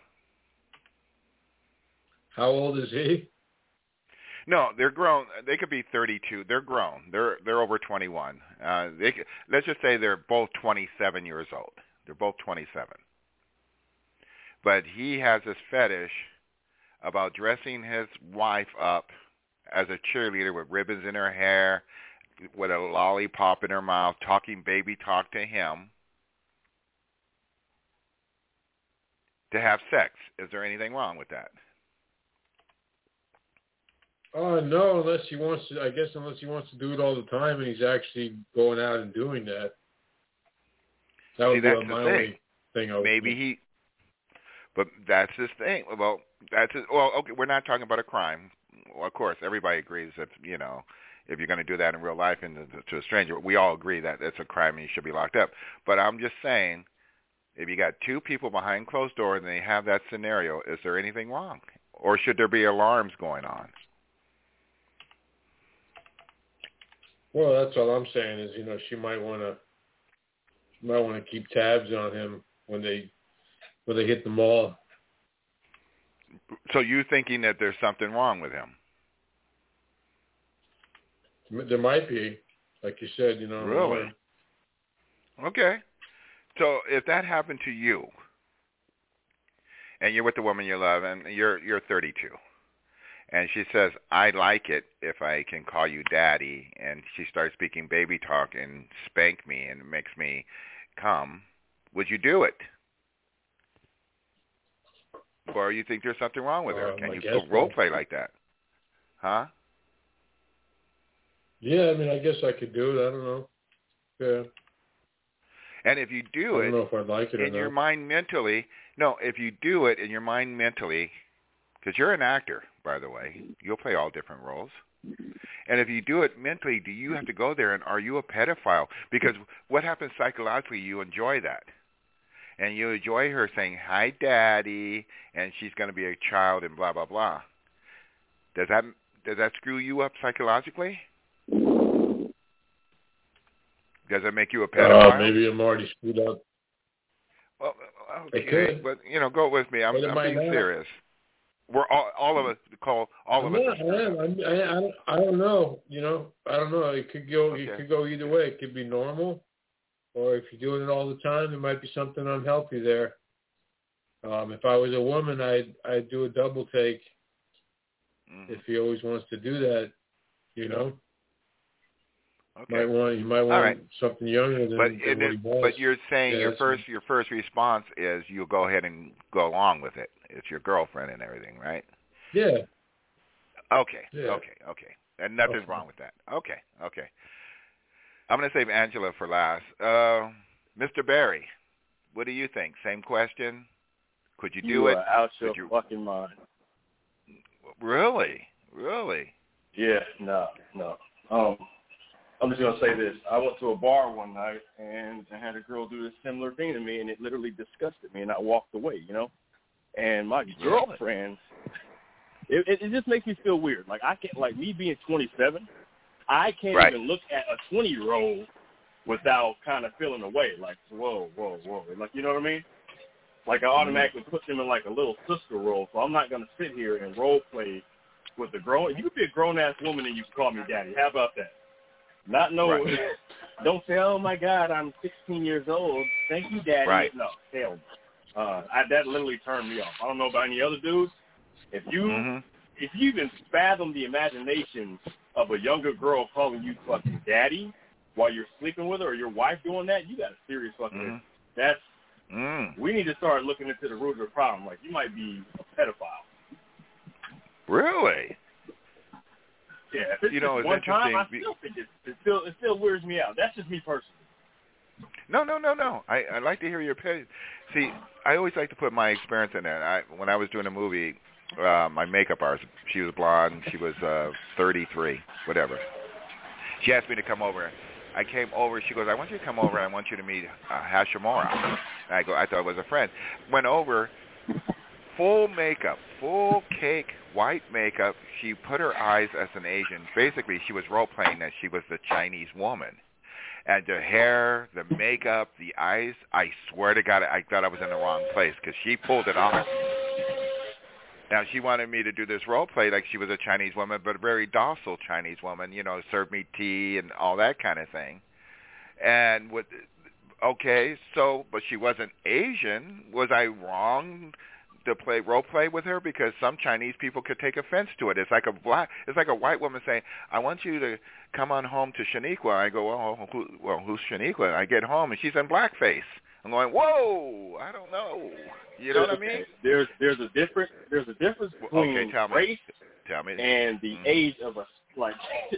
How old is he? No, they're grown. They could be thirty-two. They're grown. They're they're over twenty-one. Uh, they let's just say they're both twenty-seven years old. They're both twenty-seven. But he has this fetish about dressing his wife up as a cheerleader with ribbons in her hair, with a lollipop in her mouth, talking baby talk to him, to have sex. Is there anything wrong with that? Oh, uh, no, unless he wants to, I guess unless he wants to do it all the time and he's actually going out and doing that. That would See, be that's my the thing. only thing. I would Maybe think. he, but that's his thing. Well, that's his, well, okay, we're not talking about a crime. Well, of course, everybody agrees that, you know, if you're going to do that in real life and to a stranger, we all agree that it's a crime and you should be locked up. But I'm just saying, if you got two people behind closed doors and they have that scenario, is there anything wrong? Or should there be alarms going on? Well, that's all I'm saying is, you know, she might want to, she might want to keep tabs on him when they, when they hit the mall. So you thinking that there's something wrong with him? There might be, like you said, you know. Really? Okay. So if that happened to you, and you're with the woman you love, and you're you're thirty-two, and she says, "I like it if I can call you daddy," and she starts speaking baby talk and spank me and makes me come, would you do it? Or you think there's something wrong with her? Um, Can I you guess go role so. play like that? Huh? Yeah, I mean, I guess I could do it. I don't know. Yeah. And if you do I it, don't know if I'd like it or in your not. mind mentally, no, if you do it in your mind mentally, because you're an actor, by the way, you'll play all different roles. And if you do it mentally, do you have to go there and are you a pedophile? Because what happens psychologically, you enjoy that. And you enjoy her saying, "Hi, Daddy," and she's going to be a child and blah, blah, blah. Does that does that screw you up psychologically? Does it make you a pedophile? Uh, maybe I'm already screwed up. Well, I okay, could. but, you know, go with me. I'm, But it I'm might being not. serious. We're all, all of us, call all of I'm us. not, I am. I'm, I, I, don't, I don't know. You know, I don't know. It could go. Okay. It could go either way. It could be normal, or if you're doing it all the time, there might be something unhealthy there. Um, if I was a woman, I'd I'd do a double take. Mm-hmm. If he always wants to do that, you know. Okay. Might want you might want right. something younger than, But than in what it, he was. but you're saying Yeah, your that's- first your first response is you'll go ahead and go along with it. It's your girlfriend and everything, right? Yeah. Okay. Yeah. Okay. Okay. And nothing's Okay. wrong with that. Okay. Okay. I'm going to save Angela for last. Uh, Mister Barry, what do you think? Same question. Could you do you it? are out Could your you... fucking mind. Really? Really? Yeah, no, no. Um, I'm just gonna say this. I went to a bar one night and I had a girl do this similar thing to me, and it literally disgusted me, and I walked away. You know, and my girlfriend, it, it, it just makes me feel weird. Like I can't, like me being twenty-seven, I can't right. even look at a twenty-year-old without kind of feeling away. Like whoa, whoa, whoa. Like you know what I mean? Like I automatically put them in like a little sister role. So I'm not gonna sit here and role play with a grown. You could be a grown ass woman and you can call me daddy. How about that? Not know. Right. Don't say, oh my God, I'm sixteen years old. Thank you, daddy. Right. No, hell. Uh, I, that literally turned me off. I don't know about any other dudes. If you mm-hmm. if you even fathom the imagination of a younger girl calling you fucking daddy while you're sleeping with her, or your wife doing that, you got a serious fucking. Mm-hmm. That's. Mm. We need to start looking into the root of the problem. Like, you might be a pedophile. Really? Yeah. If it's you know, just it's one interesting. time, I still think it, it still it still weirds me out. That's just me personally. No, no, no, no. I I like to hear your opinion. See, I always like to put my experience in there. I when I was doing a movie, uh, my makeup artist, she was blonde. She was uh, thirty-three, whatever. She asked me to come over. I came over. She goes, I want you to come over. I want you to meet uh, Hashimura. And I go, I thought it was a friend. Went over, full makeup, full cake, white makeup. She put her eyes as an Asian. Basically, she was role-playing that she was the Chinese woman. And the hair, the makeup, the eyes, I swear to God, I thought I was in the wrong place because she pulled it off. Now, she wanted me to do this role play like she was a Chinese woman, but a very docile Chinese woman, you know, serve me tea and all that kind of thing. And, with, okay, so, but she wasn't Asian. Was I wrong to play role play with her? Because some Chinese people could take offense to it. It's like a black, it's like a white woman saying, I want you to come on home to Shaniqua. I go, well, who, well who's Shaniqua? And I get home, and she's in blackface. I'm going, whoa, I don't know. You know what I mean? There's there's a difference there's a difference between okay, tell me. race tell me. and the mm-hmm. age of a like.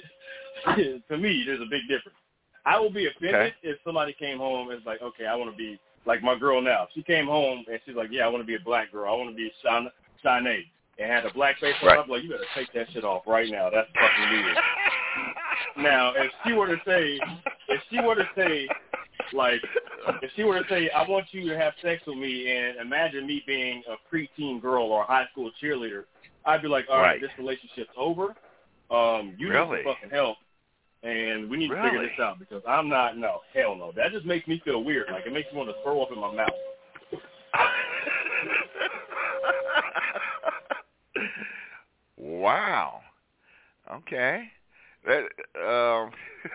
To me, there's a big difference. I will be offended okay. if somebody came home and was like, okay, I want to be like my girl now. She came home and she's like, yeah, I want to be a black girl. I want to be a Chinese, and had a black face on. Right. I'm like, you better take that shit off right now. That's fucking weird. Now, if she were to say, if she were to say. Like, if she were to say, I want you to have sex with me, and imagine me being a preteen girl or a high school cheerleader, I'd be like, all right, right. this relationship's over. Um, you really? need some fucking help. and we need to Really? figure this out because I'm not. No, hell no. That just makes me feel weird. Like it makes me want to throw up in my mouth. Wow. Okay. That, um,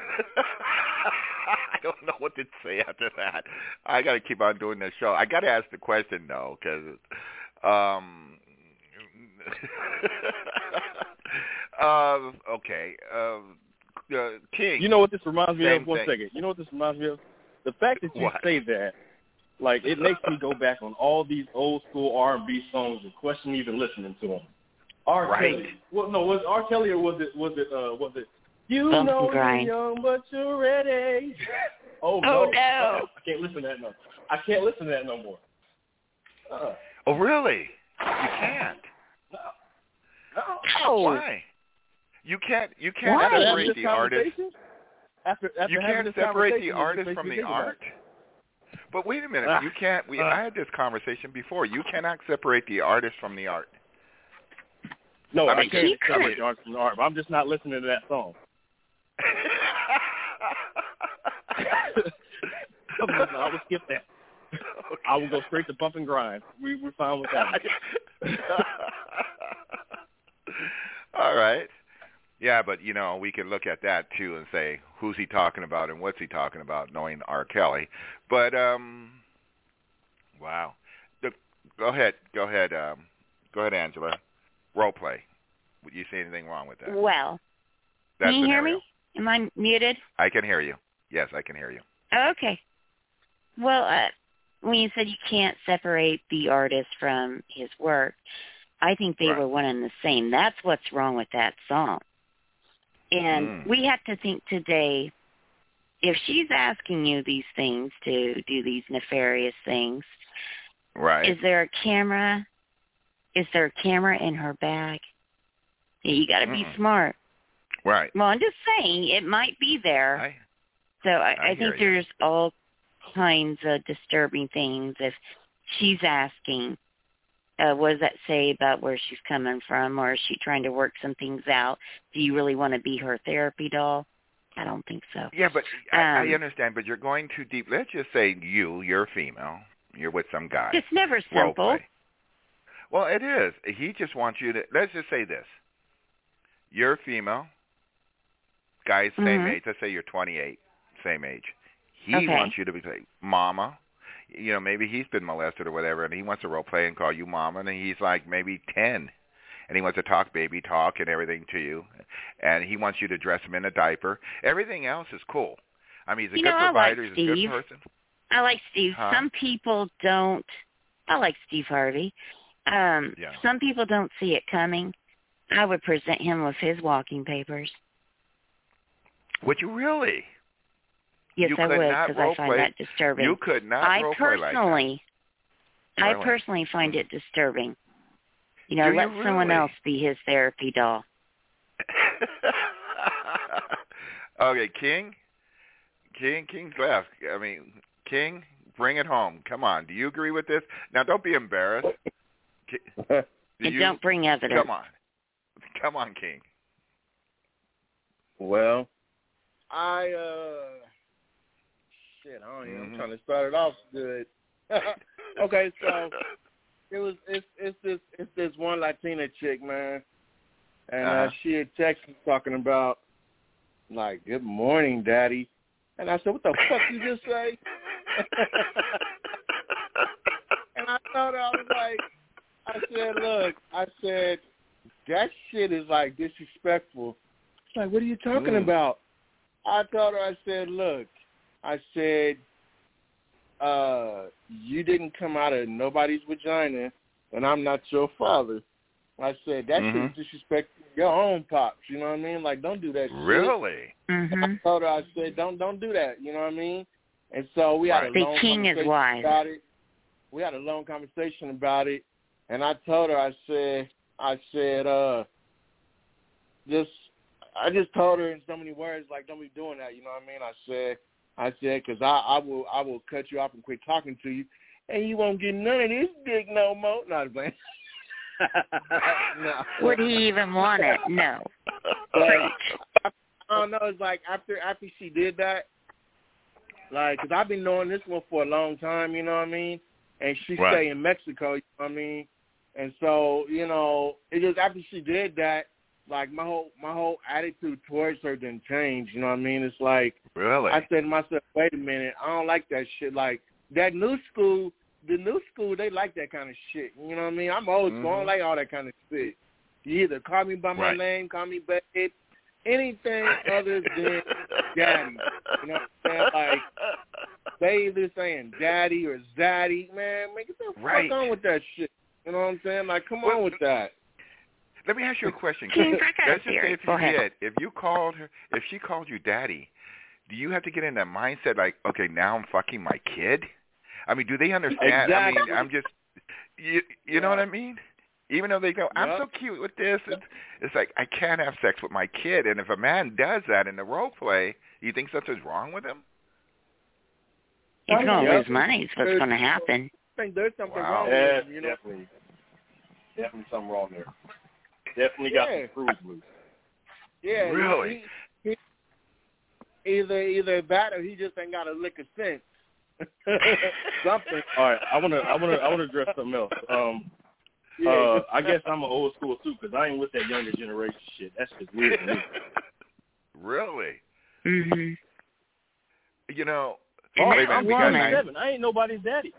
I don't know what to say after that. I got to keep on doing this show. I got to ask the question though, because um, uh, okay, uh, uh, King. You know what this reminds me Same of? One thing. second. You know what this reminds me of? The fact that you What? say that, like, it makes me go back on all these old school R and B songs and question even listening to them. R. Right. Kelly. Well, no, was it R. Kelly or was it was it uh was it? You Bump know and grind. you're young, but you're ready. Oh, Oh, no. no. I can't listen to that no. I can't listen to that no more. Uh, Oh, really? You can't. no. Oh. Why? You can't. You can't Why? After separate this the artist. conversation? After, after You having can't this separate conversation, the it just artist makes from me the think about art. it. But wait a minute. Ah, You can't. We, ah. I had this conversation before. You cannot separate the artist from the art. No, I I, mean, can't he separate could. the art from the art, but I'm just not listening to that song. I will skip that. Okay. I will go straight to bump and grind. We, we're fine with that. All right. Yeah, but, you know, we can look at that, too, and say, who's he talking about and what's he talking about, knowing R. Kelly. But, um, wow. The, go ahead. Go ahead. Um, go ahead, Angela. Role play. Would you see anything wrong with that? Well, That can you hear scenario. me? Am I muted? I can hear you. Yes, I can hear you. Okay. Well, uh, when you said you can't separate the artist from his work, I think they Right. were one and the same. That's what's wrong with that song. And Mm. we have to think today, if she's asking you these things to do these nefarious things, Right. is there a camera? Is there a camera in her bag? You got to be Mm-mm. smart. Right. Well, I'm just saying it might be there. I, So I, I I hear think you. there's all kinds of disturbing things if she's asking, uh, what does that say about where she's coming from, or is she trying to work some things out? Do you really want to be her therapy doll? I don't think so. yeah, but I, I Um, understand, but you're going too deep. Let's just say you, you're female. You're with some guy. It's never Role simple. play. Well, it is. He just wants you to, let's just say this. You're female. Guy's same Mhm. age. Let's say you're twenty-eight, same age. He Okay. wants you to be like, mama. You know, maybe he's been molested or whatever, and he wants to role play and call you mama, and he's like maybe ten. And he wants to talk baby talk and everything to you. And he wants you to dress him in a diaper. Everything else is cool. I mean, he's a You good know, I like provider. He's a good Steve. person. I like Steve. Huh? Some people don't. I like Steve Harvey. Um, Yeah. Some people don't see it coming. I would present him with his walking papers. Would you really? Yes, You I could would, not because I find role-play- that disturbing. You could not I role play like that. personally, I Really? personally find it disturbing. You know, Do let you someone really? else be his therapy doll. Okay, King. King, King's left. I mean, King, bring it home. Come on. Do you agree with this? Now, don't be embarrassed. Ki- Do And you? don't bring evidence. Come on. Come on, King. Well, I uh, shit, I don't even. Mhm. I'm trying to start it off good. Okay, so it was it's it's this it's this one Latina chick, man, and uh, Uh-huh. she had texted me talking about like, "Good morning, Daddy," and I said, "What the fuck you just say?" And I thought I was like, I said, "Look," I said, "that shit is like disrespectful." She's like, "What are you talking Mm. about?" I told her, I said, "Look," I said, uh, "you didn't come out of nobody's vagina, and I'm not your father." I said, "That Mhm. shit is disrespectful to your own pops." You know what I mean? Like, don't do that shit. Really? Mm-hmm. I told her, I said, don't don't do that. You know what I mean? And so we had Right. a The long king is conversation wise. about it. We had a long conversation about it, and I told her, I said, I said, uh, just, I just told her in so many words, like, don't be doing that. You know what I mean? I said, I said, because I, I will, I will cut you off and quit talking to you, and you won't get none of this dick no more. No, I'm playing. No. Would he even want it? No. But Preach. I, I don't know. It's like after after she did that, like, because I've been knowing this one for a long time, you know what I mean? And she right. stay in Mexico, you know what I mean? And so, you know, it just after she did that, like my whole my whole attitude towards her didn't change, you know what I mean? It's like really? I said to myself, wait a minute, I don't like that shit. Like that new school, the new school, they like that kind of shit. You know what I mean? I'm old school, mm-hmm. I don't like all that kind of shit. You either call me by my right. name, call me babe, anything other than daddy. You know what I'm saying? Like they either saying daddy or zaddy, man, man, get the right. fuck on with that shit. You know what I'm saying? Like, come well, on with that. Let me ask you a question. King, Let's just say if Go you ahead. did, if you called her, if she called you daddy, do you have to get in that mindset like, okay, now I'm fucking my kid? I mean, do they understand? Exactly. I mean, I'm just, you, you yeah. know what I mean? Even though they go, I'm yep. so cute with this, it's, it's like I can't have sex with my kid. And if a man does that in the role play, do you think something's wrong with him? He's going to yep. lose money. Is what's going to happen. I think there's something wow. wrong yeah, with him, you know? Definitely, definitely something wrong there. Definitely got yeah. some screws loose. Yeah, really. He, he, either either that or he just ain't got a lick of sense. Something. All right, I wanna I wanna I wanna address something else. Um, yeah. uh, I guess I'm an old school too because I ain't with that younger generation shit. That's just weird to me. Really? Mhm. You know, and oh, that I'm woman, twenty-seven. I ain't nobody's daddy.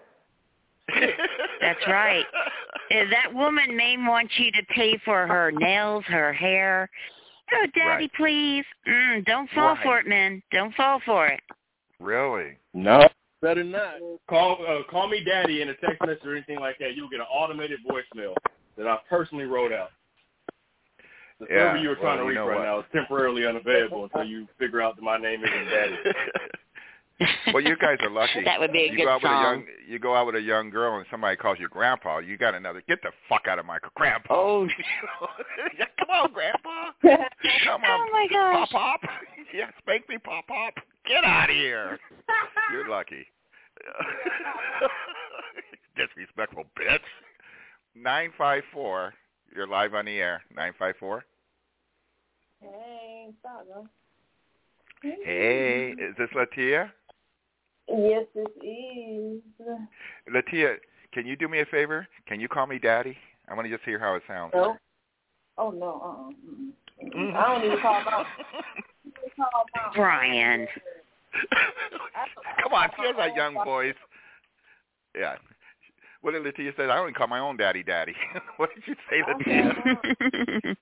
That's right. That woman may want you to pay for her nails, her hair. Oh, daddy, right. please. Mm, don't fall right. for it, man. Don't fall for it. Really? No. Better not. Call uh, call me daddy in a text message or anything like that. You'll get an automated voicemail that I personally wrote out. The yeah, server you were trying well, to reach right what? now is temporarily unavailable until you figure out that my name isn't daddy. Well, you guys are lucky. That would be a you good go out song. With a young, you go out with a young girl and somebody calls you grandpa. You got another. Get the fuck out of my grandpa. Oh, yeah, come on, grandpa. Come on. Oh my gosh. Pop pop. Yeah, spank me, pop pop. Get out of here. You're lucky. Disrespectful bitch. Nine five four. You're live on the air. Nine five four. Hey, stop, girl. Hey, is this Latia? Yes, it is. Latia, can you do me a favor? Can you call me daddy? I want to just hear how it sounds. No. Oh, no. Uh-uh. Mm-mm. I don't even call my... call my Brian. Come on, here's our young boys. Yeah. What did Latia say? I don't even call my own daddy daddy. What did you say, Latia?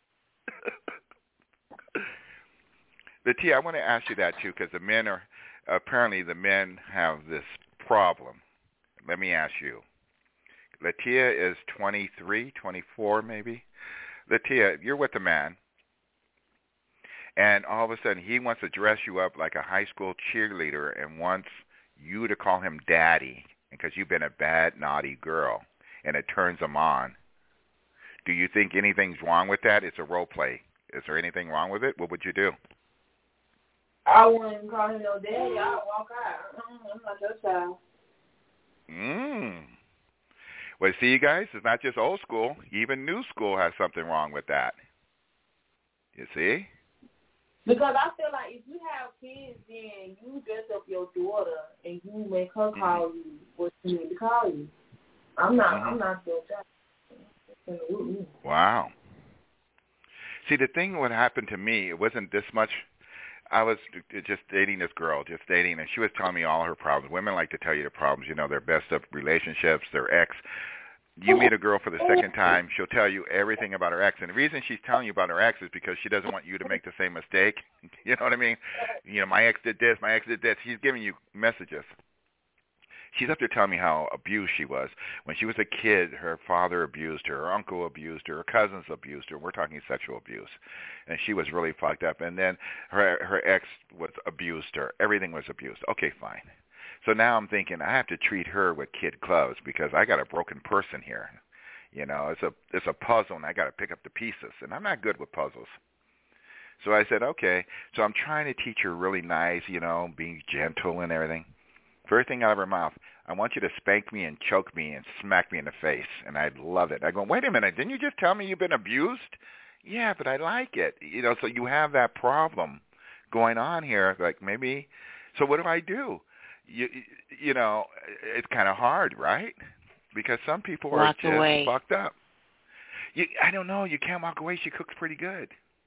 Latia, I want to ask you that, too, because the men are... Apparently, the men have this problem. Let me ask you. Latia is twenty-three, twenty-four maybe. Latia, you're with a man, and all of a sudden he wants to dress you up like a high school cheerleader and wants you to call him daddy because you've been a bad, naughty girl, and it turns him on. Do you think anything's wrong with that? It's a role play. Is there anything wrong with it? What would you do? I wouldn't call him no daddy. I'd walk out. I'm not your child. Mm. Well, see, you guys, it's not just old school. Even new school has something wrong with that. You see? Because I feel like if you have kids, then you dress up your daughter and you make her call mm-hmm. you what she need to call you. I'm not. Mm-hmm. I'm not your child. Wow. See, the thing what happened to me, it wasn't this much. I was just dating this girl, just dating, and she was telling me all her problems. Women like to tell you the problems, you know, their best of relationships, their ex. You meet a girl for the second time, she'll tell you everything about her ex. And the reason she's telling you about her ex is because she doesn't want you to make the same mistake. You know what I mean? You know, my ex did this, my ex did this. She's giving you messages. She's up there telling me how abused she was. When she was a kid, her father abused her, her uncle abused her, her cousins abused her. We're talking sexual abuse. And she was really fucked up. And then her her ex was abused her. Everything was abused. Okay, fine. So now I'm thinking I have to treat her with kid gloves because I got a broken person here. You know, it's a it's a puzzle, and I got to pick up the pieces. And I'm not good with puzzles. So I said, okay. So I'm trying to teach her really nice, you know, being gentle and everything. First thing out of her mouth, I want you to spank me and choke me and smack me in the face. And I love it. I go, wait a minute, didn't you just tell me you've been abused? Yeah, but I like it. You know, so you have that problem going on here. Like maybe, so what do I do? You, you know, it's kind of hard, right? Because some people walk are just away. fucked up. You, I don't know. You can't walk away. She cooks pretty good.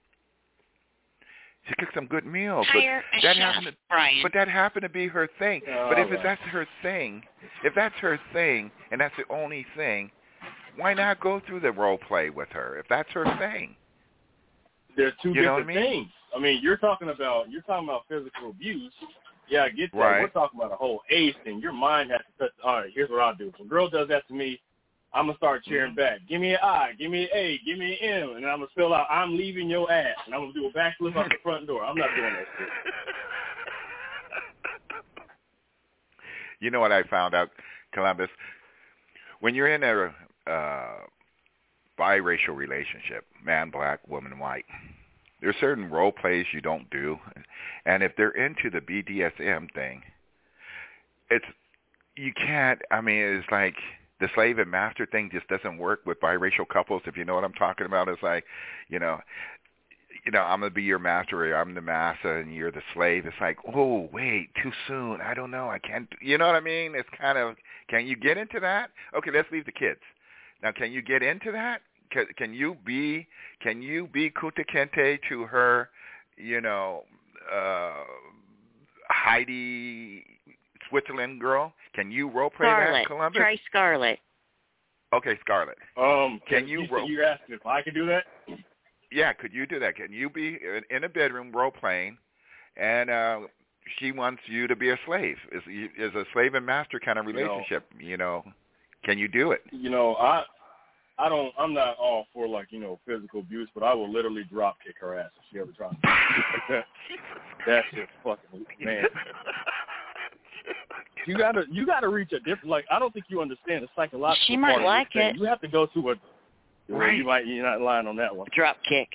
She cooks some good meals. Hire but a that chef, happened to, Brian. But that happened to be her thing. Oh, but if right. that's her thing, if that's her thing, and that's the only thing, why not go through the role play with her if that's her thing? There's two You know different what I mean? things. I mean, you're talking about you're talking about physical abuse. Yeah, I get that. Right. We're talking about a whole age thing. Your mind has to touch. All right, here's what I'll do. If a girl does that to me, I'm gonna start cheering mm-hmm. back. Give me an I, give me an A, give me an M, and I'm gonna spell out I'm leaving your ass, and I'm gonna do a backflip out the front door. I'm not doing that shit. You know what I found out, Columbus? When you're in a uh, biracial relationship, man, black, woman, white, there's certain role plays you don't do, and if they're into the B D S M thing, it's you can't. I mean, it's like the slave and master thing just doesn't work with biracial couples. If you know what I'm talking about, it's like, you know, you know, I'm gonna be your master, or I'm the master, and you're the slave. It's like, oh, wait, too soon. I don't know. I can't. You know what I mean? It's kind of. Can you get into that? Okay, let's leave the kids. Now, can you get into that? Can, can you be can you be Kunta Kinte to her, you know, uh, Heidi Switzerland girl? Can you role play Scarlett. that, Columbus? Try Scarlett. Okay, Scarlett. Um, can, can you? you? Ro- You're asking if I can do that? Yeah, could you do that? Can you be in a bedroom role playing, and uh, she wants you to be a slave? Is is a slave and master kind of relationship? You know, you know can you do it? You know, I. I don't. I'm not all for like you know physical abuse, but I will literally drop kick her ass if she ever tries to do like that. That's just fucking man. You gotta you gotta reach a different. Like I don't think you understand the psychological. She might part of like this thing. it. You have to go through a. Right. You might. You're not lying on that one. Drop kick.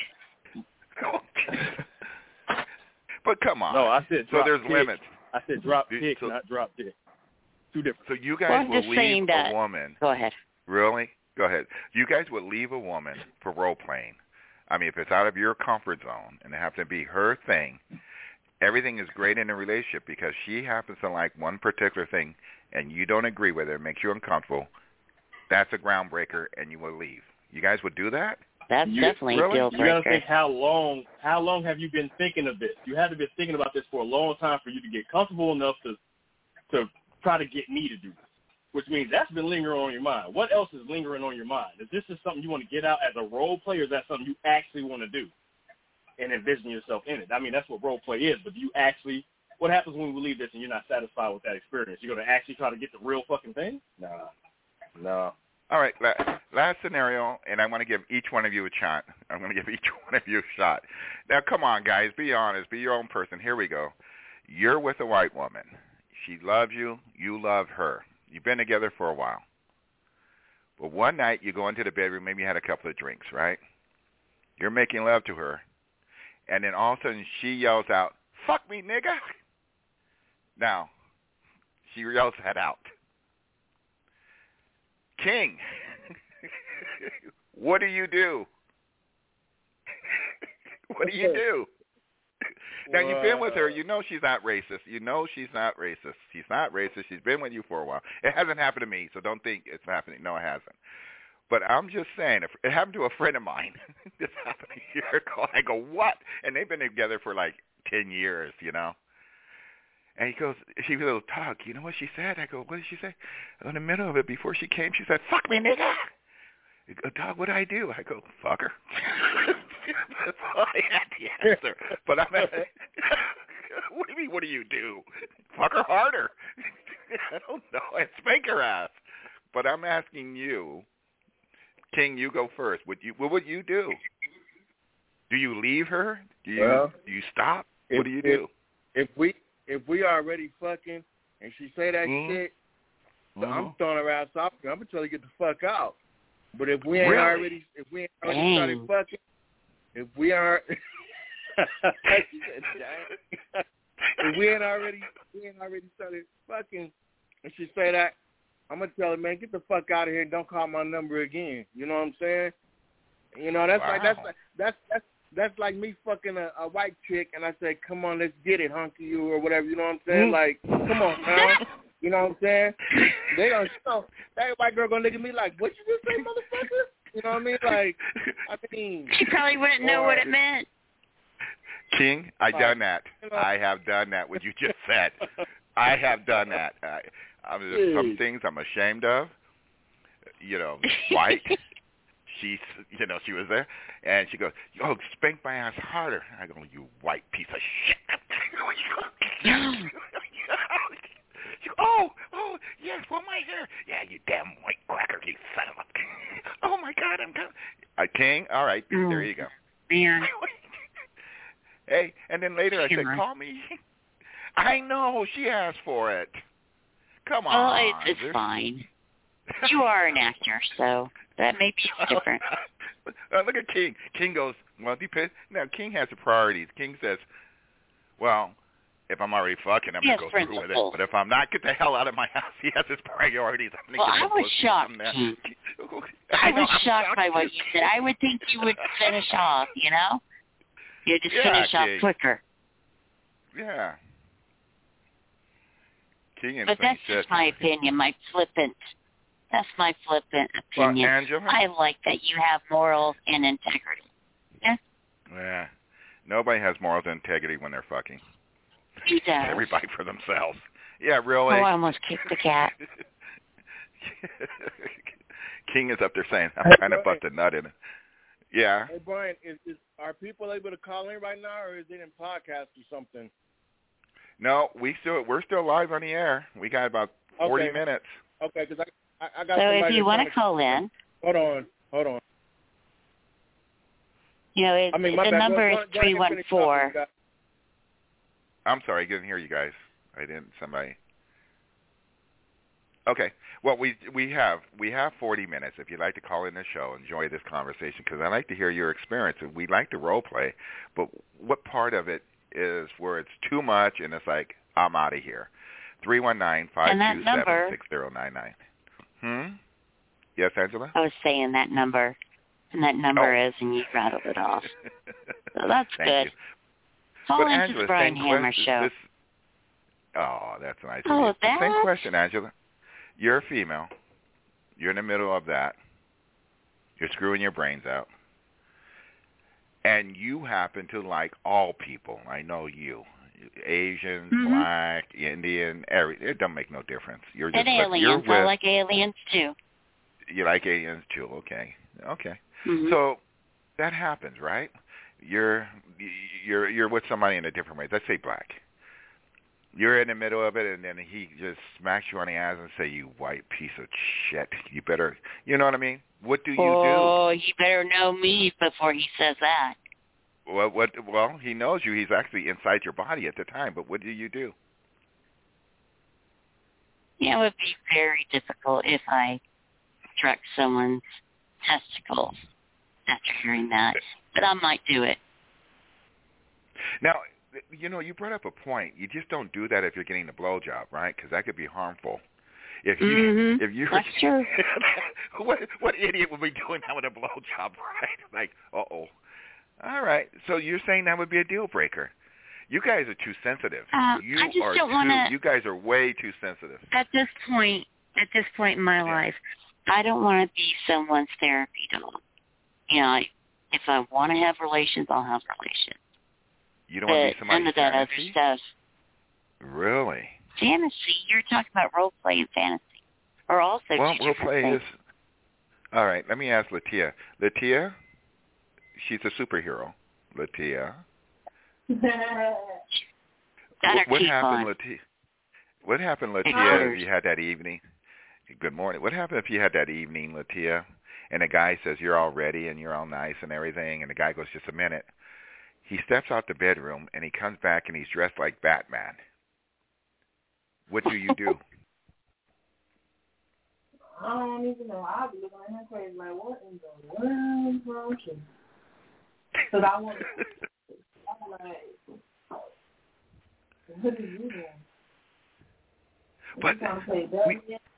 But come on. No, I said drop so. There's kick. limits. I said drop so, kick, not drop dick. Two different. So you guys well, I'm will just leave saying that. a woman. Go ahead. Really? Go ahead. You guys would leave a woman for role playing. I mean, if it's out of your comfort zone and it happens to be her thing, everything is great in a relationship because she happens to like one particular thing and you don't agree with it, it makes you uncomfortable. That's a groundbreaker, and you will leave. You guys would do that? That's you, definitely really? a deal breaker. You gotta think how long. How long have you been thinking of this? You had to be thinking about this for a long time for you to get comfortable enough to to try to get me to do this. Which means that's been lingering on your mind. What else is lingering on your mind? Is this just something you want to get out as a role play, or is that something you actually want to do and envision yourself in it? I mean, that's what role play is. But do you actually? What happens when we leave this and you're not satisfied with that experience? You're going to actually try to get the real fucking thing? Nah, no. All right, last scenario, and I want to give each one of you a shot. I'm going to give each one of you a shot. Now, come on, guys, be honest. Be your own person. Here we go. You're with a white woman. She loves you. You love her. You've been together for a while. But one night you go into the bedroom, maybe you had a couple of drinks, right? You're making love to her. And then all of a sudden she yells out, "Fuck me, nigga." Now, she yells that out. King, what do you do? What do you do? Now, you've been with her. You know she's not racist. You know she's not racist. She's not racist. She's been with you for a while. It hasn't happened to me, so don't think it's happening. No, it hasn't. But I'm just saying, it happened to a friend of mine. This happened a year ago. I go, what? And they've been together for like ten years, you know. And he goes, she goes, "Tug, you know what she said?" I go, "What did she say?" In the middle of it, before she came, she said, "Fuck me, nigga." I go, "Dog, what do I do?" I go, "Fuck her." That's all I had to answer. But I'm at, what do you mean, what do you do? Fuck her harder. I don't know. And spank her ass. But I'm asking you, King, you go first. Would you? What would you do? Do you leave her? Do you? Well, do you stop? If, what do you do? If, if we if we already fucking and she say that mm-hmm. shit, so mm-hmm. I'm throwing her ass off. I'm gonna tell her to get the fuck out. But if we ain't really? already if we ain't already started fucking, if we are if we ain't already we ain't already started fucking, and she say that, I'm gonna tell her, man, get the fuck out of here and don't call my number again. You know what I'm saying? You know, that's wow. like that's like that's that's that's like me fucking a, a white chick, and I say, "Come on, let's get it, hunky you," or whatever. You know what I'm saying? Like, come on, man. You know what I'm saying? They gonna, you know, that white girl gonna look at me like, "What you just say, motherfucker?" You know what I mean? Like, I mean, she probably wouldn't know or, what it meant. King, I done that. I have done that. What you just said, I have done that. I, I mean, there's some things I'm ashamed of. You know, white. She's, you know, she was there, and she goes, "Yo, spank my ass harder." I go, "You white piece of shit." She goes, oh, oh, yes, well, my hair. Yeah, you damn white cracker, you son of a. Oh my God, I'm done. Uh, King, all right, mm. there you go. Man. Hey, and then later I said, "Call me." I know she asked for it. Come on. Oh, it's, it's fine. You are an actor, so that may be different. uh, look at King. King goes, "Well, depends." Now King has the priorities. King says, "Well, if I'm already fucking, I'm he gonna go principles. through with it. But if I'm not, get the hell out of my house." He has his priorities. I'm well, I was shocked. King. I was shocked, shocked by what you said. I would think you would finish off. You know, you just yeah, finish King. off quicker. Yeah. King but that's just my opinion, my flippant. That's my flippant opinion. Well, Angela? I like that you have morals and integrity. Yeah. Yeah. Nobody has morals and integrity when they're fucking. He does. Everybody for themselves. Yeah, really. Oh, I almost kicked the cat. King is up there saying, "I'm hey, trying to bust a nut in it." Yeah. Hey, Brian, is, is are people able to call in right now, or is it in podcast or something? No, we still we're still live on the air. We got about forty okay. minutes. Okay, because I, I I got. So if you want to call in, hold on, hold on. You know, it, I mean, the bad. number go, is three one four. I'm sorry, I didn't hear you guys. I didn't. Somebody. Okay. Well, we we have we have forty minutes. If you'd like to call in the show, enjoy this conversation, because I like to hear your experience. We like to role play, but what part of it is where it's too much and it's like, I'm out of here. three one nine, five two seven, six zero nine nine. Hmm? Yes, Angela? I was saying that number, and that number oh. is, and you rattled it off. So that's Thank good. You. Call but into Angela, the Brian same Hammer question, show. This, oh, that's nice. Oh, that? Same question, Angela. You're a female. You're in the middle of that. You're screwing your brains out. And you happen to like all people. I know you. Asians, mm-hmm. black, Indian, every it doesn't make no difference. You're just and aliens. You're with, I like aliens too. You like aliens too. Okay. Okay. Mm-hmm. So that happens, right? You're you're you're with somebody in a different way. Let's say black. You're in the middle of it, and then he just smacks you on the ass and say, "You white piece of shit. You better," you know what I mean? What do you oh, do? Oh, he better know me before he says that. Well, what? Well, he knows you. He's actually inside your body at the time. But what do you do? Yeah, it would be very difficult if I struck someone's testicles after hearing that. But I might do it. Now, you know, you brought up a point. You just don't do that if you're getting a blowjob, right? Because that could be harmful. If you, mm-hmm. if you, that's true. what what idiot would be doing that with a blowjob, right? Like, uh oh. All right. So you're saying that would be a deal breaker? You guys are too sensitive. Uh, you I just are don't too. wanna, You guys are way too sensitive. At this point, at this point in my yeah. life, I don't want to be someone's therapy dog. You know, I, if I want to have relations, I'll have relations. You don't but want to be somebody's none of that fantasy? other stuff. Really? Fantasy? You're talking about role play and fantasy, or also well, two role different play things. is. All right. Let me ask Latia. Latia, she's a superhero. Latia. what what happened, Latia? What happened, Latia? If you had that evening? Good morning. What happened if you had that evening, Latia, and the guy says you're all ready and you're all nice and everything, and the guy goes, "Just a minute." He steps out the bedroom and he comes back and he's dressed like Batman. What do you do? I don't even know. I'll be looking at him crazy like, what in the world is wrong with you? Because I want to, I'm like, what are you doing? But we,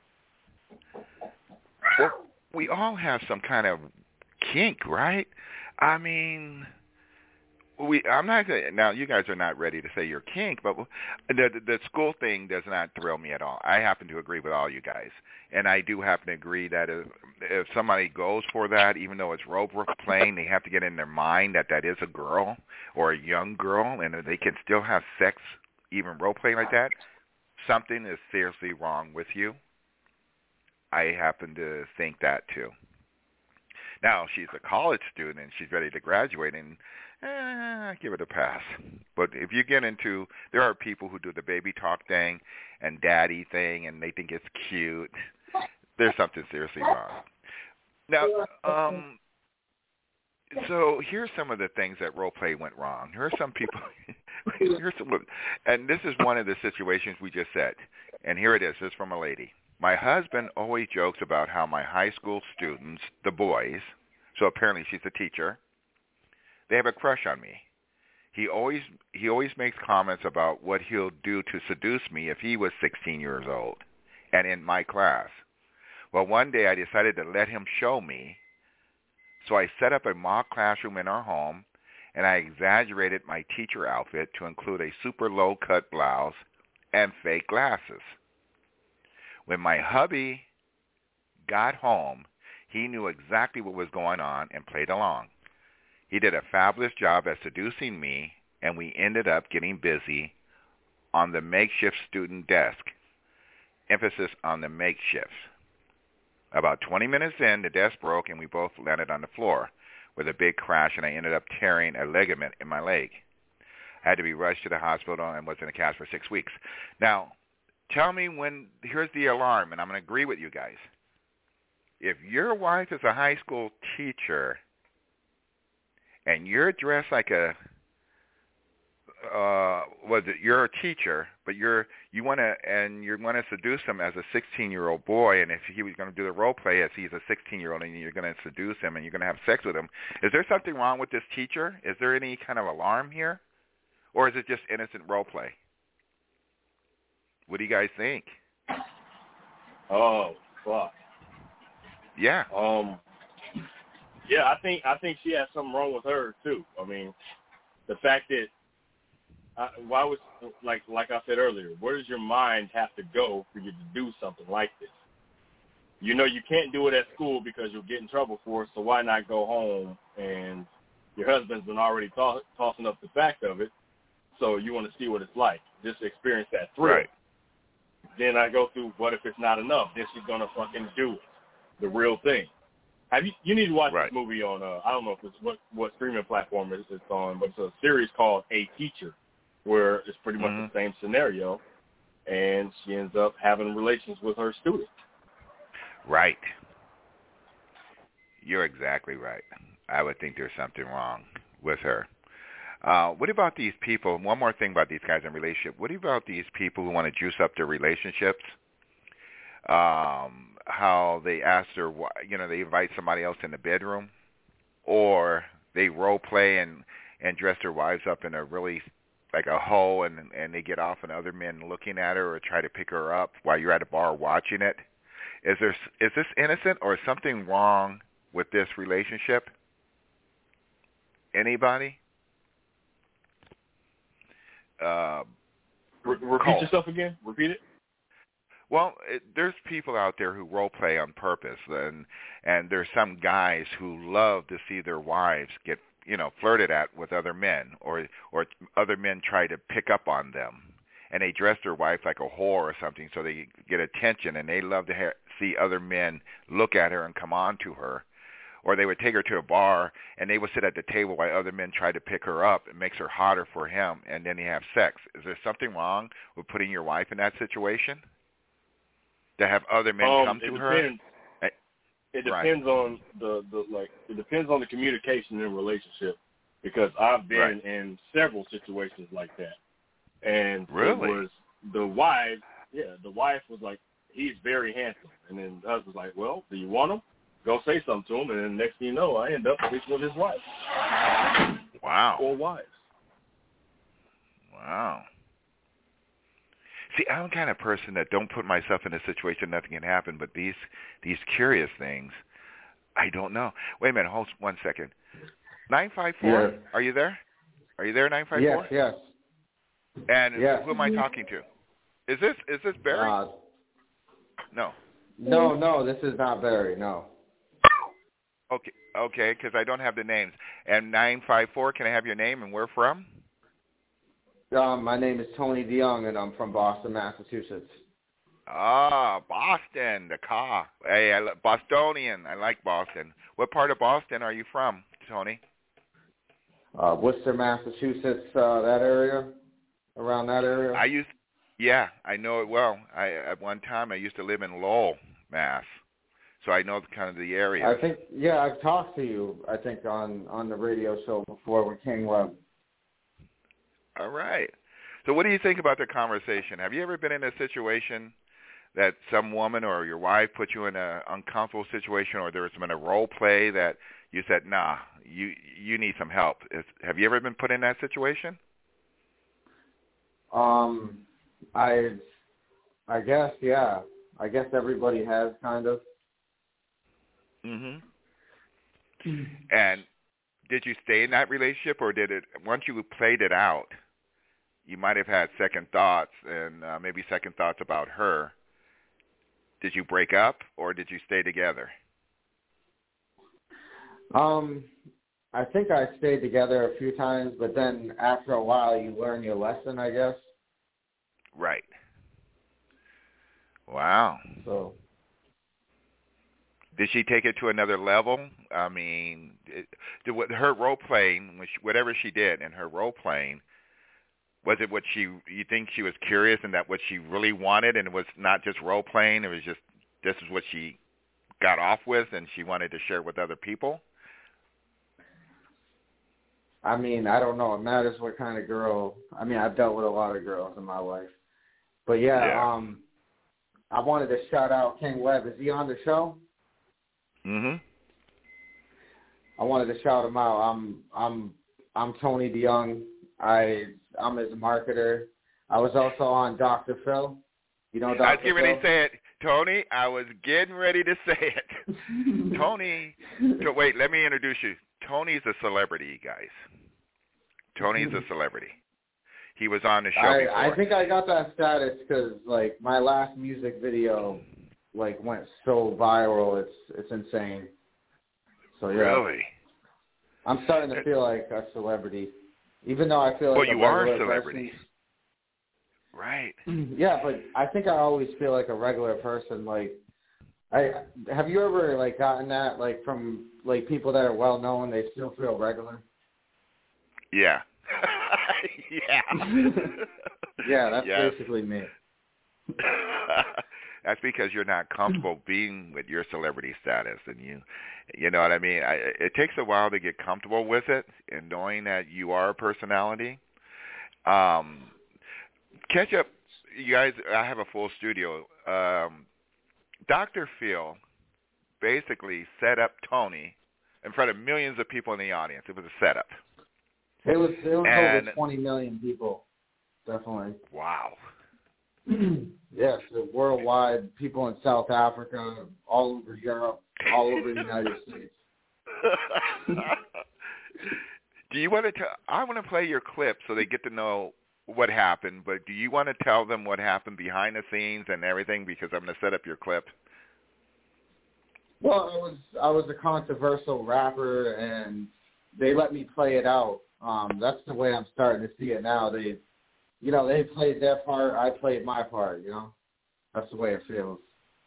well, we all have some kind of kink, right? I mean, we. I'm not gonna, now. You guys are not ready to say you're kink, but the, the the school thing does not thrill me at all. I happen to agree with all you guys, and I do happen to agree that if, if somebody goes for that, even though it's role playing, they have to get in their mind that that is a girl or a young girl, and they can still have sex, even role playing like that. Something is seriously wrong with you. I happen to think that too. Now, she's a college student and she's ready to graduate, and eh, give it a pass. But if you get into, there are people who do the baby talk thing and daddy thing, and they think it's cute. There's something seriously wrong. Now, um, so here's some of the things that role play went wrong. Here are some people, here's some, and this is one of the situations we just said. And here it is. This is from a lady. My husband always jokes about how my high school students, the boys, so apparently she's a teacher, they have a crush on me. He always he always makes comments about what he'll do to seduce me if he was sixteen years old and in my class. Well, one day I decided to let him show me, so I set up a mock classroom in our home, and I exaggerated my teacher outfit to include a super low-cut blouse and fake glasses. When my hubby got home, he knew exactly what was going on and played along. He did a fabulous job at seducing me, and we ended up getting busy on the makeshift student desk. Emphasis on the makeshift. About twenty minutes in, the desk broke, and we both landed on the floor with a big crash, and I ended up tearing a ligament in my leg. I had to be rushed to the hospital and was in a cast for six weeks. Now, tell me when, here's the alarm, and I'm going to agree with you guys. If your wife is a high school teacher and you're dressed like a, uh, was it, you're a teacher, but you're, you want to, and you want to seduce him as a sixteen-year-old boy, and if he was going to do the role play as he's a sixteen-year-old and you're going to seduce him and you're going to have sex with him, is there something wrong with this teacher? Is there any kind of alarm here? Or is it just innocent role play? What do you guys think? Oh, fuck. Yeah. Um. Yeah, I think I think she has something wrong with her too. I mean, the fact that I, why was like like I said earlier, where does your mind have to go for you to do something like this? You know, you can't do it at school because you'll get in trouble for it. So why not go home? And your husband's been already toss, tossing up the fact of it, so you want to see what it's like. Just experience that thrill. Right. Then I go through, what if it's not enough? Then she's going to fucking do it, the real thing. Have you You need to watch right. this movie on, uh, I don't know if it's what, what streaming platform it's, it's on, but it's a series called A Teacher, where it's pretty much mm-hmm. the same scenario, and she ends up having relations with her student. Right. You're exactly right. I would think there's something wrong with her. Uh, what about these people? One more thing about these guys in relationship. What about these people who want to juice up their relationships? Um, how they ask their, you know, they invite somebody else in the bedroom, or they role play and, and dress their wives up in a really like a hoe, and and they get off on other men looking at her or try to pick her up while you're at a bar watching it. Is there is this innocent, or is something wrong with this relationship? Anybody? Uh, Re- repeat Cole. yourself again. Repeat it. Well, it, there's people out there who role play on purpose, and and there's some guys who love to see their wives get, you know, flirted at with other men, or or other men try to pick up on them, and they dress their wife like a whore or something, so they get attention, and they love to ha- see other men look at her and come on to her. Or they would take her to a bar, and they would sit at the table while other men try to pick her up. It makes her hotter for him, and then they have sex. Is there something wrong with putting your wife in that situation? To have other men um, come to it her? Depends. It depends right. on the, the like. It depends on the communication in a relationship, because I've been right. in several situations like that, and really? it was the wife. Yeah, the wife was like, "He's very handsome," and then the husband's like, "Well, do you want him? Go say something to him," and then next thing you know, I end up with his wife. Wow. Four wives. Wow. See, I'm the kind of person that don't put myself in a situation nothing can happen, but these these curious things, I don't know. Wait a minute, hold one second. nine five four? Yes. Are you there? Are you there, nine five Yes, four? yes. And Yes. who am I talking to? Is this is this Barry? Uh, no. no, no, this is not Barry, no. Okay, okay, because I don't have the names. And nine five four, can I have your name and where from? Um, my name is Tony DeYoung, and I'm from Boston, Massachusetts. Ah, Boston, the car. Hey, I, Bostonian. I like Boston. What part of Boston are you from, Tony? Uh, Worcester, Massachusetts, uh, that area, around that area. I used, yeah, I know it well. I at one time I used to live in Lowell, Mass, so I know kind of the area. I think, yeah, I've talked to you, I think, on, on the radio show before with King Webb. All right. So what do you think about the conversation? Have you ever been in a situation that some woman or your wife put you in an uncomfortable situation, or there's been a role play that you said, nah, you you need some help? Is, have you ever been put in that situation? Um, I, I guess, yeah. I guess everybody has, kind of. Mm-hmm. And did you stay in that relationship, or did it, once you played it out, you might have had second thoughts and uh, maybe second thoughts about her? Did you break up, or did you stay together? Um, I think I stayed together a few times, but then after a while you learn your lesson, I guess. Right. Wow. So. Did she take it to another level? I mean, it, did, her role playing, whatever she did in her role playing, was it what she, you think she was curious and that what she really wanted, and it was not just role playing, it was just this is what she got off with and she wanted to share with other people? I mean, I don't know. It matters what kind of girl. I mean, I've dealt with a lot of girls in my life. But, yeah, yeah. um, I wanted to shout out King Webb. Is he on the show? Mm-hmm. I wanted to shout him out. I'm I'm I'm Tony DeYoung. I I'm his marketer. I was also on Doctor Phil. You know Doctor I was getting ready Phil? to say it, Tony. I was getting ready to say it. Tony. So wait, let me introduce you. Tony's a celebrity, guys. Tony's a celebrity. He was on the show I, before. I think I got that status because like my last music video like went so viral. It's it's insane. So yeah. Really? I'm starting to feel like a celebrity, even though I feel like well, a you are a regular celebrity, person. Right? Yeah, but I think I always feel like a regular person. Like, I have you ever like gotten that like from like people that are well known, they still feel regular? Yeah. yeah. yeah, that's yes. basically me. That's because you're not comfortable being with your celebrity status, and you, you know what I mean. I, it takes a while to get comfortable with it, and knowing that you are a personality. Um, catch up, you guys. I have a full studio. Um, Doctor Phil basically set up Tony in front of millions of people in the audience. It was a setup. It was it was and, over twenty million people, definitely. Wow. Yes, worldwide, people in South Africa, all over Europe, all over the United States. Do you want to tell, I want to play your clip so they get to know what happened, but do you want to tell them what happened behind the scenes and everything, because I'm going to set up your clip? Well, I was I was a controversial rapper, and they let me play it out. Um, that's the way I'm starting to see it now. They You know, they played their part, I played my part, you know? That's the way it feels.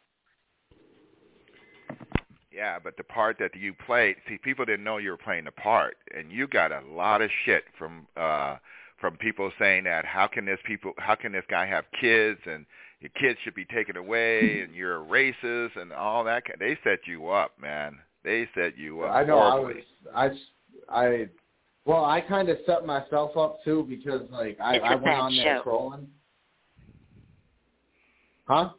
Yeah, but the part that you played, see, people didn't know you were playing the part, and you got a lot of shit from uh, from people saying that how can this people, how can this guy have kids, and your kids should be taken away, and you're a racist, and all that. They set you up, man. They set you up I know. horribly. I was, I, I, well, I kind of set myself up too because, like, I, I went on there trolling. Huh?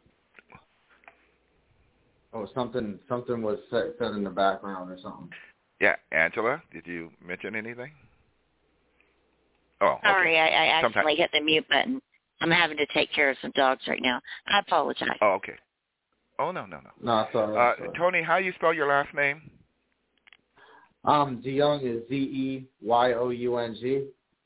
Oh, something, something was said, said in the background or something. Yeah, Angela, did you mention anything? Oh, okay. Sorry, I, I accidentally Sometime. hit the mute button. I'm having to take care of some dogs right now. I apologize. Oh, okay. Oh, no, no, no. No, it's all right. Uh, Tony, how do you spell your last name? Um, DeYoung is Z E Y O U N G.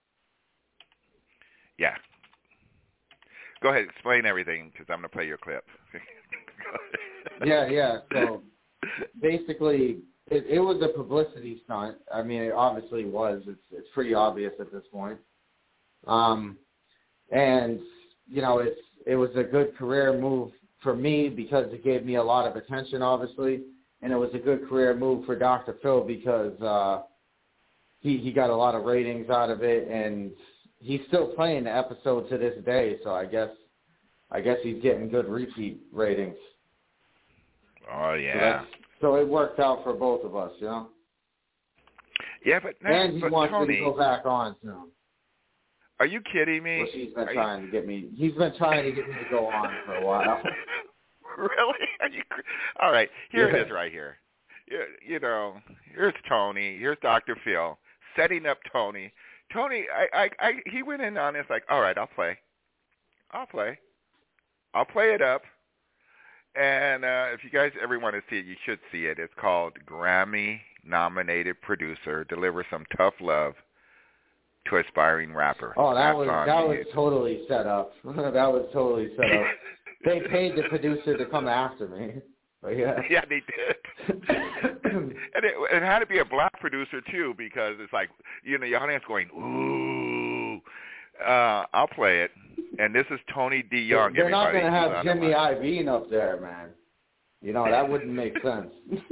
Yeah. Go ahead, explain everything because I'm going to play your clip. yeah, yeah. So basically, it, it was a publicity stunt. I mean, it obviously was. It's it's pretty obvious at this point. Um, and you know, it's it was a good career move for me because it gave me a lot of attention, obviously, and it was a good career move for Doctor Phil because uh, he he got a lot of ratings out of it, and he's still playing the episode to this day. So I guess I guess he's getting good repeat ratings. Oh yeah. So, so it worked out for both of us, you know. Yeah, but now, and he but wants Tony, me to go back on soon. Are you kidding me? Which he's been Are trying you... to get me. He's been trying to get me to go on for a while. Really? Are you? All right. Here yeah. it is, right here. You, you know, here's Tony. Here's Doctor Phil setting up Tony. Tony, I, I, I, he went in on this like, all right, I'll play. I'll play. I'll play it up. And uh, if you guys ever want to see it, you should see it. It's called Grammy-nominated producer delivers some tough love to aspiring rapper. Oh, that That's was on that was YouTube. totally set up. that was totally set up. They paid the producer to come after me. But yeah. Yeah, they did. and it, it had to be a black producer too, because it's like, you know, your audience going, ooh. Uh, I'll play it. And this is Tony DeYoung. They're not going to have on Jimmy Iovine up there, man. You know, that wouldn't make sense.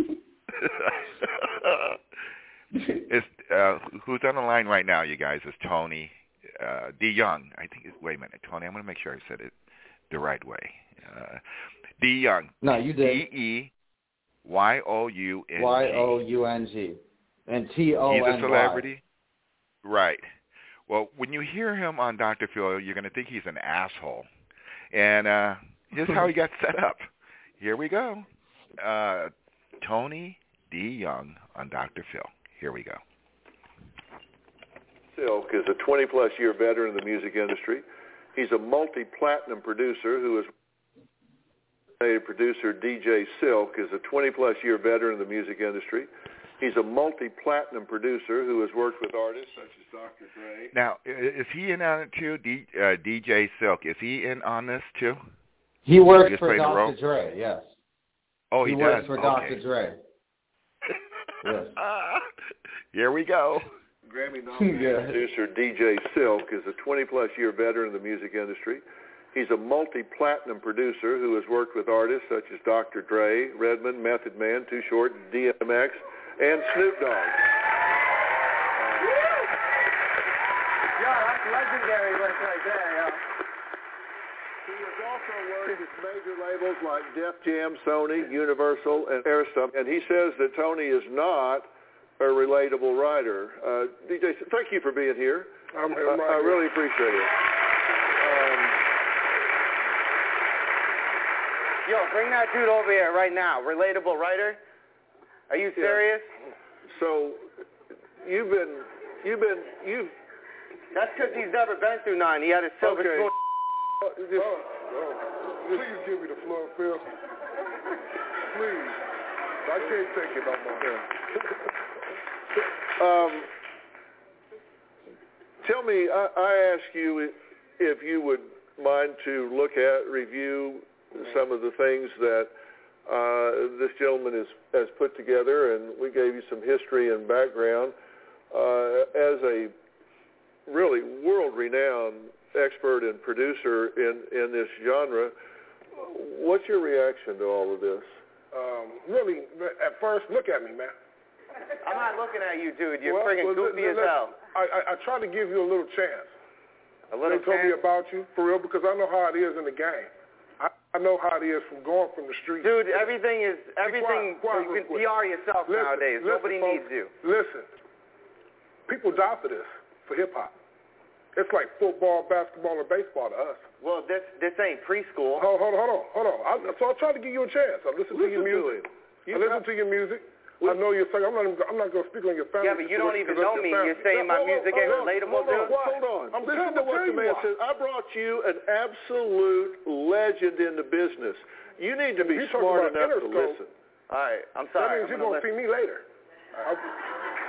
It's, uh, who's on the line right now, you guys, is Tony uh, DeYoung. I think it's, wait a minute, Tony, I'm going to make sure I said it the right way. Uh, DeYoung. No, you did. D E Y O U N G. Y O U N G. And T O N Y. He's a celebrity. Right. Well, when you hear him on Doctor Phil, you're going to think he's an asshole. And uh, here's how he got set up. Here we go. Uh, Tony DeYoung on Doctor Phil. Here we go. Silk is a twenty-plus year veteran in the music industry. He's a multi-platinum producer who is producer D J Silk is a twenty-plus year veteran in the music industry. He's a multi-platinum producer who has worked with artists such as Doctor Dre. Now, is he in on it too, D, uh, D J Silk? Is he in on this too? He works for Doctor Dre, yes. Oh, he, he does? works for okay. Doctor Dre. Yes. Here we go. Grammy-nominated yeah. producer D J Silk is a twenty-plus year veteran in the music industry. He's a multi-platinum producer who has worked with artists such as Doctor Dre, Redman, Method Man, Too Short, D M X, and Snoop Dogg. Uh, yeah, that's legendary right there, yeah. He has also worked with major labels like Def Jam, Sony, Universal, and Arista, and he says that Tony is not a relatable writer. Uh, D J, thank you for being here. I'm here. Uh, I really appreciate it. Um, Yo, bring that dude over here right now. Relatable writer? Are you serious? Yeah. So, you've been, you've been, you've... That's because he's never been through none. He had a silver okay. spoon. Uh, just, uh, please give me the floor, Phil. Please. I can't take it no more. um, tell me, I, I ask you if you would mind to look at, review some of the things that uh, this gentleman has, has put together, and we gave you some history and background. Uh, as a really world-renowned expert and producer in, in this genre, what's your reaction to all of this? Um, really, at first, look at me, man. I'm not looking at you, dude. You're well, friggin' well, goofy as hell. I, I, I try to give you a little chance. A little they told chance? me about you, for real, because I know how it is in the game. I, I know how it is from going from the street. Dude, everything is, everything, quiet, quiet, you can quick. P R yourself listen, nowadays. Listen, Nobody folks, needs you. Listen, people die for this, for hip-hop. It's like football, basketball, or baseball to us. Well, this this ain't preschool. Hold, hold on, hold on, hold on. I, so I try to give you a chance. I listen, listen to your music. You I listen to your music. I know you're saying, I'm not, I'm not going to speak on your family. Yeah, but you don't even know me. You're saying my music ain't relatable, dude? Hold on. I'm Listen to what the man says. I brought you an absolute legend in the business. You need to be You're smart enough to Interscope. listen. All right, I'm sorry. That means you're going to see me later. I,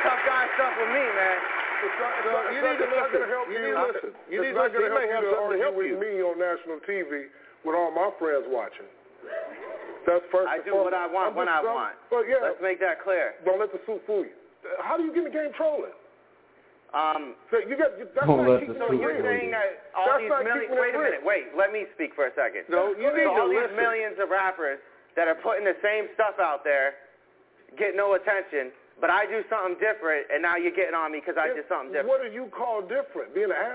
tough guy stuff with me, man. It's not, it's No, not, you it's need not, to it's not going to listen. help You you. need to listen. You it's need to not listen. going He to may help have you to something to help argue you. with me on national T V with all my friends watching. That's first. I and do what I foremost. want I'm when just I telling- want. But yeah, Let's make that clear. don't let the suit fool you. How do you get in the game trolling? Um, So you got you, that's Don't not let keeping the so it suit you're real. fool saying you. that all That's these not millions, keeping it wait a real. minute, wait, let me speak for a second. No, you so need all to these listen. millions of rappers that are putting the same stuff out there get no attention, but I do something different, and now you're getting on me because I did something different. What do you call different? Being an ass?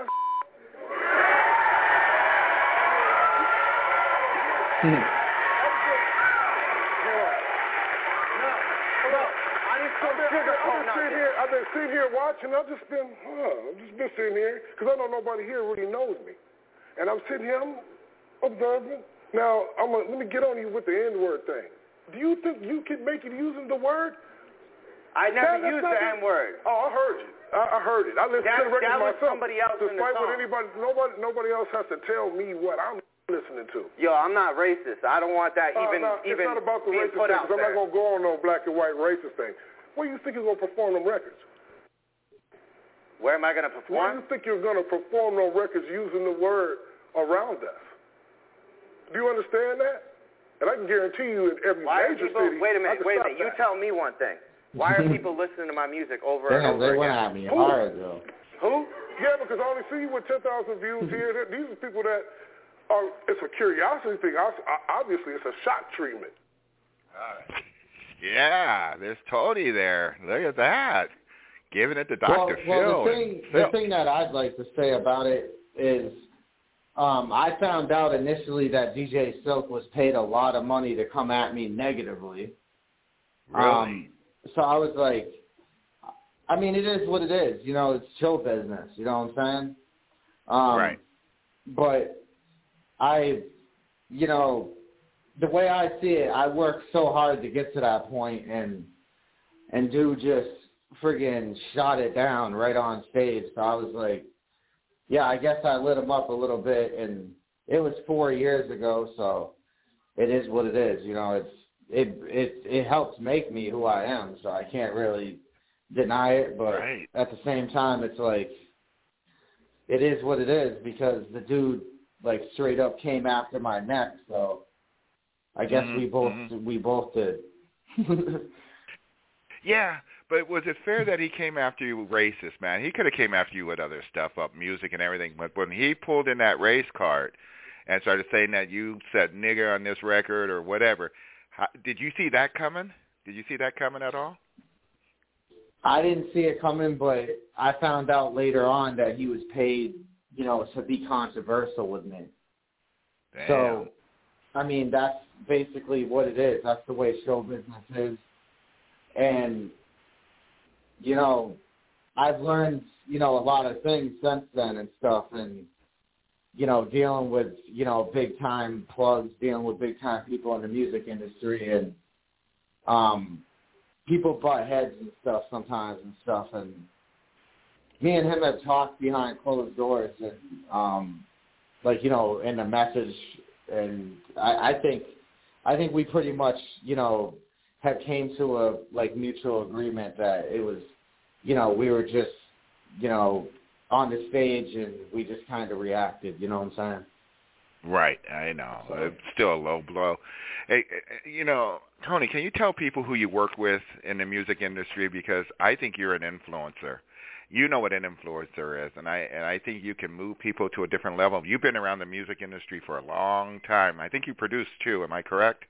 I just I've been, sugarcoat I've been nothing. sitting here. I've been sitting here watching. I've just been, huh? I've just been sitting here because I know nobody here really knows me, and I'm sitting here, I'm observing. Now, I'm gonna, let me get on you with the N-word thing. Do you think you can make it using the word? I never That- that's used not the it. N-word. Oh, I heard you. I, I heard it. I listened That- to the record that was myself. somebody else in the Despite what song. anybody, nobody, nobody else has to tell me what I'm listening to. Yo, I'm not racist. I don't want that Uh, even no, even it's not about the being racist put thing, out 'cause I'm there. not going to go on no black and white racist thing. Where do you think you're going to perform them records? Where am I going to Where do perform? you think you're going to perform those records using the word around us? Do you understand that? And I can guarantee you in every Why are major people? city, Wait a I minute. can Wait a stop minute. You that. tell me one thing. Why are people listening to my music over and Damn, over they again? went at me Who? hard, though. Who? Yeah, because I only see you with ten thousand views here. There- These are people that are, it's a curiosity thing. Obvi- Obviously, it's a shock treatment. Yeah, there's Tony there. Look at that. Giving it to Doctor Well, Phil. well the thing, and the Phil. thing that I'd like to say about it is, um, I found out initially that D J Silk was paid a lot of money to come at me negatively. Really? Um, so I was like, I mean, it is what it is. You know, it's show business. You know what I'm saying? Um, Right. But I, you know, the way I see it, I worked so hard to get to that point, and and dude just friggin' shot it down right on stage. So I was like, yeah, I guess I lit him up a little bit, and it was four years ago, so it is what it is. You know, it's it it it helps make me who I am, so I can't really deny it. But Right. at the same time, it's like it is what it is because the dude like straight up came after my neck. So I guess Mhm, we both mhm. we both did. Yeah, but was it fair that he came after you racist, man? He could have came after you with other stuff, up music and everything. But when he pulled in that race card and started saying that you said nigger on this record or whatever, how, did you see that coming? Did you see that coming at all? I didn't see it coming, but I found out later on that he was paid, you know, to be controversial with me. Damn. So, I mean, that's basically what it is. That's the way show business is. And, you know, I've learned, you know, a lot of things since then and stuff. And, you know, dealing with, you know, big-time plugs, dealing with big-time people in the music industry. And um, people butt heads and stuff sometimes and stuff. And me and him have talked behind closed doors and, um, like, you know, in the message. And I, I think I think we pretty much, you know, have came to a, like, mutual agreement that it was, you know, we were just, you know, on the stage and we just kind of reacted, you know what I'm saying? Right, I know. So. It's still a low blow. Hey, you know, Tony, can you tell people who you work with in the music industry? Because I think you're an influencer. You know what an influencer is, and I and I think you can move people to a different level. You've been around the music industry for a long time. I think you produce too. Am I correct?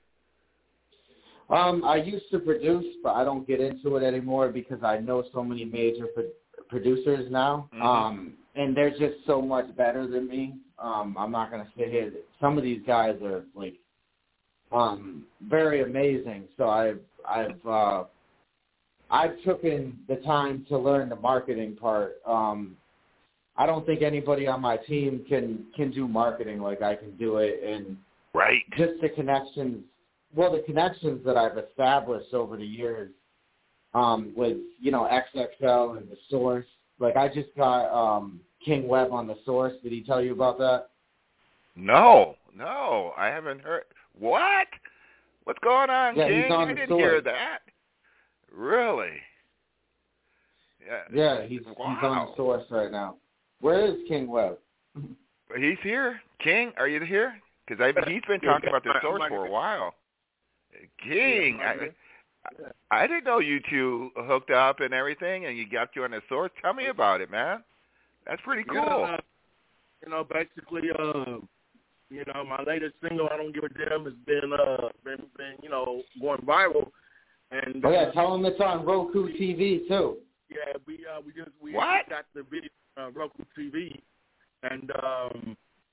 Um, I used to produce, but I don't get into it anymore because I know so many major pro- producers now, Mm-hmm. um, and they're just so much better than me. Um, I'm not going to sit here. Some of these guys are like um, very amazing. So I've I've uh, I've taken the time to learn the marketing part. Um, I don't think anybody on my team can can do marketing like I can do it, and right, just the connections. Well, the connections that I've established over the years um, with, you know, X X L and The Source. Like, I just got um, King Webb on The Source. Did he tell you about that? No, no, I haven't heard. What? What's going on, Yeah, King? he's on I The didn't Source. hear that. Really? Uh, yeah, he's wow. he's on the Source right now. Where is King Webb? He's here. King, are you here? Because he's been talking about the Source for a while. King, I, I didn't know you two hooked up and everything, and you got you on the Source. Tell me about it, man. That's pretty cool. Yeah, uh, you know, basically, uh, you know, my latest single, "I Don't Give a Damn," has been, uh, been, been, you know, going viral. And oh yeah, uh, tell him it's on Roku T V too. Yeah, we uh, we just we what? got the video on uh, Roku T V, and um,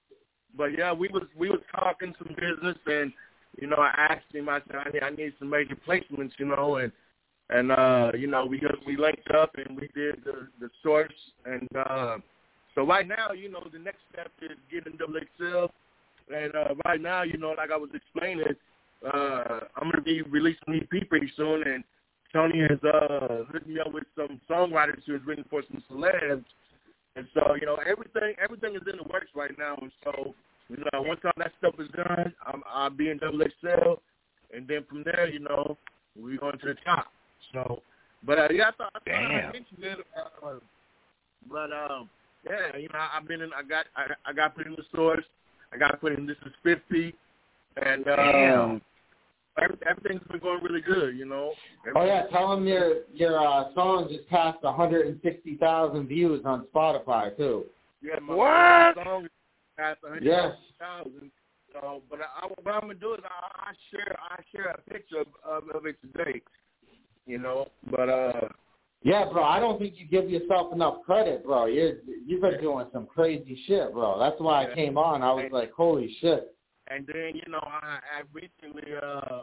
but yeah, we was we was talking some business, and you know, I asked him, I said, I need, I need some major placements, you know, and and uh, you know, we just we linked up and we did the the Source, and uh, so right now, you know, the next step is getting Double X L, and uh, right now, you know, like I was explaining, uh, I'm gonna be releasing an E P pretty soon, and Tony has uh, hooked me up with some songwriters who has written for some celebs, and so you know, everything everything is in the works right now, and so. You know, once all that stuff is done, I'm, I'll be in Double X L, and then from there, you know, we're going to the top. So, but uh, yeah, I thought, I thought I mentioned it. Uh, but um, yeah, you know, I've been in. I got, I, I got put in the Source. I got put in This Is fifty, and um, every, everything's been going really good. You know. Oh yeah, tell them your your uh, song just passed one hundred sixty thousand views on Spotify too. Yeah, my, what? My song Past one hundred thousand. Yes. So, but I, what I'm gonna do is I, I share I share a picture of, of, of it today. You know, but uh. Yeah, bro. I don't think you give yourself enough credit, bro. You you've been doing some crazy shit, bro. That's why I came on. I was and, like, holy shit. And then you know I, I recently uh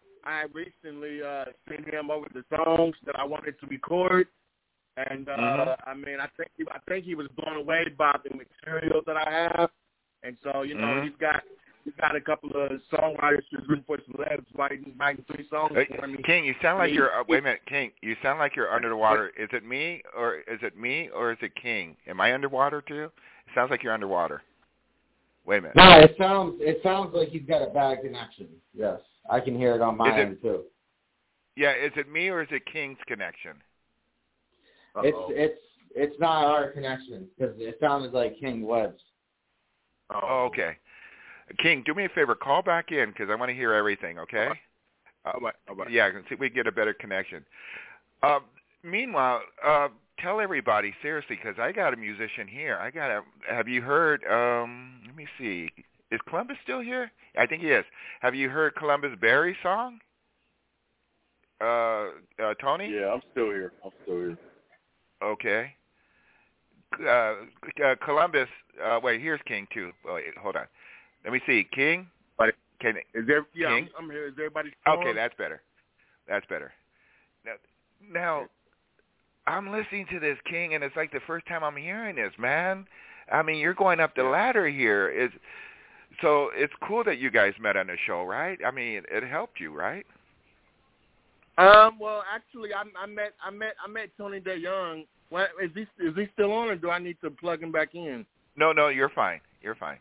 I recently uh sent him over the songs that I wanted to record. And uh, mm-hmm. I mean, I think he, I think he was blown away by the material that I have, and so you know mm-hmm. he's got he's got a couple of songwriters who's written for celebs writing writing three songs hey, for me. King, you sound like you're uh, wait a minute, King. You sound like you're under the water. Is it me or is it me or is it King? Am I underwater too? It sounds like you're underwater. Wait a minute. No, it sounds it sounds like he's got a bad connection. Yes, I can hear it on my is end it, too. Yeah, is it me or is it King's connection? Uh-oh. It's it's it's not our connection because it sounded like King Webb's. Oh, okay. King, do me a favor. Call back in because I want to hear everything. Okay. All right. All right. Yeah, I can see if we can get a better connection. Uh, meanwhile, uh, tell everybody seriously because I got a musician here. I got a. Have you heard? Um, let me see. Is Columbus still here? I think he is. Have you heard Columbus Berry song? Uh, uh, Tony? Yeah, I'm still here. I'm still here. Okay. Uh, uh, Columbus. Uh, wait, here's King too. Wait, hold on. Let me see. King. Can is there? Yeah, King? I'm, I'm here. Is everybody? Okay, on? that's better. That's better. Now, now, I'm listening to this, King, and it's like the first time I'm hearing this, man. I mean, you're going up the ladder here. It's so it's cool that you guys met on the show, right? I mean, it, it helped you, right? Um. Well, actually, I, I met I met I met Tony DeYoung. What, is he is he still on, or do I need to plug him back in? No, no, you're fine. You're fine.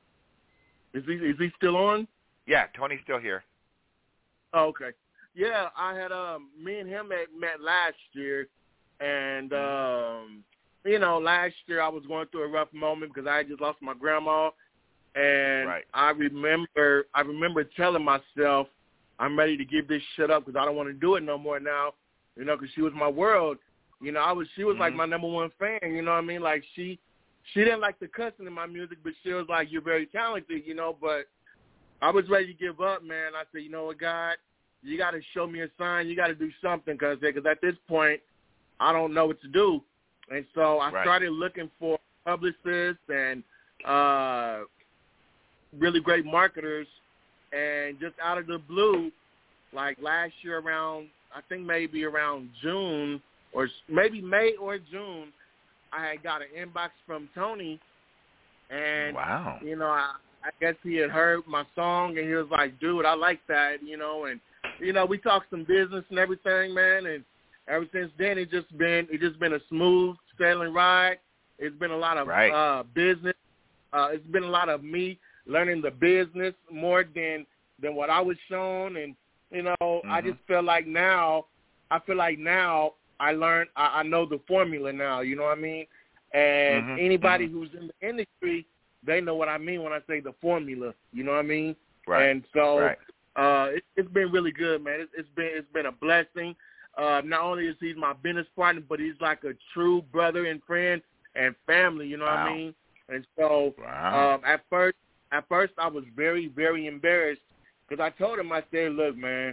Is he is he still on? Yeah, Tony's still here. Oh, okay. Yeah, I had um me and him met, met last year, and um you know last year I was going through a rough moment because I had just lost my grandma, and right. I remember I remember telling myself I'm ready to give this shit up because I don't want to do it no more now, you know, because she was my world. You know, I was she was mm-hmm. like my number one fan. You know what I mean? Like she she didn't like the cussing in my music, but she was like, "You're very talented," you know. But I was ready to give up, man. I said, "You know what, God, you got to show me a sign. You got to do something because because at this point, I don't know what to do." And so I right. started looking for publicists and uh, really great marketers. And just out of the blue, like last year around, I think maybe around June or maybe May or June, I had got an inbox from Tony. And, wow. you know, I, I guess he had heard my song, and he was like, dude, I like that, you know. And, you know, we talked some business and everything, man. And ever since then, it's just been it's just been a smooth sailing ride. It's been a lot of right. uh, business. Uh, it's been a lot of me learning the business more than than what I was shown. And, you know, mm-hmm. I just feel like now, I feel like now I learned, I, I know the formula now, you know what I mean? And mm-hmm. anybody mm-hmm. who's in the industry, they know what I mean when I say the formula, you know what I mean? Right. And so right. uh, it, it's been really good, man. It, it's been it's been a blessing. Uh, not only is he my business partner, but he's like a true brother and friend and family, you know wow. what I mean? And so wow. um, at first, at first I was very, very embarrassed because I told him, I said, look, man,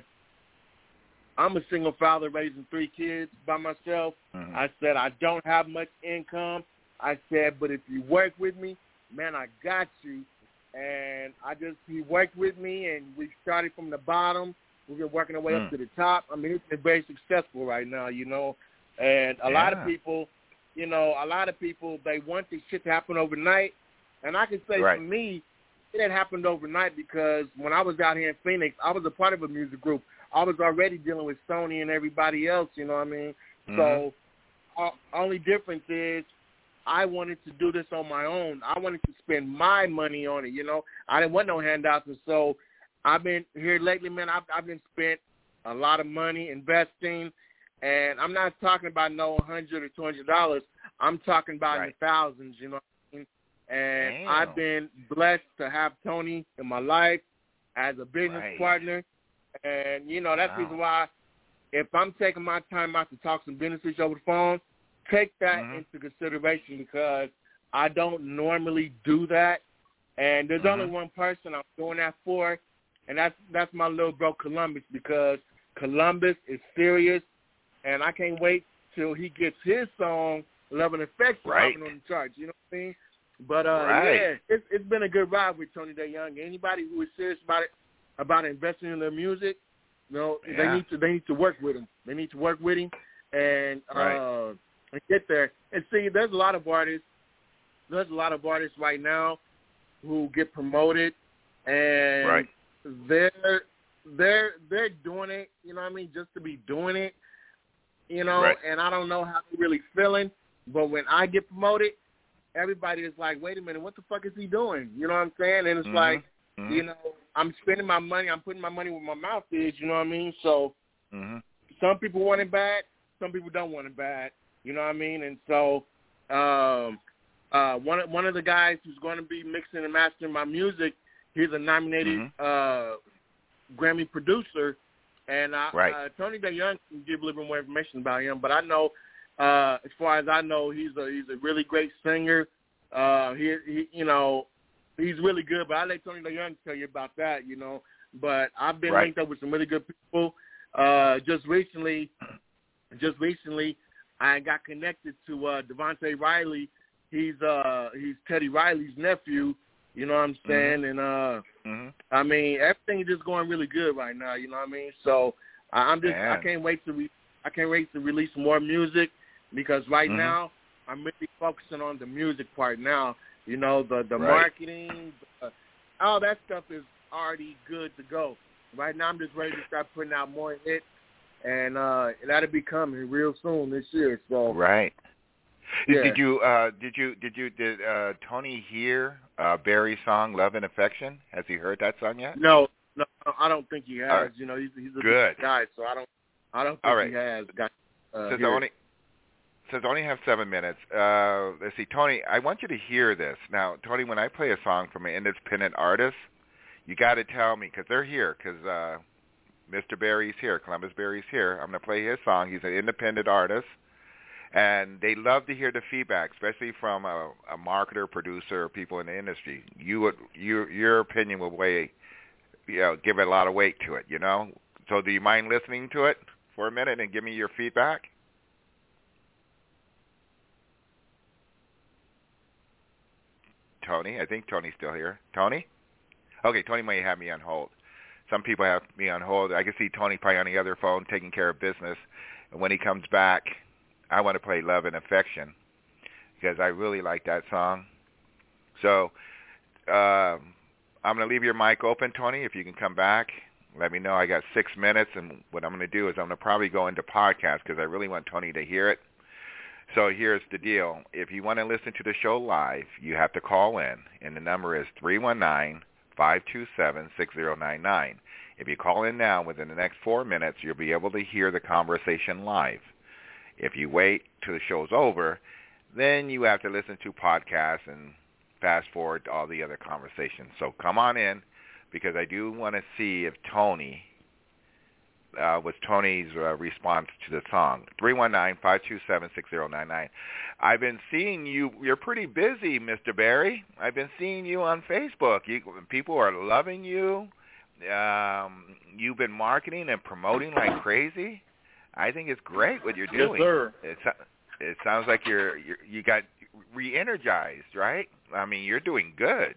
I'm a single father raising three kids by myself. Mm-hmm. I said, I don't have much income. I said, but if you work with me, man, I got you. And I just, he worked with me, and we started from the bottom. We've been working our way mm. up to the top. I mean, it's been very successful right now, you know. And a yeah. lot of people, you know, a lot of people, they want this shit to happen overnight. And I can say right. for me, it had happened overnight because when I was out here in Phoenix, I was a part of a music group. I was already dealing with Sony and everybody else, you know what I mean? Mm-hmm. So uh, only difference is I wanted to do this on my own. I wanted to spend my money on it, you know. I didn't want no handouts. And so I've been here lately, man, I've, I've been spent a lot of money investing. And I'm not talking about no one hundred dollars or two hundred dollars. I'm talking about right. in the thousands, you know what I mean? And Damn. I've been blessed to have Tony in my life as a business right. partner. And, you know, that's wow. the reason why if I'm taking my time out to talk some business with you over the phone, take that mm-hmm. into consideration because I don't normally do that. And there's mm-hmm. only one person I'm doing that for, and that's that's my little bro Columbus because Columbus is serious, and I can't wait till he gets his song, Love and Affection, right. on the charts. You know what I mean? But, uh, right. yeah, it's, it's been a good ride with Tony DeYoung. Anybody who is serious about it, about investing in their music, you know, yeah. they need to they need to work with him. They need to work with him and right. uh, and get there. And see, there's a lot of artists. There's a lot of artists right now who get promoted, and right. they're they're they're doing it. You know what I mean? Just to be doing it. You know, right. and I don't know how they're really feeling. But when I get promoted, everybody is like, "Wait a minute, what the fuck is he doing?" You know what I'm saying? And it's mm-hmm. like, mm-hmm. you know, I'm spending my money. I'm putting my money where my mouth is. You know what I mean? So mm-hmm. some people want it bad. Some people don't want it bad. You know what I mean? And so um, uh, one of, one of the guys who's going to be mixing and mastering my music, he's a nominated mm-hmm. uh, Grammy producer. And I, right. uh, Tony DeYoung can give a little bit more information about him. But I know, uh, as far as I know, he's a he's a really great singer. Uh, he, he you know. He's really good, but I'll let Tony DeYoung tell you about that, you know. But I've been right. linked up with some really good people. Uh, just recently, just recently, I got connected to uh, Devontae Riley. He's uh, he's Teddy Riley's nephew, you know what I'm saying? Mm-hmm. And, uh, mm-hmm. I mean, everything is just going really good right now, you know what I mean? So I'm just, Man. I can't wait to re- I can't wait to release more music because right mm-hmm. now I'm really focusing on the music part now. You know, the, the right. marketing, the, all that stuff is already good to go. Right now I'm just ready to start putting out more hits, and uh, that'll be coming real soon this year. So right. Yeah. Did you uh, did you did you did uh, Tony hear uh, Barry's song "Love and Affection"? Has he heard that song yet? No, no, I don't think he has. Right. You know, he's he's a good guy, so I don't I don't think all right. he has. Got uh, since I only since I only have seven minutes, uh, let's see, Tony. I want you to hear this now, Tony. When I play a song from an independent artist, you got to tell me because they're here because uh, Mister Barry's here, Columbus Barry's here. I'm going to play his song. He's an independent artist. And they love to hear the feedback, especially from a, a marketer, producer, people in the industry. You would, you, your opinion will weigh, you know, give it a lot of weight to it, you know. So, do you mind listening to it for a minute and give me your feedback? Tony, I think Tony's still here. Tony? Okay, Tony might have me on hold. Some people have me on hold. I can see Tony probably on the other phone taking care of business. And when he comes back, I want to play Love and Affection because I really like that song. So uh, I'm going to leave your mic open, Tony. If you can come back, let me know. I got six minutes, and what I'm going to do is I'm going to probably go into podcast because I really want Tony to hear it. So here's the deal. If you want to listen to the show live, you have to call in, and the number is three one nine, five two seven, six zero nine nine. If you call in now, within the next four minutes, you'll be able to hear the conversation live. If you wait till the show's over, then you have to listen to podcasts and fast forward to all the other conversations. So come on in, because I do want to see if Tony, uh, was Tony's uh, response to the song. three one nine, five two seven, six zero nine nine. I've been seeing you. You're pretty busy, Mister Berry. I've been seeing you on Facebook. You, people are loving you. Um, you've been marketing and promoting like crazy. I think it's great what you're doing. Yes, sir. It's, it sounds like you're, you're you got re-energized, right? I mean, you're doing good.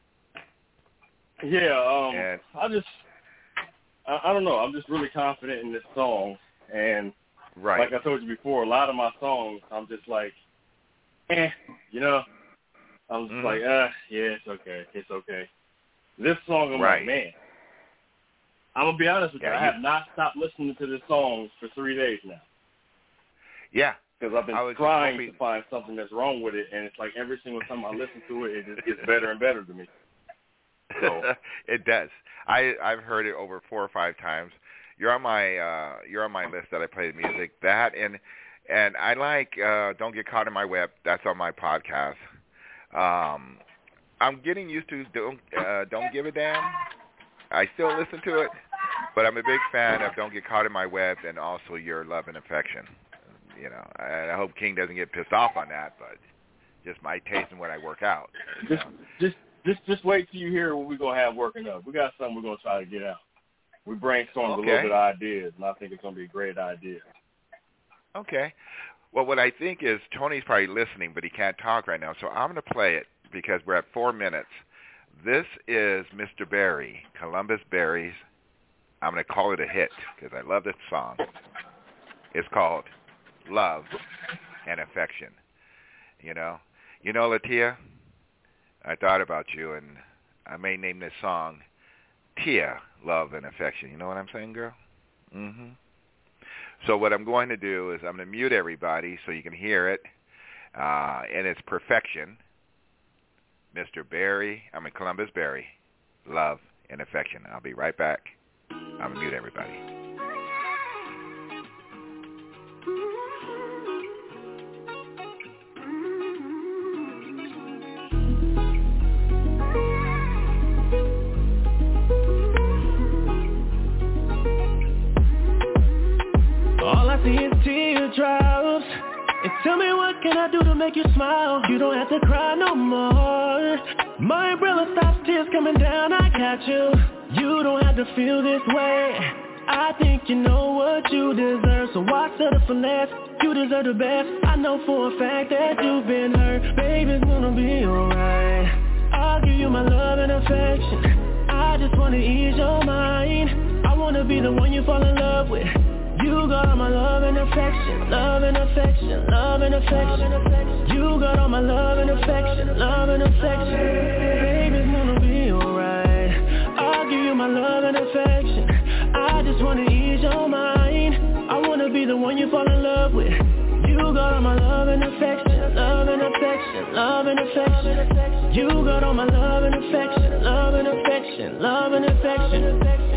Yeah, um, and, I just, I, I don't know. I'm just really confident in this song, and right. like I told you before, a lot of my songs, I'm just like, eh, you know, I'm just mm-hmm. like, ah, yeah, it's okay, it's okay. This song, I'm right. like, man, I'm gonna be honest with yeah, you, I have not stopped listening to this song for three days now. Yeah. Because I've been trying hoping... to find something that's wrong with it, and it's like every single time I listen to it, it just gets better and better to me. So. It does. I I've heard it over four or five times. You're on my uh, you're on my list that I play the music. That and and I like uh, Don't Get Caught in My Web. That's on my podcast. Um, I'm getting used to Don't uh, Don't Give a Damn. I still listen to it, but I'm a big fan of Don't Get Caught in My Web and also Your Love and Affection. You know, and I hope King doesn't get pissed off on that, but just my taste in when I work out. Just, know? just, just, just wait till you hear what we're gonna have working up. We got something we're gonna try to get out. We brainstormed okay. a little bit of ideas, and I think it's gonna be a great idea. Okay. Well, what I think is Tony's probably listening, but he can't talk right now, so I'm gonna play it because we're at four minutes. This is Mister Berry, Columbus Berry's. I'm gonna call it a hit because I love this song. It's called Love and Affection. You know, you know, Latia, I thought about you, and I may name this song Tia, Love and Affection. You know what I'm saying, girl? Mm-hmm. So what I'm going to do is I'm going to mute everybody so you can hear it uh, in its perfection. Mister Berry, I'm in Columbus Berry, Love and Affection. I'll be right back. I'm going to mute everybody. See is teardrops. And tell me what can I do to make you smile. You don't have to cry no more. My umbrella stops tears coming down. I got you. You don't have to feel this way. I think you know what you deserve. So watch the finesse. You deserve the best. I know for a fact that you've been hurt. Baby, it's gonna be alright. I'll give you my love and affection. I just wanna ease your mind. I wanna be the one you fall in love with. You got all my love and affection, love and affection, love and affection. You got all my love and affection, love and affection. Baby, it's gonna be alright. I'll give you my love and affection. I just wanna ease your mind. I wanna be the one you fall in love with. You got all my love and affection, love and affection, love and affection. You got all my love and affection, love and affection, love and affection.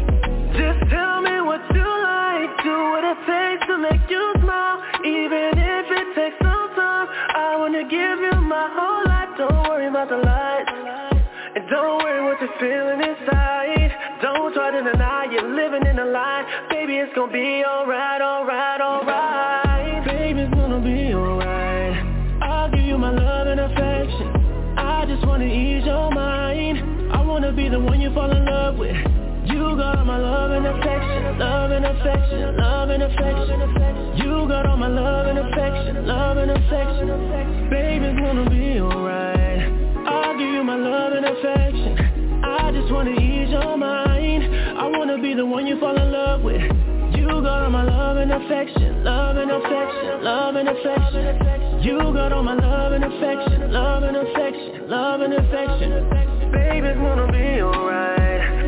Just tell me what you like, do what it takes to make you smile. Even if it takes some time, I wanna give you my whole life. Don't worry about the lights, and don't worry what you're feeling inside. Don't try to deny you're living in a lie. Baby, it's gonna be alright, alright, alright. Baby, it's gonna be alright. I'll give you my love and affection. I just wanna ease your mind. I wanna be the one you fall in love with. You got all my love and affection, love and affection, love and affection. You got all my love and affection, love and affection. Baby, it's gonna be alright. I'll give you my love and affection. I just wanna ease your mind. I wanna be the one you fall in love with. You got all my love and affection, love and affection, love and affection. You got all my love and affection, love and affection, love and affection. Baby, it's gonna be alright.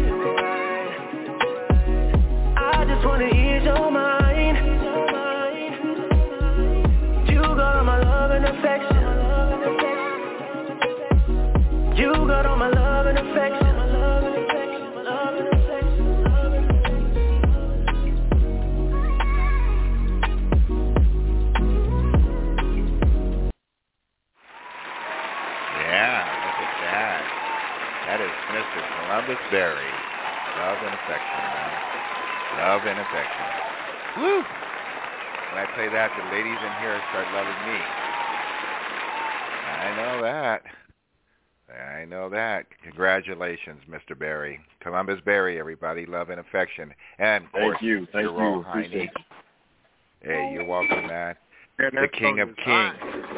I just wanna ease your mind. You got all my love and affection. You got all my love and affection. Love and affection. Woo! When I play that, the ladies in here start loving me. I know that. I know that. Congratulations, Mister Barry. Columbus Barry, everybody. Love and affection. And, of course, Thank you. Thank your Royal you. Highness. Hey, you're welcome, man. Man, the King of Kings.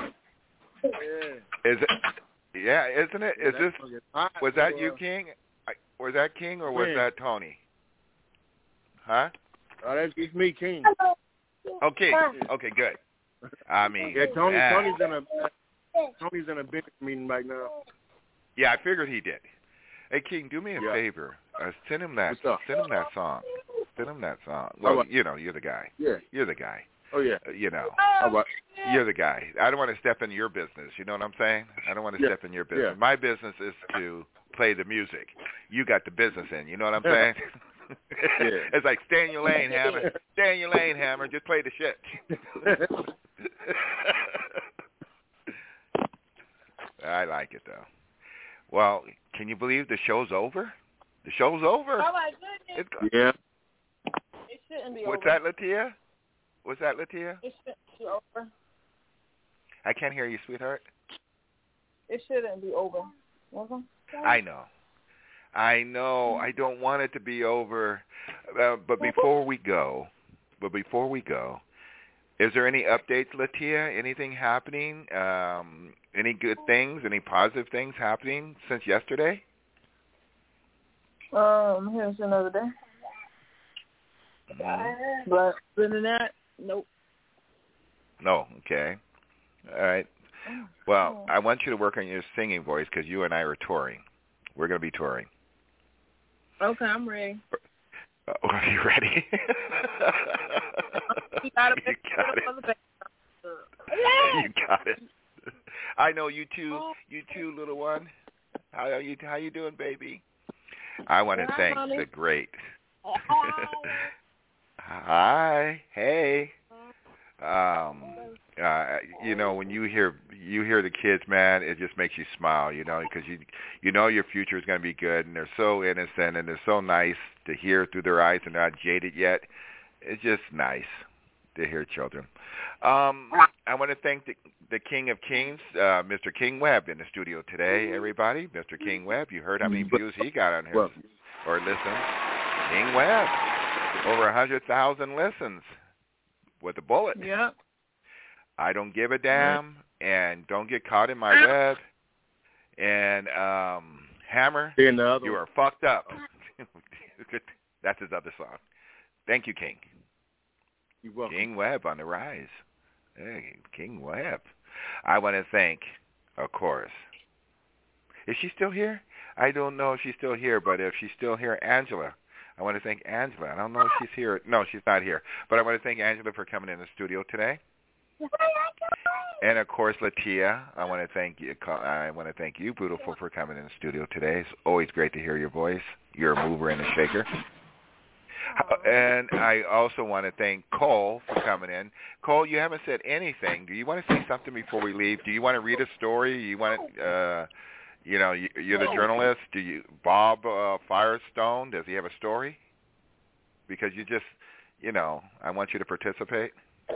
Yeah. Is it? Yeah, isn't it? Is this? Was that you, King? Was that King or was King. that Tony? Huh? Oh, that's it's me, King. Okay. Okay, good. I mean, yeah, Tony. man. Tony's in a Tony's in a business meeting right now. Yeah, I figured he did. Hey, King, do me a yeah. favor. Uh, send him that. What's up? Send him that song. Send him that song. Well, right. you know, you're the guy. Yeah. You're the guy. Oh yeah. Uh, you know. All right. You're the guy. I don't want to step in your business. You know what I'm saying? I don't want to yeah. step in your business. Yeah. My business is to play the music. You got the business in. You know what I'm saying? yeah. It's like stay in your lane, Hammer. Stay in your lane, Hammer. Just play the shit. I like it though. Well, can you believe the show's over? The show's over. Oh my goodness. It's, yeah. It shouldn't be What's over. that, Latia? What's that, Latia? It shouldn't be over. I can't hear you, sweetheart. It shouldn't be over. Okay? I know. I know. I don't want it to be over. Uh, but before we go, but before we go, is there any updates, Latia? Anything happening? Um, any good things? Any positive things happening since yesterday? Um, here's another day. Mm-hmm. But other than that, nope. No. Okay. All right. Well, I want you to work on your singing voice because you and I are touring. We're going to be touring. Okay, I'm ready. Uh, are you ready? You got you got it. You got it. I know you too. You too, little one. How are you? How you doing, baby? I want to Hi, thank mommy. the great. Hi. Hi. Hey. Um. Uh. You know, when you hear you hear the kids, man, it just makes you smile. You know, because you you know your future is going to be good, and they're so innocent, and they're so nice to hear through their eyes, and not jaded yet. It's just nice to hear children. Um, I want to thank the, the King of Kings, uh, Mister King Webb, in the studio today, everybody. Mister King Webb, you heard how many views he got on his, or listens. King Webb, over one hundred thousand listens with a bullet. Yeah. I don't give a damn, and don't get caught in my web. And um, Hammer, you are fucked up. That's his other song. Thank you, King. You're welcome. King Webb on the rise. Hey, King Webb. I want to thank, of course. Is she still here? I don't know if she's still here, but if she's still here, Angela. I want to thank Angela. I don't know if she's here. No, she's not here. But I want to thank Angela for coming in the studio today. And of course, Latia, I want to thank you. I want to thank you, Beautiful, for coming in the studio today. It's always great to hear your voice. You're a mover and a shaker. And I also want to thank Cole for coming in. Cole, you haven't said anything. Do you want to say something before we leave? Do you want to read a story? You want to, uh, you know, you, you're the journalist. Do you, Bob uh, Firestone? Does he have a story? Because you just, you know, I want you to participate.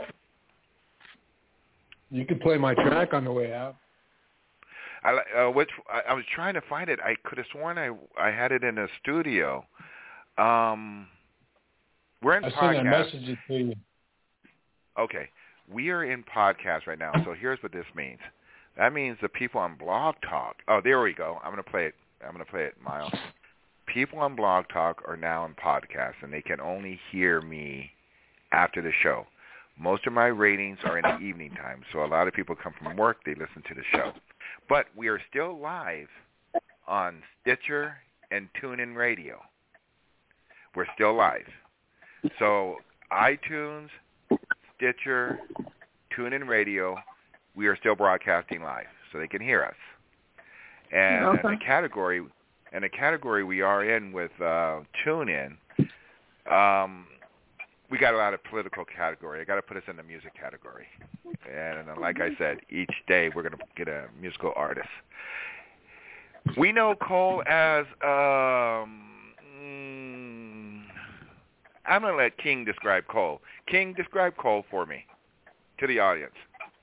You could play my track on the way out. I, uh, which I, I was trying to find it. I could have sworn I I had it in the studio. Um, we're in I podcast. sent a message to you. Okay, we are in podcast right now. So here's what this means. That means the people on Blog Talk. Oh, there we go. I'm gonna play it. I'm gonna play it, Miles. People on Blog Talk are now in podcast, and they can only hear me after the show. Most of my ratings are in the evening time, so a lot of people come from work, they listen to the show. But we are still live on Stitcher and TuneIn Radio. We're still live. So iTunes, Stitcher, TuneIn Radio, we are still broadcasting live, so they can hear us. And okay. the category, and the category we are in with uh, TuneIn, um, we got a lot of political category. I got to put us in the music category. And uh, like I said, each day we're going to get a musical artist. We know Cole as um, I'm going to let King describe Cole. King, describe Cole for me to the audience.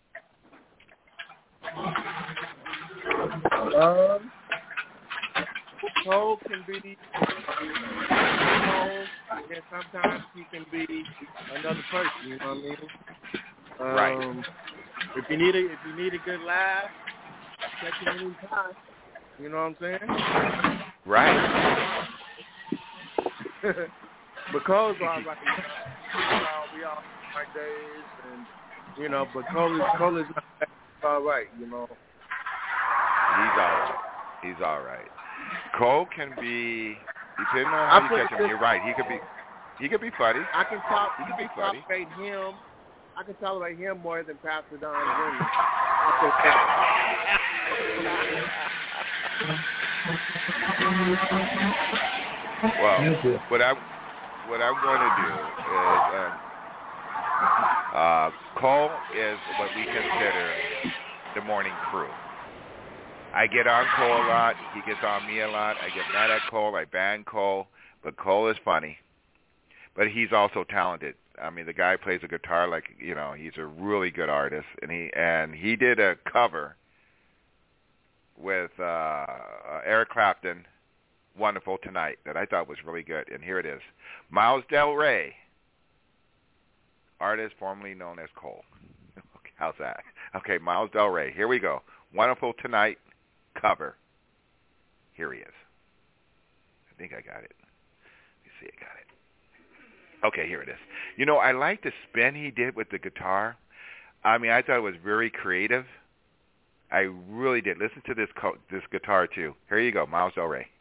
Um, Cole can be Cole, and sometimes he can be another person. You know what I mean? Um, Right. If you need a if you need a good laugh, check him anytime. You know what I'm saying? Right. But Cole's all right. We all we all like days, and you know, but Cole is Cole is all right. You know. He's all right. He's all right. Cole can be, depending on how you catch him, you're right. He could be, he could be funny. I can talk. He could be I can funny. tolerate him. I can tolerate him more than Pastor Don Junior Well, what I what I'm going to do is, um, uh, Cole is what we consider the morning crew. I get on Cole a lot. He gets on me a lot. I get mad at Cole. I ban Cole. But Cole is funny. But he's also talented. I mean, the guy plays a guitar like, you know, he's a really good artist. And he and he did a cover with uh, uh, Eric Clapton, Wonderful Tonight, that I thought was really good. And here it is. Miles Del Rey, artist formerly known as Cole. Okay, how's that? Okay, Miles Del Rey. Here we go. Wonderful Tonight cover. Here he is. I think I got it. Let me see, I got it. Okay, here it is. You know, I like the spin he did with the guitar. I mean, I thought it was very creative. I really did. Listen to this co- this guitar, too. Here you go, Miles Del Rey.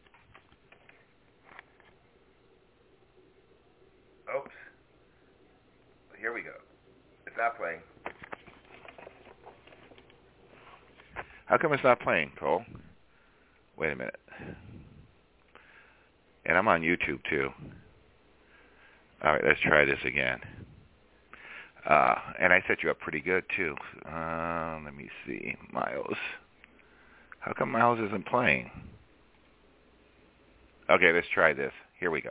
Oops. Here we go. It's not playing. How come it's not playing, Cole? Wait a minute. And I'm on YouTube, too. All right, let's try this again. Uh, and I set you up pretty good, too. Uh, let me see. Miles. How come Miles isn't playing? Okay, let's try this. Here we go.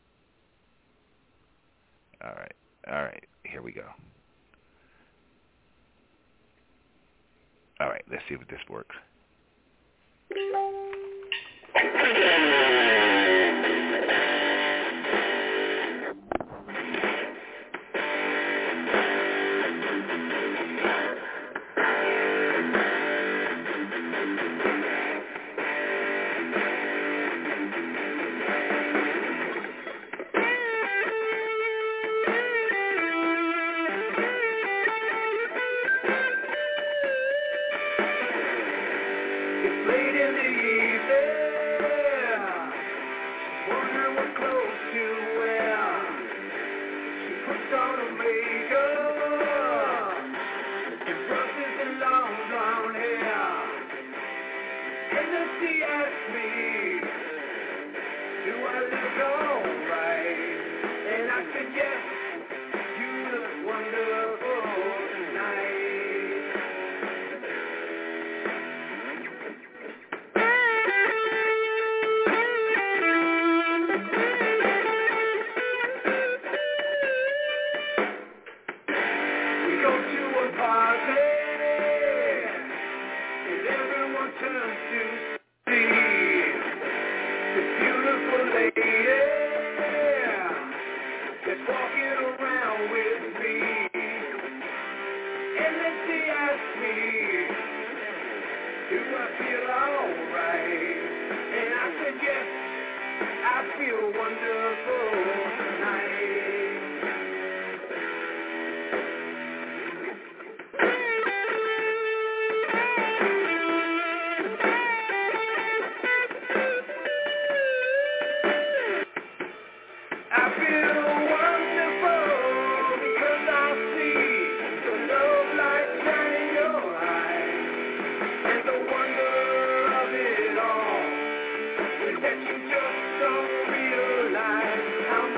All right. All right. Here we go. All right, let's see if this works. That you just don't realize how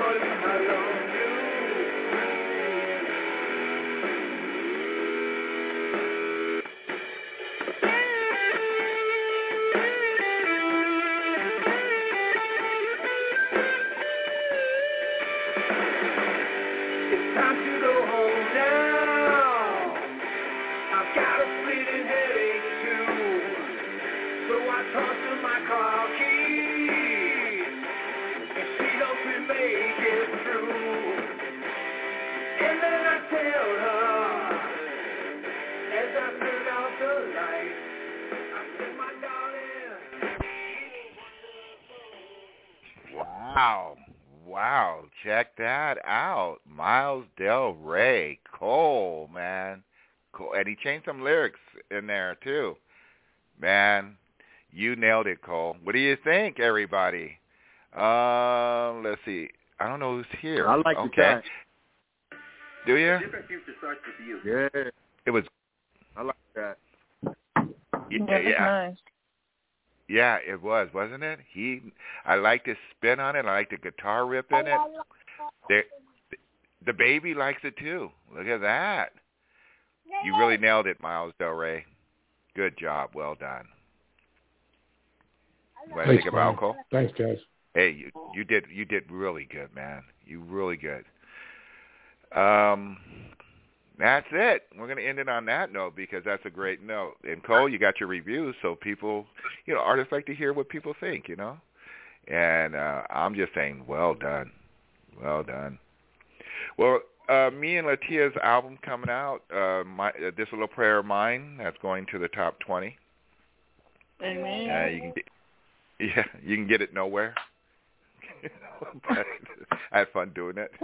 Wow. Wow. Check that out. Miles Del Rey. Cole, man. Cool. And he changed some lyrics in there, too. Man, you nailed it, Cole. What do you think, everybody? Uh, let's see. I don't know who's here. I like okay. the track. Do you? Different future starts with you. Yeah. It was. I like that. Yeah, yeah. Yeah, it was, wasn't it? He, I liked his spin on it. I liked the guitar rip in it. The, the baby likes it too. Look at that. You really nailed it, Miles Del Rey. Good job. Well done. What do you think about Cole? Thanks, guys. Hey, you, you did you did really good, man. You really good. Um, that's it. We're going to end it on that note because that's a great note. And Cole, you got your reviews, so people, you know, artists like to hear what people think, you know. And uh, I'm just saying, well done, well done. Well, uh, me and Latia's album coming out, uh, my, uh, This Little Prayer of Mine, that's going to the top twenty. Amen. Uh, you can get, yeah, you can get it nowhere. But I had fun doing it.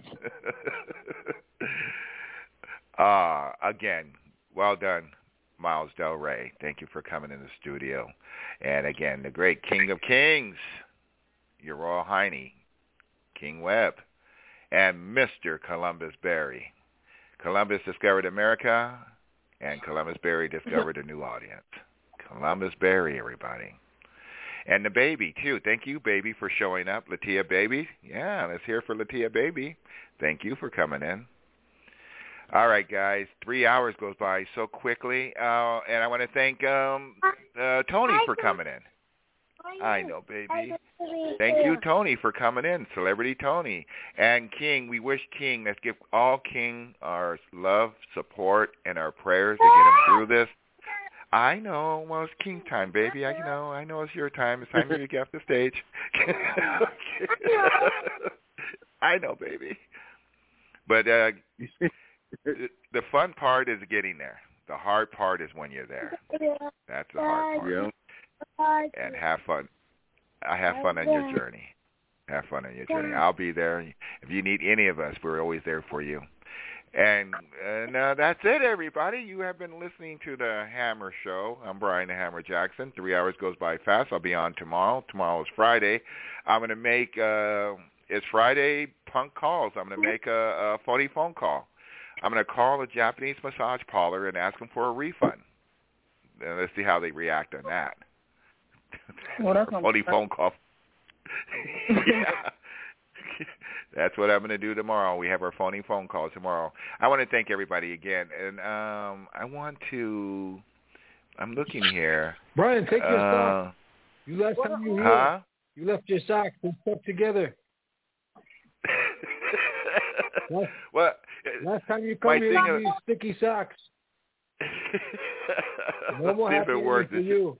uh, again, well done, Miles Del Rey. Thank you for coming in the studio. And again, the great King of Kings, Your Royal Highness, King Webb, and Mister Columbus Berry. Columbus discovered America, and Columbus Berry discovered a new audience. Columbus Berry, everybody. And the baby, too. Thank you, baby, for showing up. Latia Baby. Yeah, let's hear for Latia Baby. Thank you for coming in. All right, guys. Three hours goes by so quickly. Uh, and I want to thank um, uh, Tony for coming in. I know, baby. Thank you, Tony, for coming in. Celebrity Tony. And King, we wish King, let's give all King our love, support, and our prayers to get him through this. I know. Well, it's King time, baby. I know. I know it's your time. It's time for you to get off the stage. I know, baby. But uh, the fun part is getting there. The hard part is when you're there. That's the hard part. Yeah. And have fun. I have fun on your journey. Have fun on your journey. I'll be there. If you need any of us, we're always there for you. And, and uh, that's it, everybody. You have been listening to the Hammer Show. I'm Brian the Hammer Jackson. Three hours goes by fast. I'll be on tomorrow. Tomorrow is Friday. I'm going to make, uh, it's Friday punk calls. I'm going to make a, a phony phone call. I'm going to call a Japanese massage parlor and ask them for a refund. And let's see how they react on that. Well, that's phony phone call. Yeah. That's what I'm going to do tomorrow. We have our phony phone call tomorrow. I want to thank everybody again. And um, I want to, I'm looking here. Brian, take your uh, socks. You last time you were huh? here, you left your socks and stuck together. last, well, last time you come here, you used sticky socks. No more happy ending for you.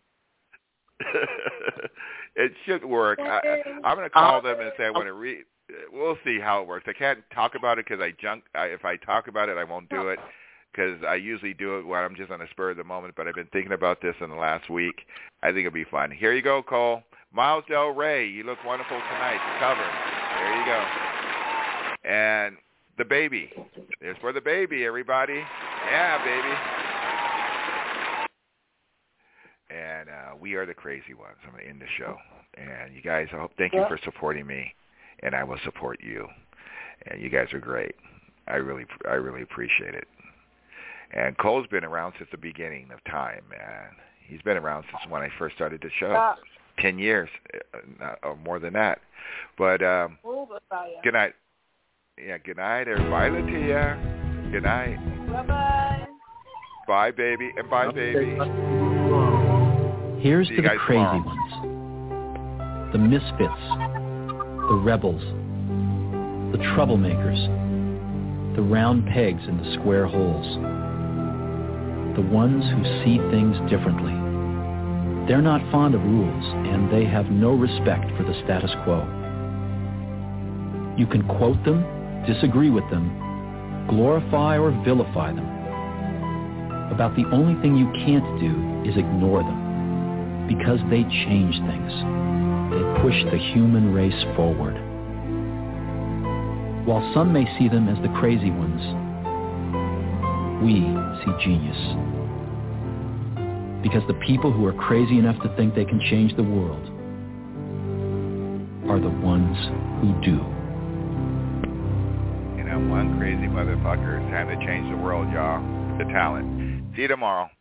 It should work. I, I'm going to call them and say I want to read. We'll see how it works. I can't talk about it because I junk. I, if I talk about it, I won't do it because I usually do it when I'm just on the spur of the moment. But I've been thinking about this in the last week. I think it'll be fun. Here you go, Cole. Miles Del Rey, you look wonderful tonight. The cover. There you go. And the baby. There's for the baby, everybody. Yeah, baby. And uh, we are the crazy ones. I'm going to end the show. And you guys, I hope, thank you for supporting me. And I will support you. And you guys are great. I really, I really appreciate it. And Cole's been around since the beginning of time, man. He's been around since when I first started the show. Uh, Ten years, uh, or more than that. But um, good night. Yeah, good night, everybody. Latia. Good night. Bye-bye. Bye, baby. And bye, baby. Here's See to the crazy tomorrow. ones. The misfits. The rebels, the troublemakers, the round pegs in the square holes, the ones who see things differently. They're not fond of rules, and they have no respect for the status quo. You can quote them, disagree with them, glorify or vilify them. About the only thing you can't do is ignore them. because they change things. They push the human race forward. While some may see them as the crazy ones, we see genius. Because the people who are crazy enough to think they can change the world are the ones who do. You know, one crazy motherfucker. It's time to change the world, y'all. The talent. See you tomorrow.